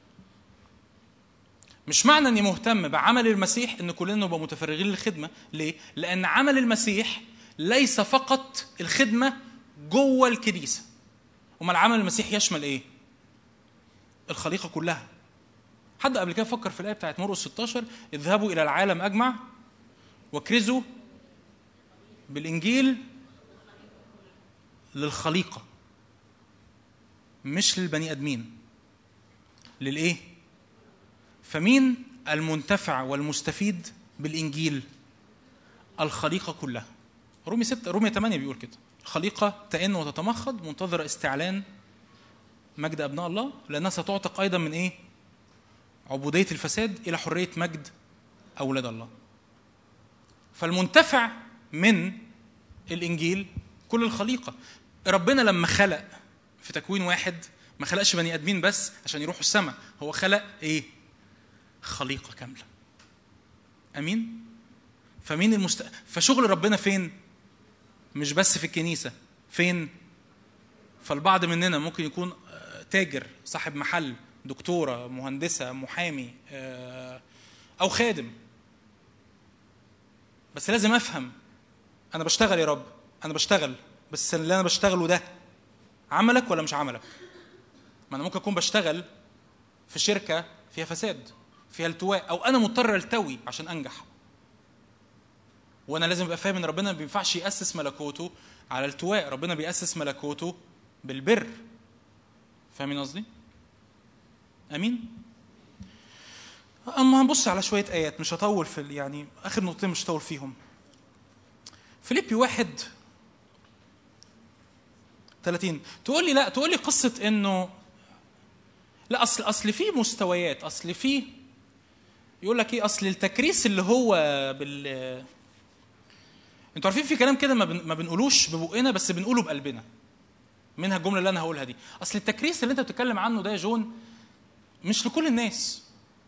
D: مش معنى اني مهتم بعمل المسيح ان كلنا نبقى متفرغين للخدمه. ليه؟ لان عمل المسيح ليس فقط الخدمه جوه الكنيسه. امال عمل المسيح يشمل ايه؟ الخليقه كلها. حد قبل كده فكر في الايه بتاعت مرقس 16 اذهبوا الى العالم اجمع واكرزوا بالانجيل للخليقه، مش للبني ادمين، للايه؟ فمين المنتفع والمستفيد بالانجيل؟ الخليقه كلها. رومية 8 بيقول كده، الخليقه تئن وتتمخض منتظره استعلان مجد ابناء الله، لانها ستعتق ايضا من ايه؟ عبوديه الفساد الى حريه مجد اولاد الله. فالمنتفع من الانجيل كل الخليقه. ربنا لما خلق في تكوين 1 ما خلقش بني ادمين بس عشان يروحوا السماء، هو خلق ايه؟ خليقه كامله. امين. فمين فشغل ربنا فين؟ مش بس في الكنيسه، فين؟ فالبعض مننا ممكن يكون تاجر، صاحب محل، دكتوره، مهندسه، محامي، او خادم. بس لازم افهم انا بشتغل يا رب، انا بشتغل، بس اللي انا بشتغله ده عملك ولا مش عملك؟ ما انا ممكن اكون بشتغل في شركه فيها فساد، فيها التواء، او انا مضطر التوي عشان انجح. وانا لازم ابقى فاهم ان ربنا ما بينفعش ياسس ملكوته على التواء، ربنا بياسس ملكوته بالبر. فاهمين قصدي؟ امين. اما هنبص على شويه ايات، مش هطول في يعني اخر نقطتين مش هطول فيهم. فيليبي 1:30 تقول لي لا، تقول لي قصه انه لا اصل في مستويات، اصل في يقول لك ايه، اصل التكريس اللي هو انتوا عارفين في كلام كده ما بنقولوش ببقنا بس بنقوله بقلبنا. منها الجمله اللي انا هقولها دي، اصل التكريس اللي انت بتتكلم عنه ده يا جون مش لكل الناس.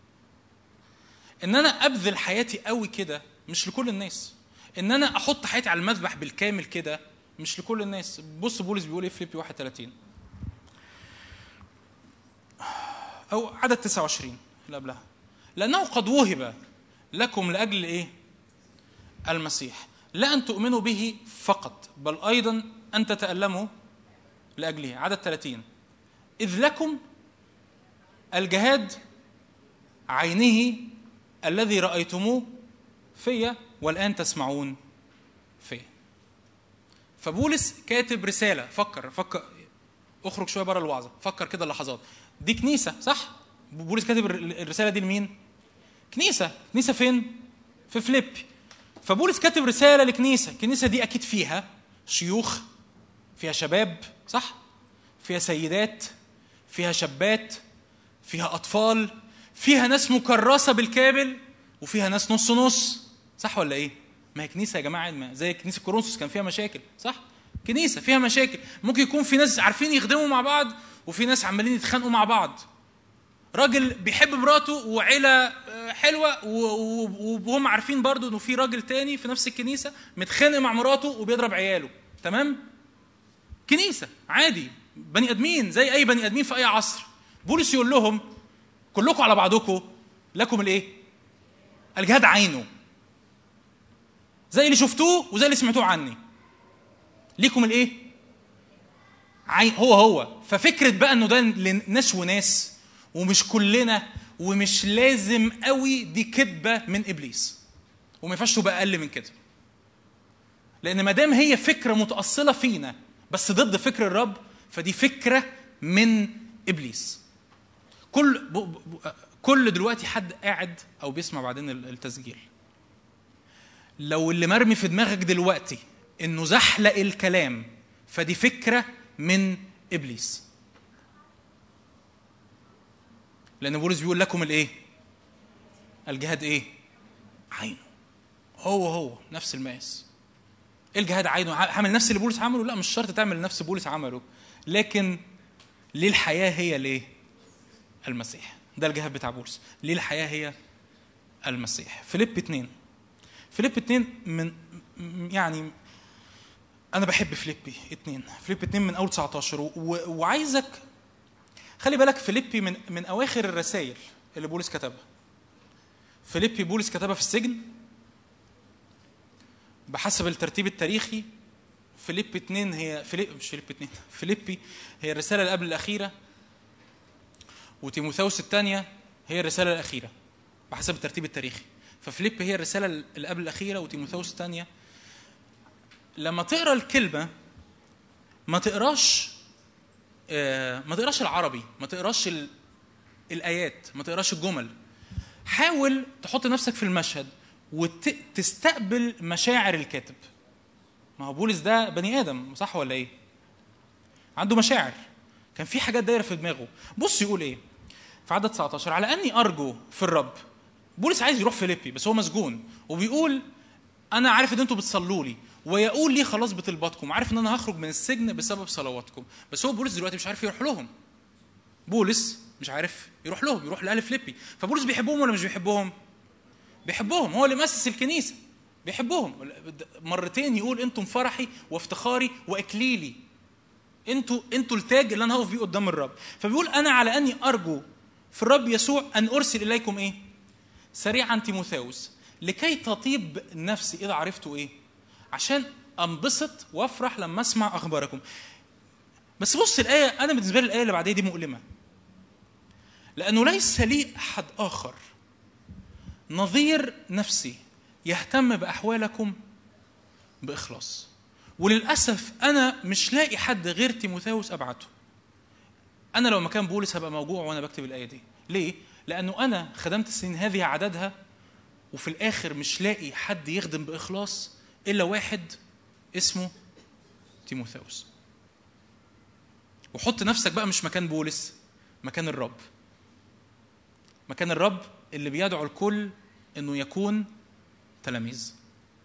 D: ان انا ابذل حياتي قوي كده مش لكل الناس. ان انا احط حياتي على المذبح بالكامل كده مش لكل الناس. بص بولس بيقول ايه في فيليبي 1:30 او عدد 29 اللي قبلها، لأنه قد وهب لكم لأجل إيه؟ المسيح، لا أن تؤمنوا به فقط بل أيضا أن تتألموا لأجله. عدد 30. إذ لكم الجهاد عينه الذي رأيتموه فيا والآن تسمعون فيا. فبولس كاتب رسالة. فكر اخرج شوية برا الوعظة، فكر كده اللحظات دي. كنيسة صح؟ بولس كاتب الرسالة دي لمين؟ كنيسة فين؟ في فيليبي. فبولس كاتب رسالة لكنيسة. الكنيسة دي أكيد فيها شيوخ، فيها شباب صح؟ فيها سيدات، فيها شابات، فيها أطفال، فيها ناس مكرسة بالكامل وفيها ناس نص نص، صح ولا إيه؟ ما هي كنيسة يا جماعة، زي كنيسة كورنثوس كان فيها مشاكل صح؟ كنيسة فيها مشاكل، ممكن يكون في ناس عارفين يخدموا مع بعض وفي ناس عمالين يتخانقوا مع بعض. راجل بيحب مراته وعيلة حلوة وهم عارفين برضو انه في راجل تاني في نفس الكنيسة متخانق مع مراته وبيضرب عياله. تمام؟ كنيسة عادي، بني ادمين زي اي بني ادمين في اي عصر. بولس يقول لهم كلكم على بعضكم لكم الايه؟ الجهاد عينه، زي اللي شفتوه وزي اللي سمعتوه عني. ليكم الايه؟ عين. هو ففكرة بقى انه ده ناس وناس ومش كلنا ومش لازم قوي، دي كذبة من إبليس وما ينفعش تبقى أقل من كده. لأن ما دام هي فكرة متأصلة فينا بس ضد فكر الرب، فدي فكرة من إبليس. كل دلوقتي حد قاعد أو بيسمع بعدين التسجيل، لو اللي مرمي في دماغك دلوقتي إنه زحلق الكلام، فدي فكرة من إبليس. لأن بولس بيقول لكم الإيه؟ الجهاد إيه؟ عينه. هو نفس الماس. الجهاد عينه. عمل نفس اللي بولس عمله؟ لا، مش شرط تعمل نفس بولس عمله، لكن ليه الحياة هي ليه؟ المسيح. ده الجهاد بتاع بولس. ليه الحياة هي المسيح. فيليب 2 من يعني أنا بحب فيليب 2 من أول 19 وعايزك خلي بالك. فيليبي من أواخر الرسائل اللي بولس كتبها. فيليبي بولس كتبها في السجن بحسب الترتيب التاريخي. فيليبي 2 هي فيليبي هي الرسالة اللي قبل الأخيرة، وتيموثاوس الثانية هي الرسالة الأخيرة بحسب الترتيب التاريخي. ففيليبي هي الرسالة اللي قبل الأخيرة وتيموثاوس الثانية. لما تقرأ الكلمة ما تقراش العربي، ما تقراش الآيات، ما تقراش الجمل. حاول تحط نفسك في المشهد وتستقبل مشاعر الكاتب. ما هو بولس ده بني آدم صح ولا إيه؟ عنده مشاعر، كان في حاجات دايرة في دماغه. بص يقول إيه في عدد 19: على أني أرجو في الرب. بولس عايز يروح فيليبي بس هو مسجون، وبيقول أنا عارف إن أنتوا بتصلوا لي ويقول لي خلاص بطلباتكم، عارف ان انا هخرج من السجن بسبب صلواتكم. بس هو بولس دلوقتي مش عارف يروح لهم. بولس مش عارف يروح لهم، يروح لأهل فيليبي. فبولس بيحبهم ولا مش بيحبهم؟ بيحبهم. هو اللي مؤسس الكنيسة، بيحبهم. مرتين يقول انتم فرحي وافتخاري واكليلي، انتوا التاج اللي انا هقف بيه قدام الرب. فبيقول انا على اني ارجو في الرب يسوع ان ارسل اليكم ايه؟ سريعا تيموثاوس لكي تطيب نفسي اذا عرفتوا ايه؟ عشان انبسط وافرح لما اسمع اخباركم. بس بص الآية، انا بالنسبة لي الآية اللي بعدها دي مؤلمة، لانه ليس لي احد اخر نظير نفسي يهتم باحوالكم باخلاص. وللاسف انا مش لاقي حد غير تيموثاوس ابعته. انا لو مكان بولس هبقى موجوع وانا بكتب الآية دي. ليه؟ لانه انا خدمت السنين هذه عددها وفي الاخر مش لاقي حد يخدم باخلاص إلا واحد اسمه تيموثاوس. وحط نفسك بقى مش مكان بولس، مكان الرب. مكان الرب اللي بيدعو الكل إنه يكون تلاميذ.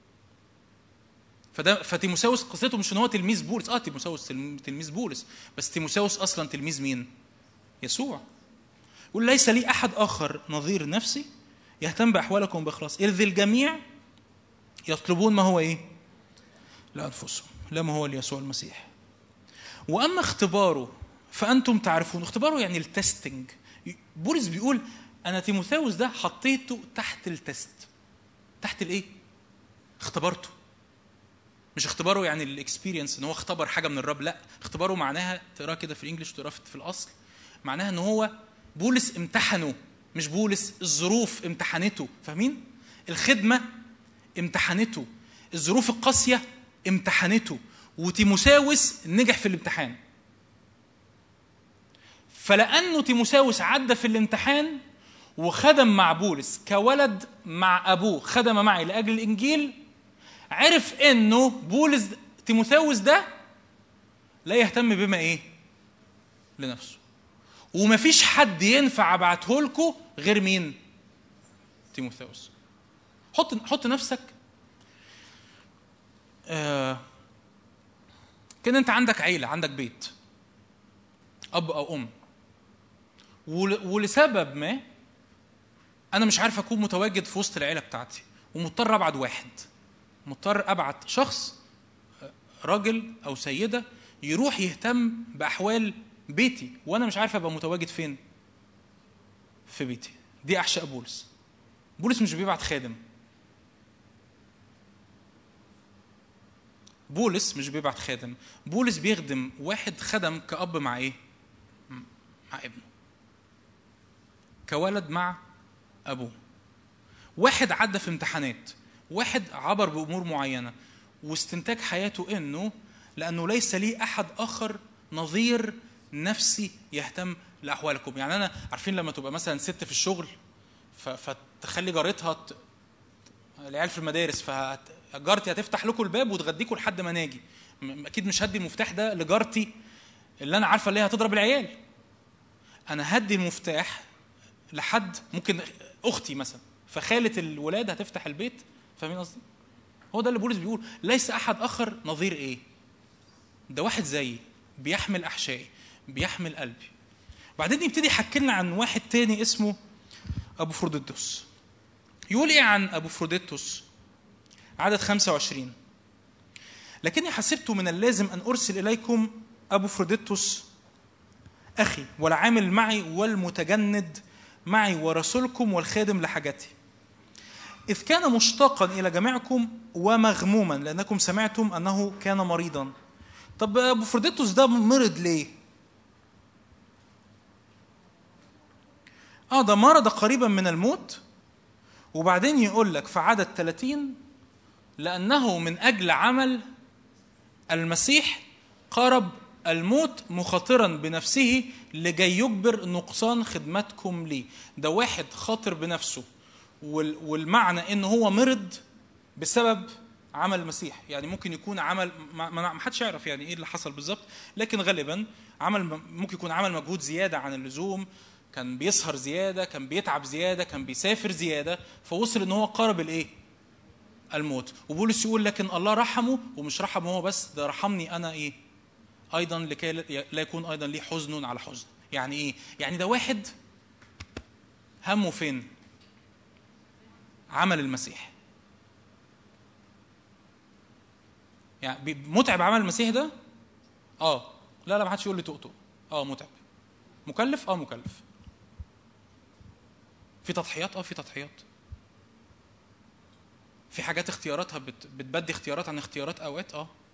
D: فتيموثاوس قصته مش إن هو تلميذ بولس. تيموثاوس تلميذ بولس، بس تيموثاوس أصلا تلميذ مين؟ يسوع. يقول ليس لي أحد آخر نظير نفسي يهتم بأحوالكم بإخلاص، إذ الجميع يطلبون ما هو إيه؟ لأنفسهم، لا ما هو ليسوع المسيح. وأما اختباره فأنتم تعرفون. اختباره يعني التستنج. بولس بيقول انا تيموثاوس ده حطيته تحت التست. تحت الايه؟ اختبرته. مش اختباره يعني الاكسبيرينس ان هو اختبر حاجه من الرب، لا، اختباره معناها تقرا كده في الانجليش تقرا في الاصل، معناها ان هو بولس امتحنه، مش بولس، الظروف امتحنته. فاهمين؟ الخدمه امتحنته، الظروف القاسيه امتحنته، وتيموثاوس نجح في الامتحان. فلانه تيموثاوس عدى في الامتحان وخدم مع بولس كولد مع ابوه، خدم معي لاجل الانجيل، عرف انه بولس تيموثاوس ده لا يهتم بما ايه؟ لنفسه. ومفيش حد ينفع ابعته لكم غير مين؟ تيموثاوس. حط نفسك كان انت عندك عيله، عندك بيت، اب او ام، ولسبب ما انا مش عارف اكون متواجد في وسط العيله بتاعتي، ومضطر ابعت واحد، مضطر ابعت شخص، راجل او سيده، يروح يهتم باحوال بيتي، وانا مش عارف ابقى متواجد فين؟ في بيتي. دي احشاء بولس. بولس مش بيبعت خادم، بولس مش بيبعت خادم، بولس بيخدم واحد خدم كأب مع ايه؟ مع ابنه، كولد مع ابوه. واحد عدى في امتحانات، واحد عبر بأمور معينة، واستنتاج حياته لأنه ليس لي أحد آخر نظير نفسي يهتم لأحوالكم. يعني أنا عارفين لما تبقى مثلا ست في الشغل فتخلي جارتها العيال في المدارس، فجارتي هتفتح لكم الباب وتغديكم لحد ما ناجي. أكيد مش هدي المفتاح ده لجارتي اللي أنا عارفة اللي هي هتضرب العيال، أنا هدي المفتاح لحد ممكن أختي مثلا، فخالة الولاد هتفتح البيت. فاهمين قصدي؟ هو ده اللي بولس بيقول، ليس أحد آخر نظير إيه؟ ده واحد زيي بيحمل أحشائي، بيحمل قلبي. بعدين يبتدي يحكي لنا عن واحد تاني اسمه أبوفروديتوس. يقول إيه عن أبوفروديتوس؟ عدد 25: لكني حسبت من اللازم أن أرسل إليكم أبوفروديتوس أخي والعامل معي والمتجند معي ورسولكم والخادم لحاجتي، إذ كان مشتاقا إلى جميعكم ومغموما لأنكم سمعتم أنه كان مريضا. طب أبوفروديتوس ده مرض ليه؟ ده مرض قريبا من الموت. وبعدين يقول لك في عدد 30: لأنه من أجل عمل المسيح قارب الموت مخاطرا بنفسه لكي يجبر نقصان خدمتكم لي. ده واحد خاطر بنفسه، والمعنى إنه هو مرض بسبب عمل المسيح. يعني ممكن يكون عمل ما حدش يعرف يعني إيه اللي حصل بالظبط، لكن غالبا ممكن يكون عمل مجهود زيادة عن اللزوم، كان بيسهر زيادة، كان بيتعب زيادة، كان بيسافر زيادة، فوصل إنه هو قارب الإيه؟ الموت. وبولس يقول لكن الله رحمه، ومش رحمه هو بس، ده رحمني أنا إيه؟ أيضا لكي لا يكون أيضا لي حزن على حزن. يعني إيه؟ يعني ده واحد همه فين؟ عمل المسيح. يعني متعب عمل المسيح ده؟ لا ما حدش يقول لي تقطق. متعب. مكلف؟ مكلف. في تضحيات؟ في تضحيات. في حاجات اختياراتها بتبدي اختيارات عن اختيارات اوقات.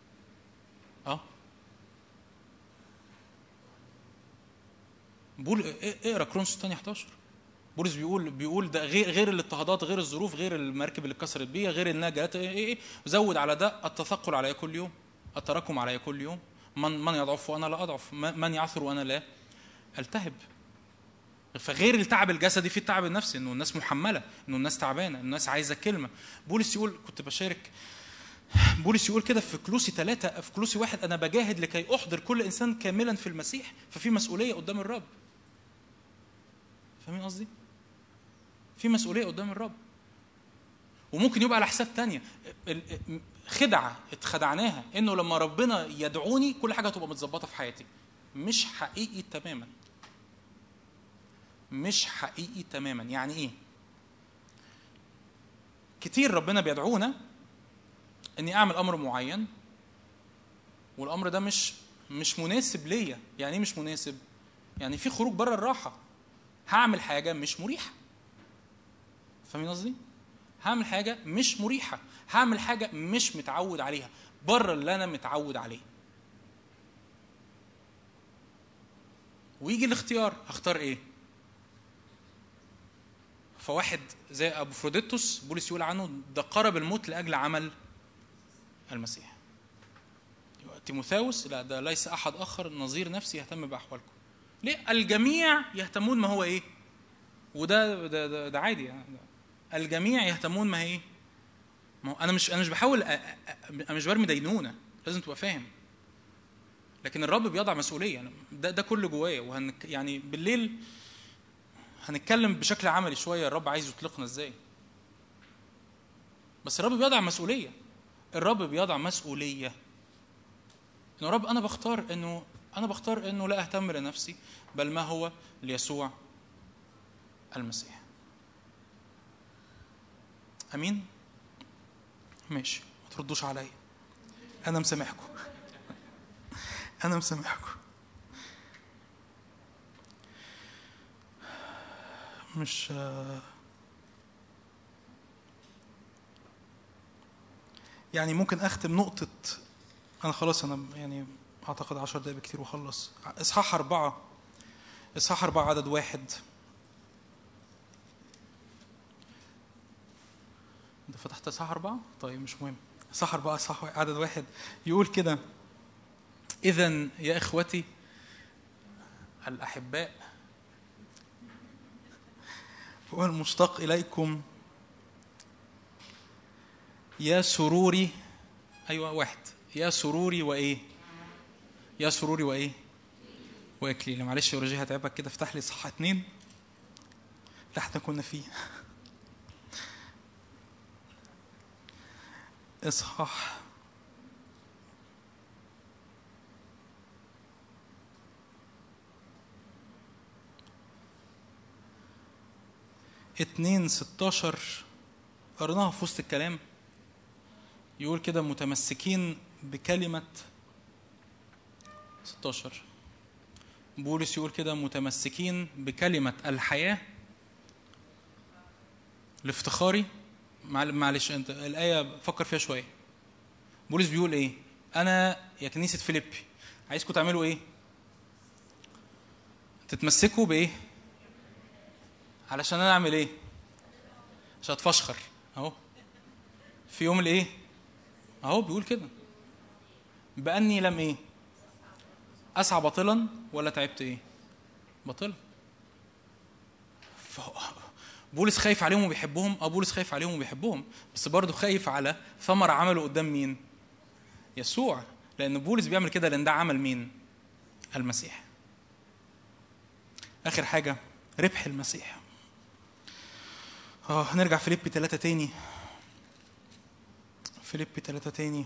D: اقرا كرونس الثاني 11. بولس بيقول ده غير الاضطهادات، غير الظروف، غير المركب اللي اتكسرت بيها، غير انها جات زود على ده التثقل علي كل يوم، التراكم علي كل يوم، من يضعف وانا لا اضعف، من يعثر وانا لا التهب. فغير التعب الجسدي في التعب النفسي، انه الناس محمله، انه الناس تعبانه، الناس عايزه كلمه. بولس يقول، كنت بشارك، بولس يقول كده في كلوسي 3، في كلوسي 1: انا بجاهد لكي احضر كل انسان كاملا في المسيح. ففي مسؤوليه قدام الرب. فاهمين قصدي؟ في مسؤوليه قدام الرب. وممكن يبقى على حساب تانية، خدعه اتخدعناها انه لما ربنا يدعوني كل حاجه تبقى متظبطه في حياتي. مش حقيقي تماما، مش حقيقي تماما. يعني ايه؟ كتير ربنا بيدعونا اني اعمل امر معين، والامر ده مش مناسب ليا. يعني ايه مش مناسب؟ يعني في خروج بره الراحه. هعمل حاجه مش مريحه. فاهمين قصدي؟ هعمل حاجه مش مريحه، هعمل حاجه مش متعود عليها، بره اللي انا متعود عليه. ويجي الاختيار، هختار ايه؟ فواحد زي ابوفروديتوس بولس يقول عنه ده قرب الموت لاجل عمل المسيح. تيموثاوس لا، ده ليس احد اخر نظير نفسي يهتم باحوالكم. ليه؟ الجميع يهتمون ما هو ايه؟ وده ده عادي يعني. الجميع يهتمون ما هي. ما هو انا مش بحاول انا مش برمي دينونه، لازم تبقى فاهم. لكن الرب بيضع مسؤوليه، ده كل جوايا. يعني بالليل هنتكلم بشكل عملي شويه الرب عايز يطلقنا ازاي. بس الرب بيضع مسؤوليه. الرب بيضع مسؤوليه. انه رب انا بختار انه لا اهتم لنفسي، بل ما هو ليسوع المسيح. امين. ماشي، ما تردوش عليا، انا مسامحكم. انا مسامحكم. مش يعني ممكن اختم نقطة. انا خلاص، انا يعني اعتقد 10 دقايق كتير وخلص. اصحاح 4 عدد 1. انت فتحت اصحاح 4؟ طيب مش مهم. اصحاح 4 عدد 1 يقول كده: إذن يا إخوتي الأحباء والمشتاق إليكم يا سروري. أيوة، 1. يا سروري وإيه؟ يا سروري وإيه؟ وإكليل. معلش يا رجي هتعبك كده، افتح لي صحة 2 اللي احنا كنا فيه. إصحاح 2:16 قرناها في وسط الكلام. يقول كده: متمسكين بكلمة 16. بولس يقول كده: متمسكين بكلمة الحياة لافتخاري. معلش انت الآية فكر فيها شوية. بولس بيقول ايه؟ انا يا كنيسة فيليبي عايزكم تعملوا ايه؟ تتمسكوا بايه؟ علشان انا اعمل ايه؟ عشان اتفشخر اهو في يوم الايه اهو. بيقول كده: بأني لم ايه؟ اسعى باطلا ولا تعبت ايه؟ باطلا. بولس خايف عليهم وبيحبهم. بولس خايف عليهم وبيحبهم، بس برضه خايف على ثمر عمله قدام مين؟ يسوع. لأن بولس بيعمل كده لأن ده عمل مين؟ المسيح. آخر حاجة، ربح المسيح. هنرجع فيليبي 3 تاني. فيليبي 3 تاني.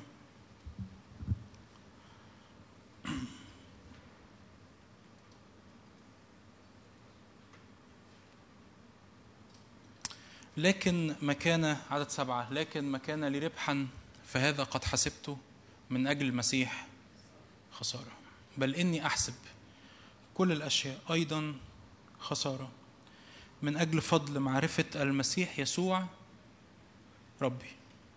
D: لكن ما كان عدد 7 لكن ما كان لي ربحا فهذا قد حسبته من أجل المسيح خسارة، بل إني أحسب كل الأشياء أيضا خسارة من أجل فضل معرفة المسيح يسوع ربي.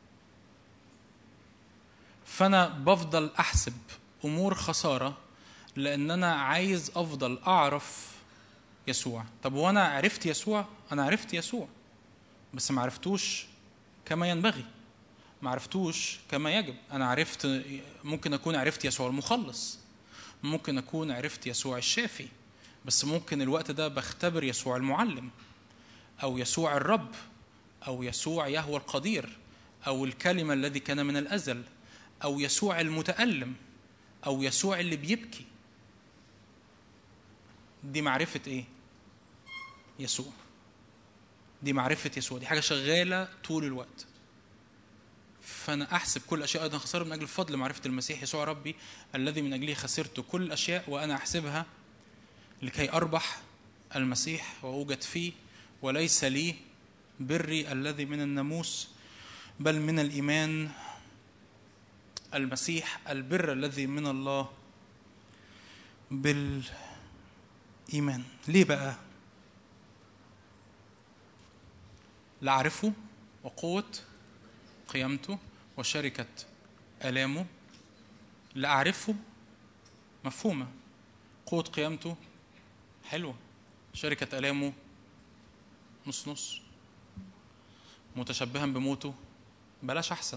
D: فأنا بفضل أحسب أمور خسارة لأن أنا عايز أفضل أعرف يسوع. طب وأنا عرفت يسوع؟ أنا عرفت يسوع بس ما عرفتوش كما ينبغي، ما عرفتوش كما يجب. أنا عرفت، ممكن أكون عرفت يسوع المخلص، ممكن أكون عرفت يسوع الشافي، بس ممكن الوقت ده بختبر يسوع المعلم أو يسوع الرب أو يسوع يهوى القدير أو الكلمة الذي كان من الأزل أو يسوع المتألم أو يسوع اللي بيبكي. دي معرفة إيه؟ يسوع. دي معرفة يسوع، دي حاجة شغالة طول الوقت. فأنا أحسب كل الأشياء أيضا خسارة من أجل فضل معرفة المسيح يسوع ربي الذي من أجله خسرت كل الأشياء وأنا أحسبها لكي أربح المسيح وأوجد فيه، وليس لي بري الذي من الناموس بل من الإيمان المسيح، البر الذي من الله بالإيمان. ليه بقى؟ لأعرفه وقوة قيامته وشركة آلامه. لأعرفه مفهومة، قوة قيامته حلوة، شركة آلامه نص نص، متشبها بموته بلاش أحسن.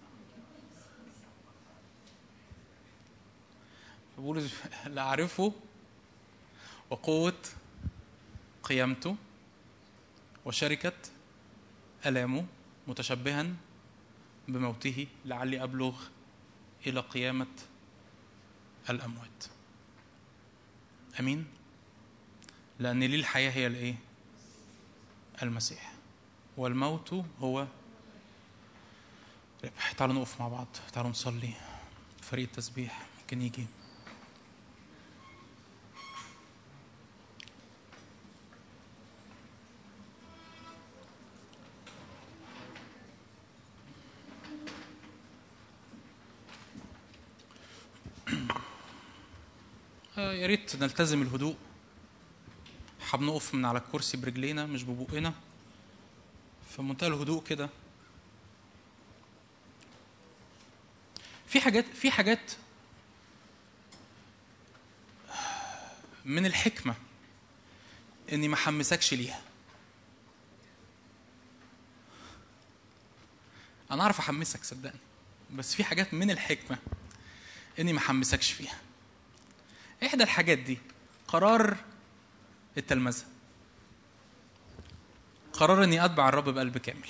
D: بقول لأعرفه وقوة قيامته وشركة آلامه متشبها بموته لعلي أبلغ إلى قيامة الأموات. أمين. لأن لي الحياة هي الإيه؟ المسيح، والموت هو ربح. تعالوا نقف مع بعض، تعالوا نصلي. فريق التسبيح ممكن يجي. يا ريت نلتزم الهدوء. حبنقف من على الكرسي برجلينا مش ببقنا، في منتهى الهدوء كده. في حاجات من الحكمة اني ما حمسكش ليها. انا اعرف احمسك صدقني، بس في حاجات من الحكمة اني ما حمسكش فيها. احدى الحاجات دي قرار التلمذة، قرار اني اتبع الرب بقلب كامل،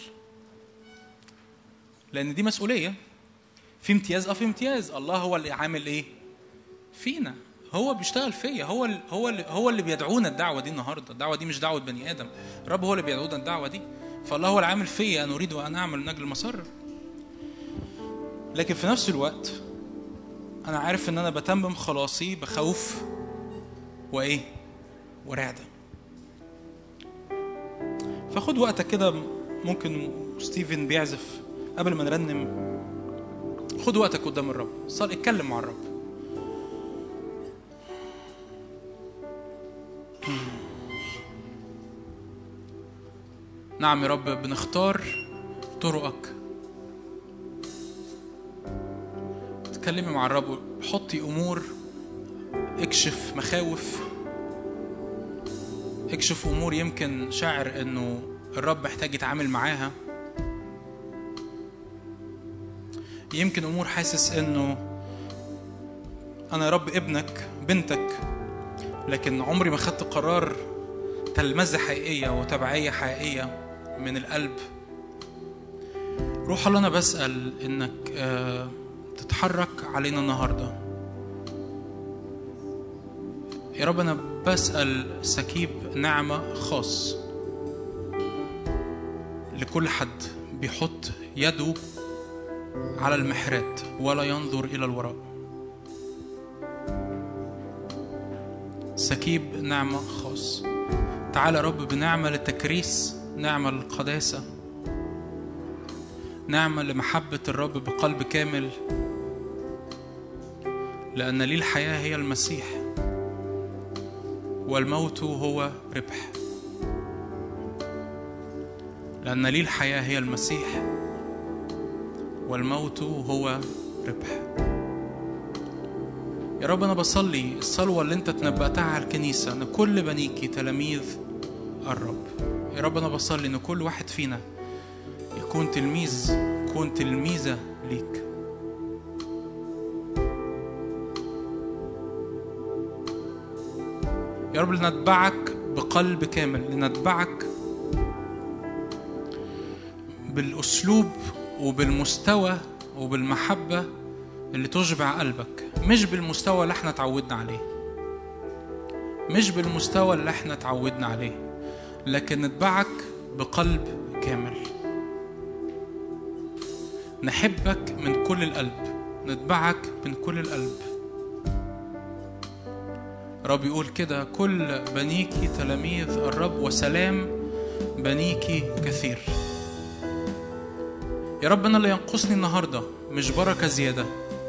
D: لان دي مسؤولية. في امتياز، في امتياز. الله هو اللي عامل ايه فينا، هو بيشتغل فيا، هو اللي بيدعونا الدعوة دي النهاردة. الدعوة دي مش دعوة بني آدم، الرب هو اللي بيدعونا الدعوة دي. فالله هو اللي عامل فيا، أنا أريد أن أعمل من أجل المسر. لكن في نفس الوقت أنا عارف أن أنا بتمم خلاصي بخوف ورعدة. فخد وقتك كده. ممكن ستيفن بيعزف قبل ما نرنم. خد وقتك قدام الرب، صل، اتكلم مع الرب. نعم يا رب، بنختار طرقك. تكلمي مع الرب، حطي أمور، اكشف مخاوف، اكشف أمور يمكن شاعر أنه الرب محتاج يتعامل معاها. يمكن أمور حاسس أنه أنا يا رب ابنك بنتك، لكن عمري ما خدت قرار تلمذة حقيقية وتبعية حقيقية من القلب. روح الله، أنا بسأل إنك تتحرك علينا النهاردة يا رب. أنا بسأل سكيب نعمة خاص لكل حد بيحط يده على المحرات ولا ينظر إلى الوراء. سكيب نعمة خاص. تعال يا رب بنعمة للتكريس، نعمة للقداسة، نعمة لمحبة الرب بقلب كامل، لأن لي الحياة هي المسيح والموت هو ربح. لأن لي الحياة هي المسيح والموت هو ربح. يا رب أنا بصلي الصلوة اللي أنت تنبأتها على الكنيسة، أن كل بنيكي تلاميذ الرب. يا رب أنا بصلي أن كل واحد فينا يكون تلميذ، يكون تلميذة ليك. يا رب لنتبعك بقلب كامل، لنتبعك بالأسلوب وبالمستوى وبالمحبة اللي تشبع قلبك، مش بالمستوى اللي احنا تعودنا عليه، مش بالمستوى اللي احنا تعودنا عليه، لكن نتبعك بقلب كامل. نحبك من كل القلب، نتبعك من كل القلب. رب يقول كده: كل بنيكي تلاميذ الرب وسلام بنيكي كثير. يا رب أنا اللي ينقصني النهاردة مش بركة زيادة،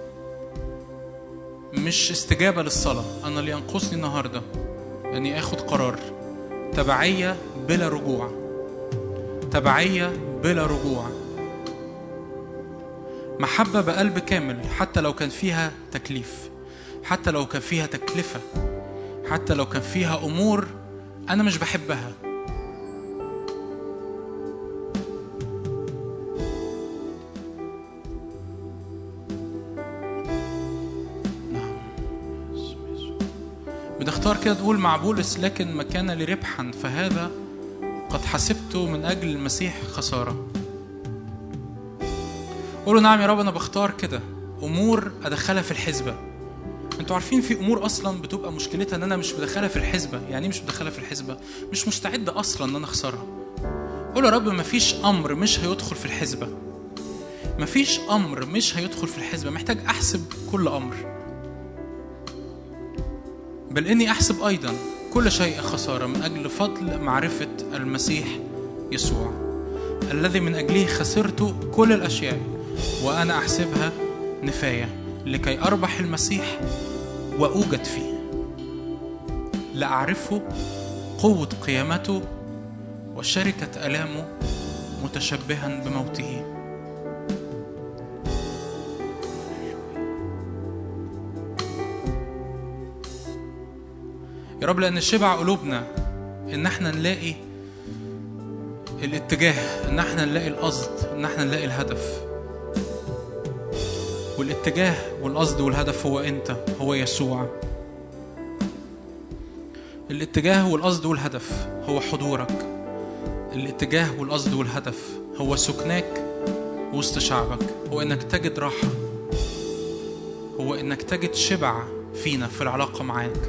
D: مش استجابة للصلاة. أنا اللي ينقصني النهاردة أني أخد قرار تبعية بلا رجوع، تبعية بلا رجوع، محبة بقلب كامل حتى لو كان فيها تكليف، حتى لو كان فيها تكلفة، حتى لو كان فيها أمور أنا مش بحبها. بنختار كده تقول مع بولس: لكن ما كان لي ربحا فهذا قد حسبته من أجل المسيح خسارة. قولوا: نعم يا رب، أنا بختار كده أمور أدخلها في الحسبة. أنتوا عارفين في أمور أصلا بتبقى مشكلتها أن أنا مش بدخلها في الحسبة. يعني مش بدخلها في الحسبة، مش مستعد أصلا أن أنا أخسرها. قولوا يا رب: مفيش أمر مش هيدخل في الحسبة، مفيش أمر مش هيدخل في الحسبة. محتاج أحسب كل أمر، بل إني أحسب أيضا كل شيء خسارة من أجل فضل معرفة المسيح يسوع الذي من أجله خسرت كل الأشياء وأنا أحسبها نفاية لكي أربح المسيح وأوجد فيه، لأعرفه قوة قيامته وشركة ألامه متشبها بموته. يا رب، لأن شبع قلوبنا إن احنا نلاقي الاتجاه، إن احنا نلاقي القصد، إن احنا نلاقي الهدف. والاتجاه والقصد والهدف هو أنت، هو يسوع. الاتجاه والقصد والهدف هو حضورك. الاتجاه والقصد والهدف هو سكناك وسط شعبك، هو إنك تجد راحة، هو إنك تجد شبع فينا في العلاقة معاك.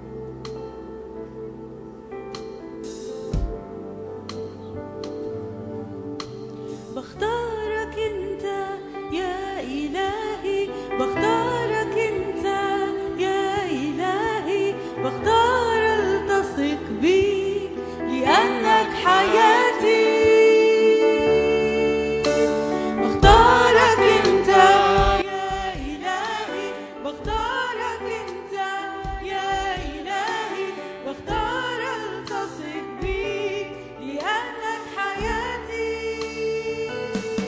A: بختارك انت يا إلهي، بختارك انت يا إلهي، بختار التصق بيك لأنك حياتي. بختارك انت يا إلهي، بختارك انت يا إلهي، بختار التصق بيك لأنك حياتي.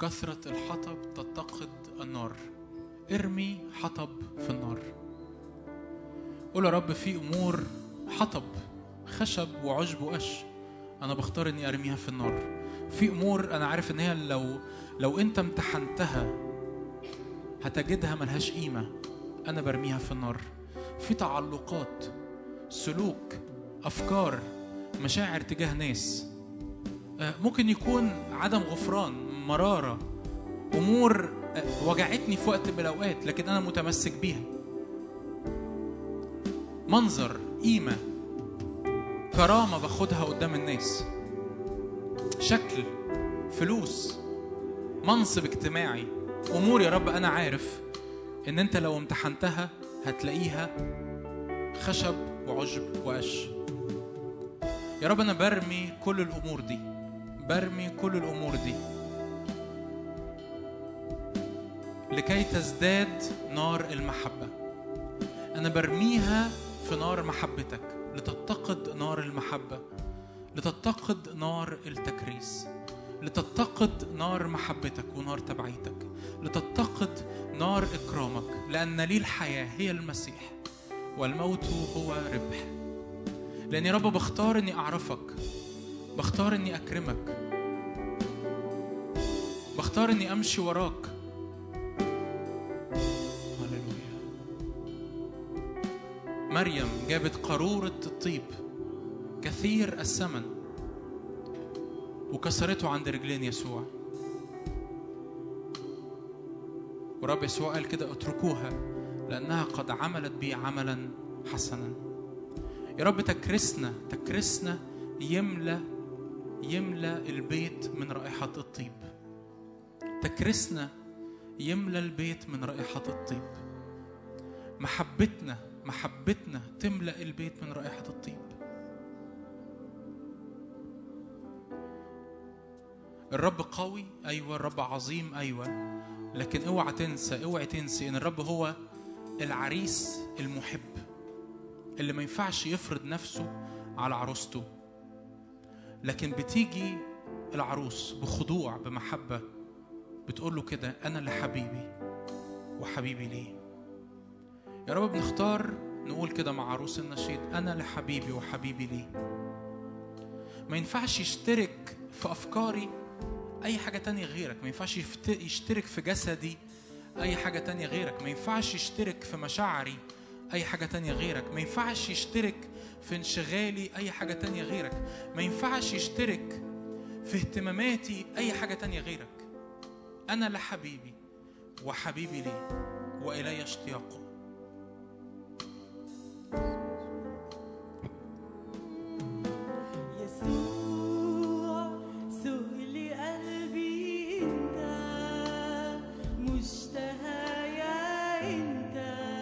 D: كثرة الحطب تتقد النار. ارمي حطب في النار. قول يا رب في أمور حطب خشب وعشب وقش أنا بختار إني أرميها في النار. في أمور أنا عارف إن هي لو أنت امتحنتها هتجدها ملهاش قيمة، أنا برميها في النار. في تعلقات، سلوك، أفكار، مشاعر تجاه ناس، ممكن يكون عدم غفران، مرارة، أمور وجعتني في وقت من الأوقات لكن أنا متمسك بيها، منظر، قيمة، كرامة باخدها قدام الناس، شكل، فلوس، منصب اجتماعي، أمور يا رب أنا عارف إن أنت لو امتحنتها هتلاقيها خشب وعشب وقش. يا رب أنا برمي كل الأمور دي، برمي كل الأمور دي لكي تزداد نار المحبة. أنا برميها في نار محبتك لتتقد نار المحبة، لتتقد نار التكريس، لتتقد نار محبتك ونار تبعيتك، لتتقد نار إكرامك، لأن لي الحياة هي المسيح والموت هو ربح. لأن يا رب بختار أني أعرفك، بختار أني أكرمك، بختار أني أمشي وراك. هللويا. مريم جابت قارورة الطيب كثير الثمن وكسرته عند رجلين يسوع، ورب يسوع قال كده اتركوها لأنها قد عملت بي عملا حسنا. يا رب تكرسنا يملى البيت من رائحة الطيب. تكرسنا يملى البيت من رائحة الطيب. محبتنا تملأ البيت من رائحة الطيب. الرب قوي، أيوة. الرب عظيم، أيوة. لكن اوعى تنسي إن الرب هو العريس المحب اللي ما ينفعش يفرض نفسه على عروسته، لكن بتيجي العروس بخضوع بمحبة بتقول له كده أنا لحبيبي وحبيبي ليه. يا رب بنختار نقول كده مع عروس النشيد أنا لحبيبي وحبيبي ليه. ما ينفعش يشترك في أفكاري أي حاجة تانية غيرك، ما ينفعش يشترك في جسدي أي حاجة تانية غيرك، ما ينفعش يشترك في مشاعري أي حاجة تانية غيرك، ما ينفعش يشترك في انشغالي أي حاجة تانية غيرك، ما ينفعش يشترك في اهتماماتي أي حاجة تانية غيرك. أنا لحبيبي وحبيبي لي وإلي اشتياقه.
B: يسوع سؤل قلبي انت مشتهى يا انت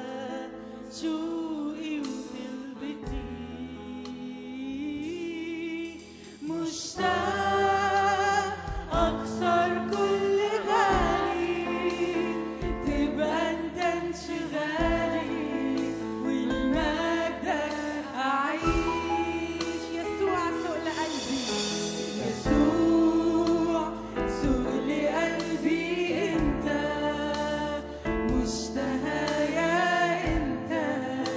B: شوقي وطلبتي مشتاق اكسر كل غالي تبقى انت انشغالي والمجدك اعيش. يسوع سؤل قلبي يسوع سؤل قلبي انت مشتهى يا انت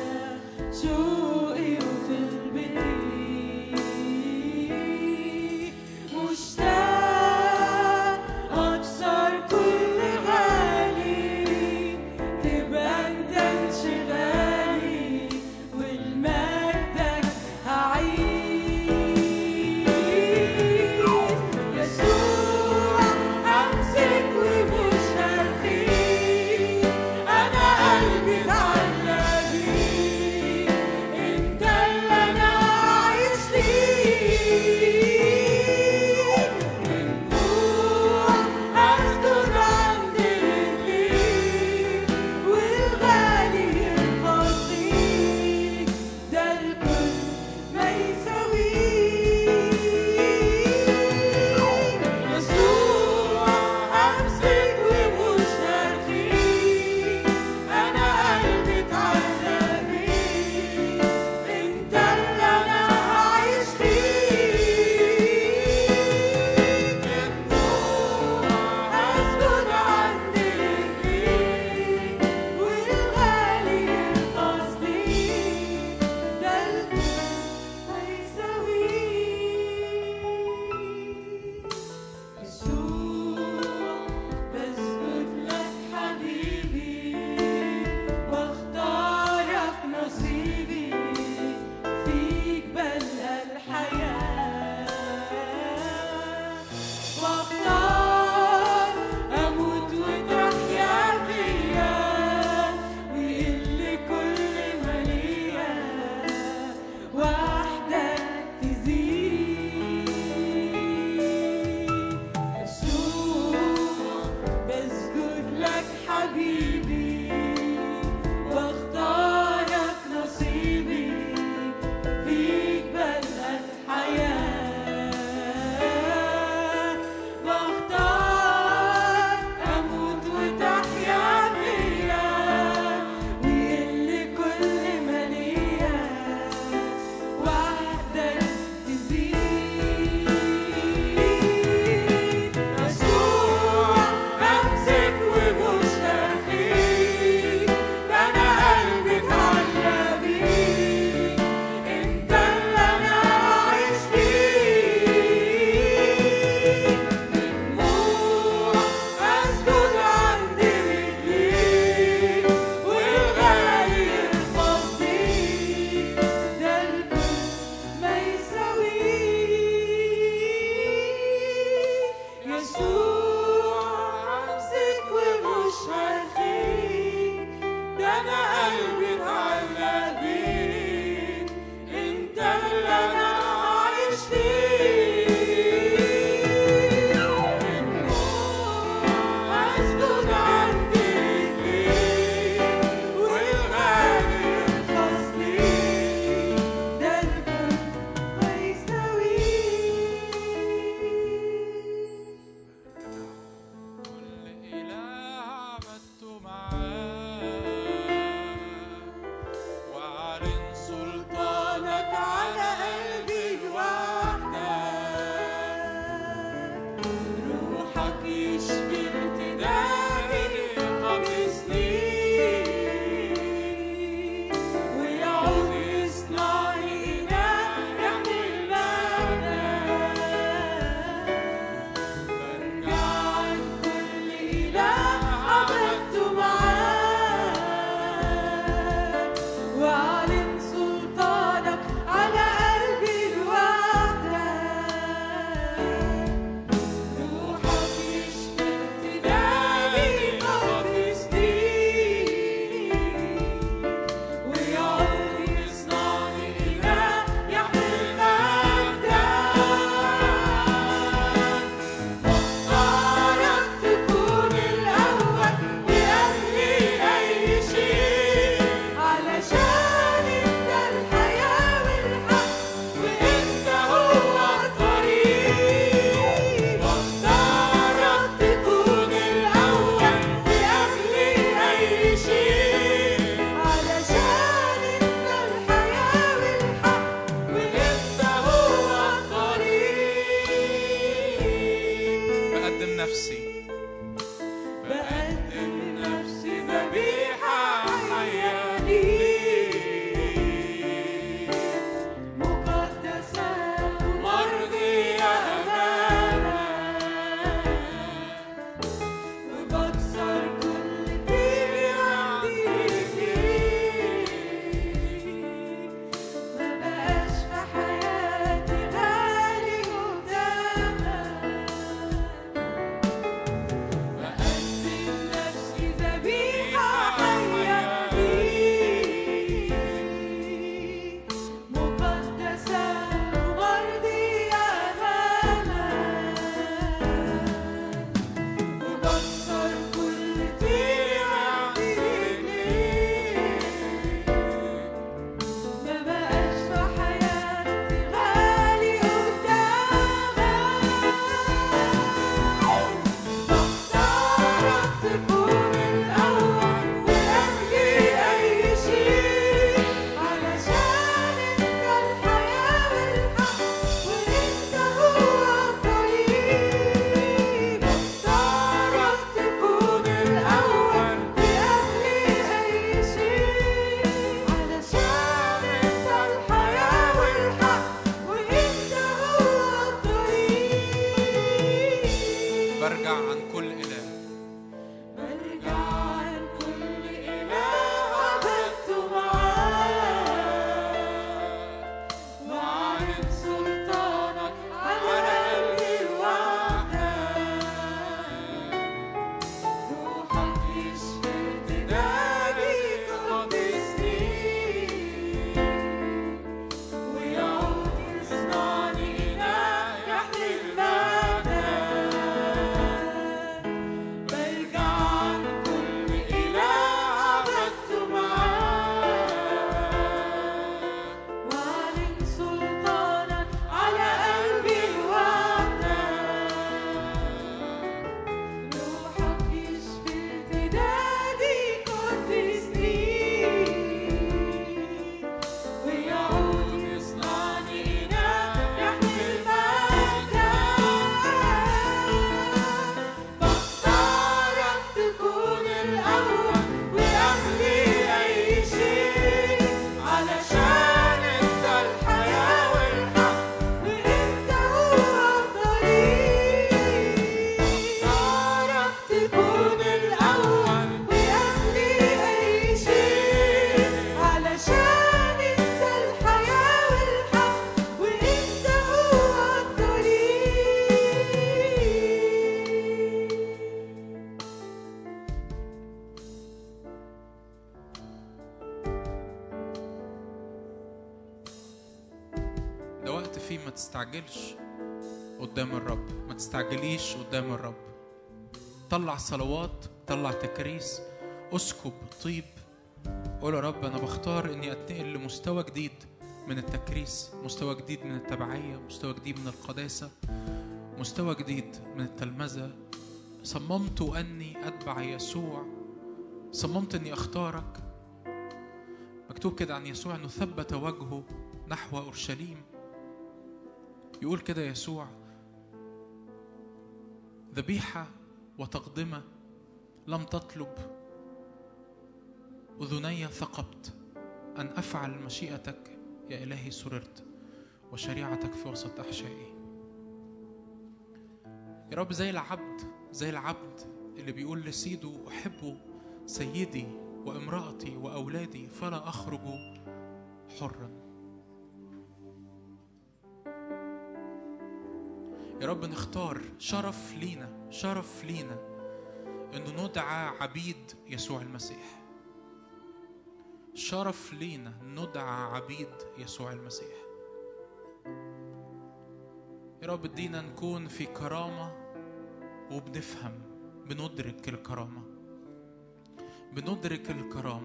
B: تكون الأول وقبلي أي شيء، علشان أنت الحياة والحق وأنت هو الطريق. بختارك تكون الأول وقبلي أي شيء، علشان أنت الحياة والحق وأنت هو الطريق.
C: برجع عن كل إله
B: برجع عن كل إله عبدته معاك، وأعلن سلطانك على قلبي وحدك. روحك يشفي ارتدادي قدسني، ويعود يصنعني إله يحمل مجدك. برجع عن كل إله عبدته معاك، وأعلن سلطانك على قلبي وحدك. روحك يشفي ارتدادي قدسني، ويعود يصنعني إله يحمل مجدك. بختارك تكون الأول وقبلي أي شيء، علشان أنت الحياة والحق وأنت هو الطريق. بختارك تكون الأول وقبلي أي شيء، علشان أنت الحياة والحق وأنت هو
C: ده وقت فيه ما تستعجلش قدام الرب، ما تستعجليش قدام الرب. طلع صلوات، طلع تكريس، اسكب طيب، قول يا رب أنا بختار إني أتنقل لمستوى جديد من التكريس، مستوى جديد من التبعية، مستوى جديد من القداسة، مستوى جديد من التلمذة. صممت أني أتبع يسوع، صممت أني أختارك. مكتوب كده عن يسوع أنه ثبت وجهه نحو أورشليم. يقول كده يسوع: ذبيحة وتقدمة لم تطلب، أذني ثقبت، أن أفعل مشيئتك يا إلهي سررت، وشريعتك في وسط أحشائي. يا رب زي العبد اللي بيقول لسيده: أحب سيدي وامرأتي وأولادي فلا أخرج حرا. يا رب نختار، شرف لينا إنه ندعى عبيد يسوع المسيح. شرف لينا ندعى عبيد يسوع المسيح. يا رب ادينا نكون في كرامة وبنفهم، بندرك الكرامة، بندرك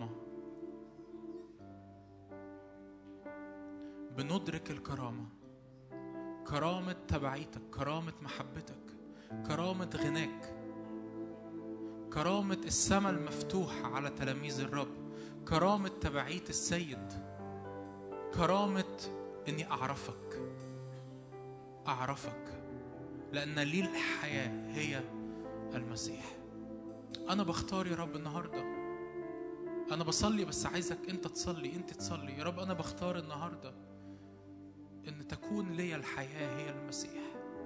C: الكرامة، كرامة تبعيتك، كرامة محبتك، كرامة غناك، كرامة السماء المفتوحة على تلاميذ الرب، كرامة تبعية السيد، كرامة إني أعرفك لأن لي الحياة هي المسيح. أنا بختار يا رب النهاردة، أنا بصلي بس عايزك أنت تصلي، أنت تصلي. يا رب أنا بختار النهاردة إن تكون لي الحياة هي المسيح.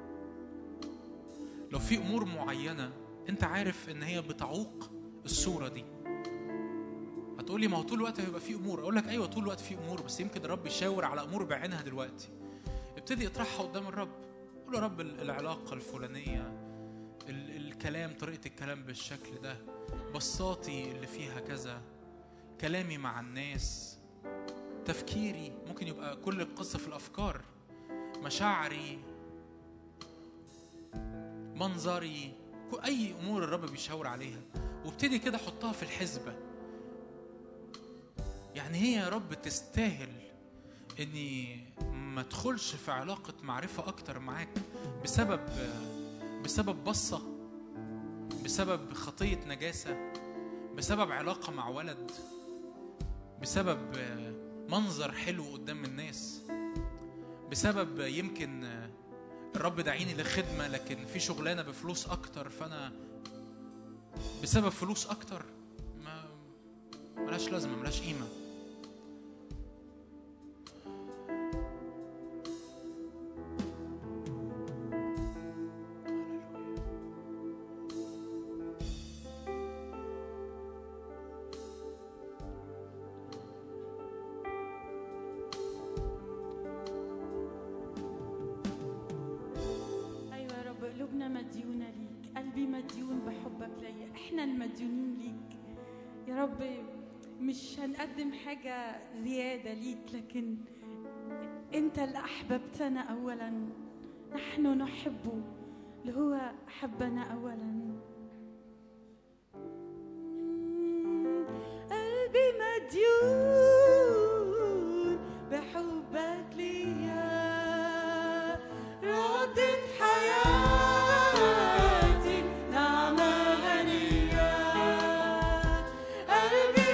C: لو في أمور معينة أنت عارف إن هي بتعوق الصورة دي، هتقولي ما هو طول الوقت هيبقى في أمور. أقول لك أيوة طول الوقت في أمور، بس يمكن الرب يشاور على أمور بعينها دلوقتي. ابتدي اطرحها قدام الرب، قول يا رب العلاقة الفلانية، الكلام، طريقة الكلام بالشكل ده، بصاتي اللي فيها كذا، كلامي مع الناس، تفكيري، ممكن يبقى كل القصة في الأفكار، مشاعري، منظري، أي أمور الرب بيشاور عليها، وابتدي كده حطها في الحسبة. يعني هي يا رب تستاهل إني ما ادخلش في علاقة معرفة أكتر معاك بسبب بصة،
D: بسبب خطية نجاسة، بسبب علاقة مع ولد، بسبب منظر حلو قدام الناس، بسبب يمكن الرب دعيني لخدمة لكن في شغلانة بفلوس أكتر، فأنا بسبب فلوس أكتر ملاش لازمة، ملاش قيمة.
A: قلوبنا مديونة ليك، قلبي مديون بحبك ليا، احنا المديونين ليك يا رب. مش هنقدم حاجة زيادة ليك، لكن انت اللي احببتنا اولا، نحن نحبه اللي هو احبنا اولا. قلبي مديون بحبك ليا، ردت حياتي نعمة غنية. قلبي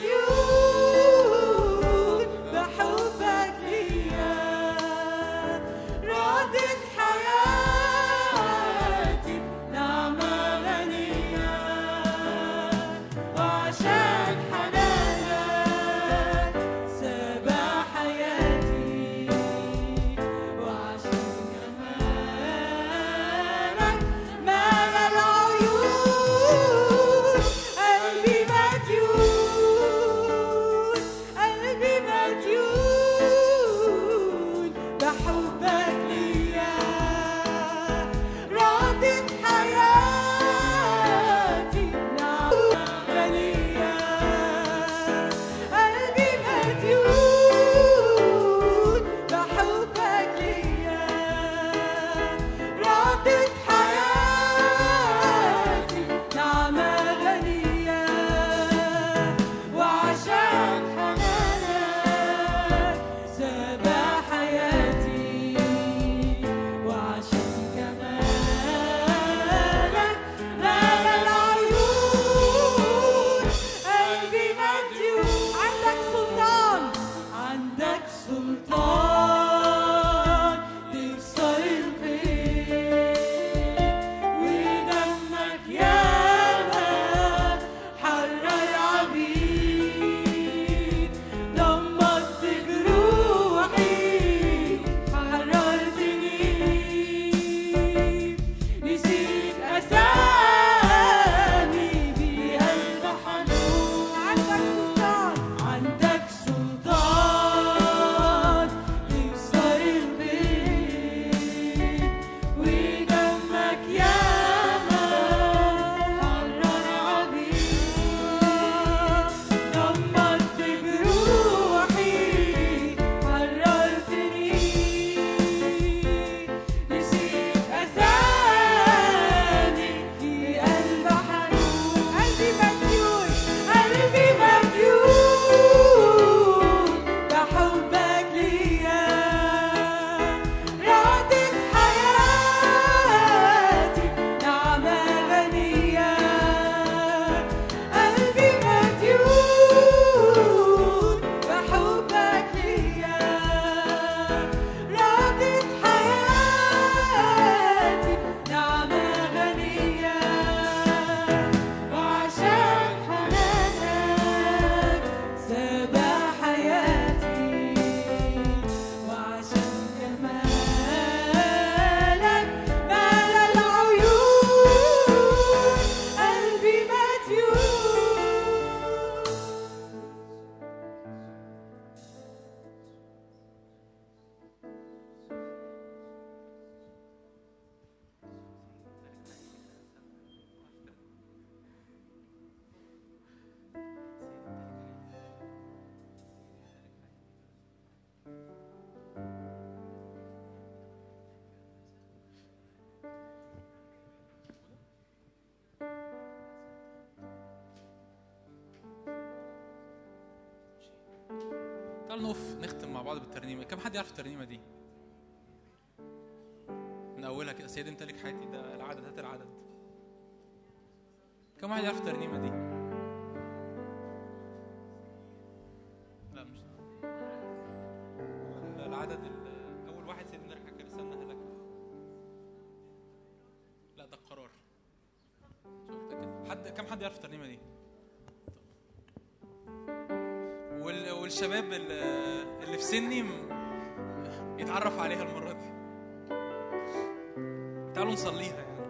A: مديون بحبك ليا، ردت حياتي نعمة غنية. وعشان حنانك سبى حياتي، وعشان جمالك مال العيون. قلبي مديون، قلبي مديون بحبك ليا، ردت حياتي نعمة غنية. قلبي مديون بحبك ليا، ردت حياتي نعمة غنية. وعشان حنانك سبى حياتي، وعشان جمالك نال العيون. قلبي مديون، عندك سلطان، عندك سلطان تكسر القيد، ودمك ياما حرر عبيد. ضمت جروحي حررتني، نسيت أسامي بقلب حنون. عندك سلطان، عندك سلطان تكسر القيد، ودمك ياما حرر عبيد. ضمت جروحي حررتني، نسيت أسامي في قلب حنون. قلبي مديون، قلبي مديون بحبك ليا، ردت حياتي نعمة غنية. قلبي مديون بحبك ليا، ردت حياتي نعمة غنية. وعشان حنانك سبى حياتي، وعشان جمالك مال العيون. قلبي مديون.
D: تعالوا نقف نختم مع بعض بالترنيمة. كم حد يعرف الترنيمة دي؟ من أولها كده، سيدي امتلك حياتي، ده العدد، هات العدد. كم واحد يعرف الترنيمة دي؟ لا مش العدد أول واحد سيدنا الحكي استنى لك. لا ده القرار. شفت كده؟ كم حد يعرف الترنيمة دي؟ والشباب اللي في سني يتعرف عليها المرة دي. تعالوا نصليها يعني.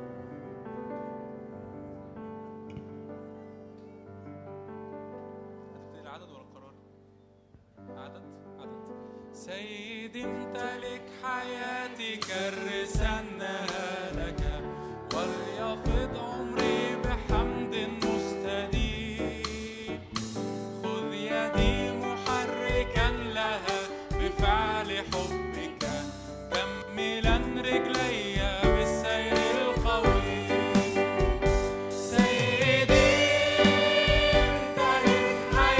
D: هتبتدي العدد ولا القرار؟ عدد. سيدي امتلك حياتي كرسنها لك، وليفض عمري بحمد مستديم. خذ يدي محركا لها بفعل حبك، كملا رجلي بالسير القوي. سيدي امتلك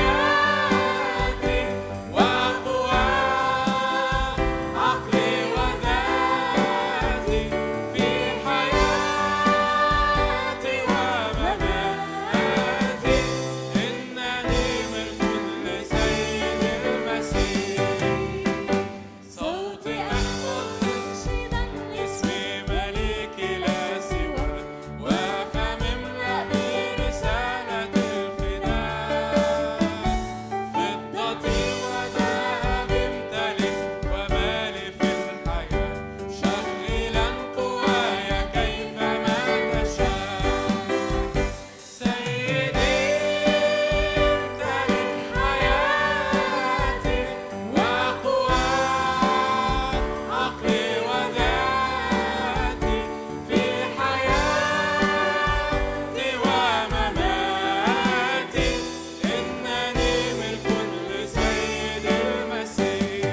D: حياتي وقوى عقلي وذاتي في حياتي ومماتي. إنني ملك لسيد المسيح. صوتي أحفظ منشدا اسم ملكي لا سوى، وفم املأ برسالة الفداء. فضتي وذهب امتلك ومالي في الحياة، شغلا قواي كيفما تشاء. سيدي امتلك حياتي وقوى عقلي وذاتي في حياتي ومماتي. إنني ملك لسيد المسيح.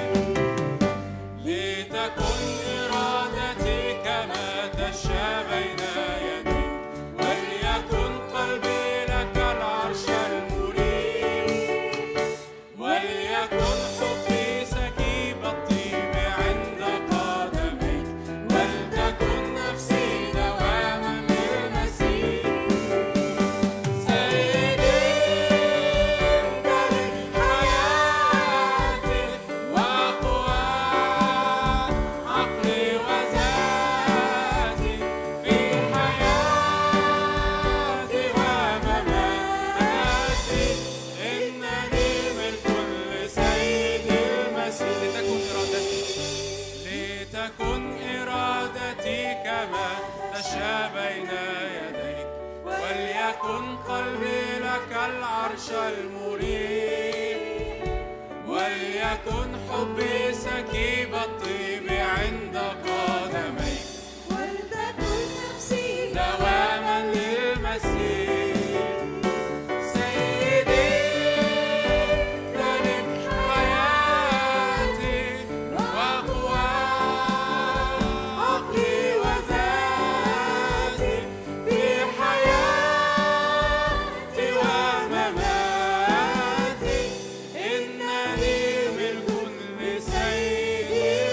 D: لتكن إرادتي كما تشاء بين يديك، وليكن قلبي لك العرش المريب. وليكن حبي سكيب الطيب عند قدميك، ولتكن نفسي دواما للمسيح. سيدي امتلك حياتي وقوى عقلي وذاتي في حياتي ومماتي. إنني ملك لسيد المسيح. لتكن إرادتي كما تشاء بين يديك، وليكن قلبي لك العرش المريب. وليكن حبي سكيب الطيب عند قدميك،
B: ولتكن نفسي
D: دواما للمسيح. سيدي امتلك حياتي وقوى عقلي وذاتي في حياتي ومماتي. إنني ملك لسيد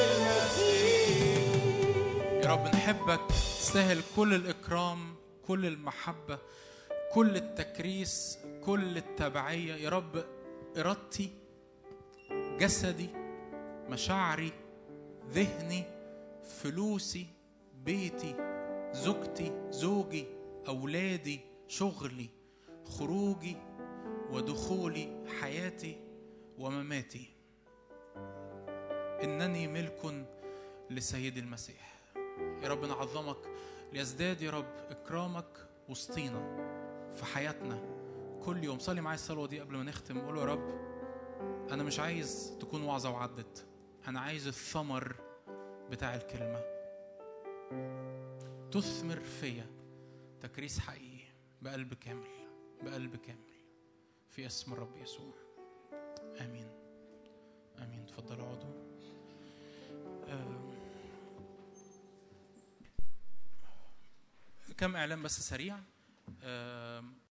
D: المسيح. يا رب نحبك، تستاهل كل الإكرام، كل المحبة، كل التكريس، كل التبعية. يا رب إرادتي، جسدي، مشاعري، ذهني، فلوسي، بيتي، زوجتي، زوجي، أولادي، شغلي، خروجي ودخولي، حياتي ومماتي. إنني ملك لسيد المسيح. يا رب نعظمك ليزداد يا رب إكرامك وسطينا في حياتنا كل يوم. صلي معايا الصلوة دي قبل ما نختم. قول يا رب أنا مش عايز تكون وعظة وعدت، أنا عايز الثمر بتاع الكلمة تثمر فيا تكريس حقيقي بقلب كامل، بقلب كامل، في اسم الرب يسوع. آمين آمين. تفضلوا اقعدوا. كم إعلان بس سريع.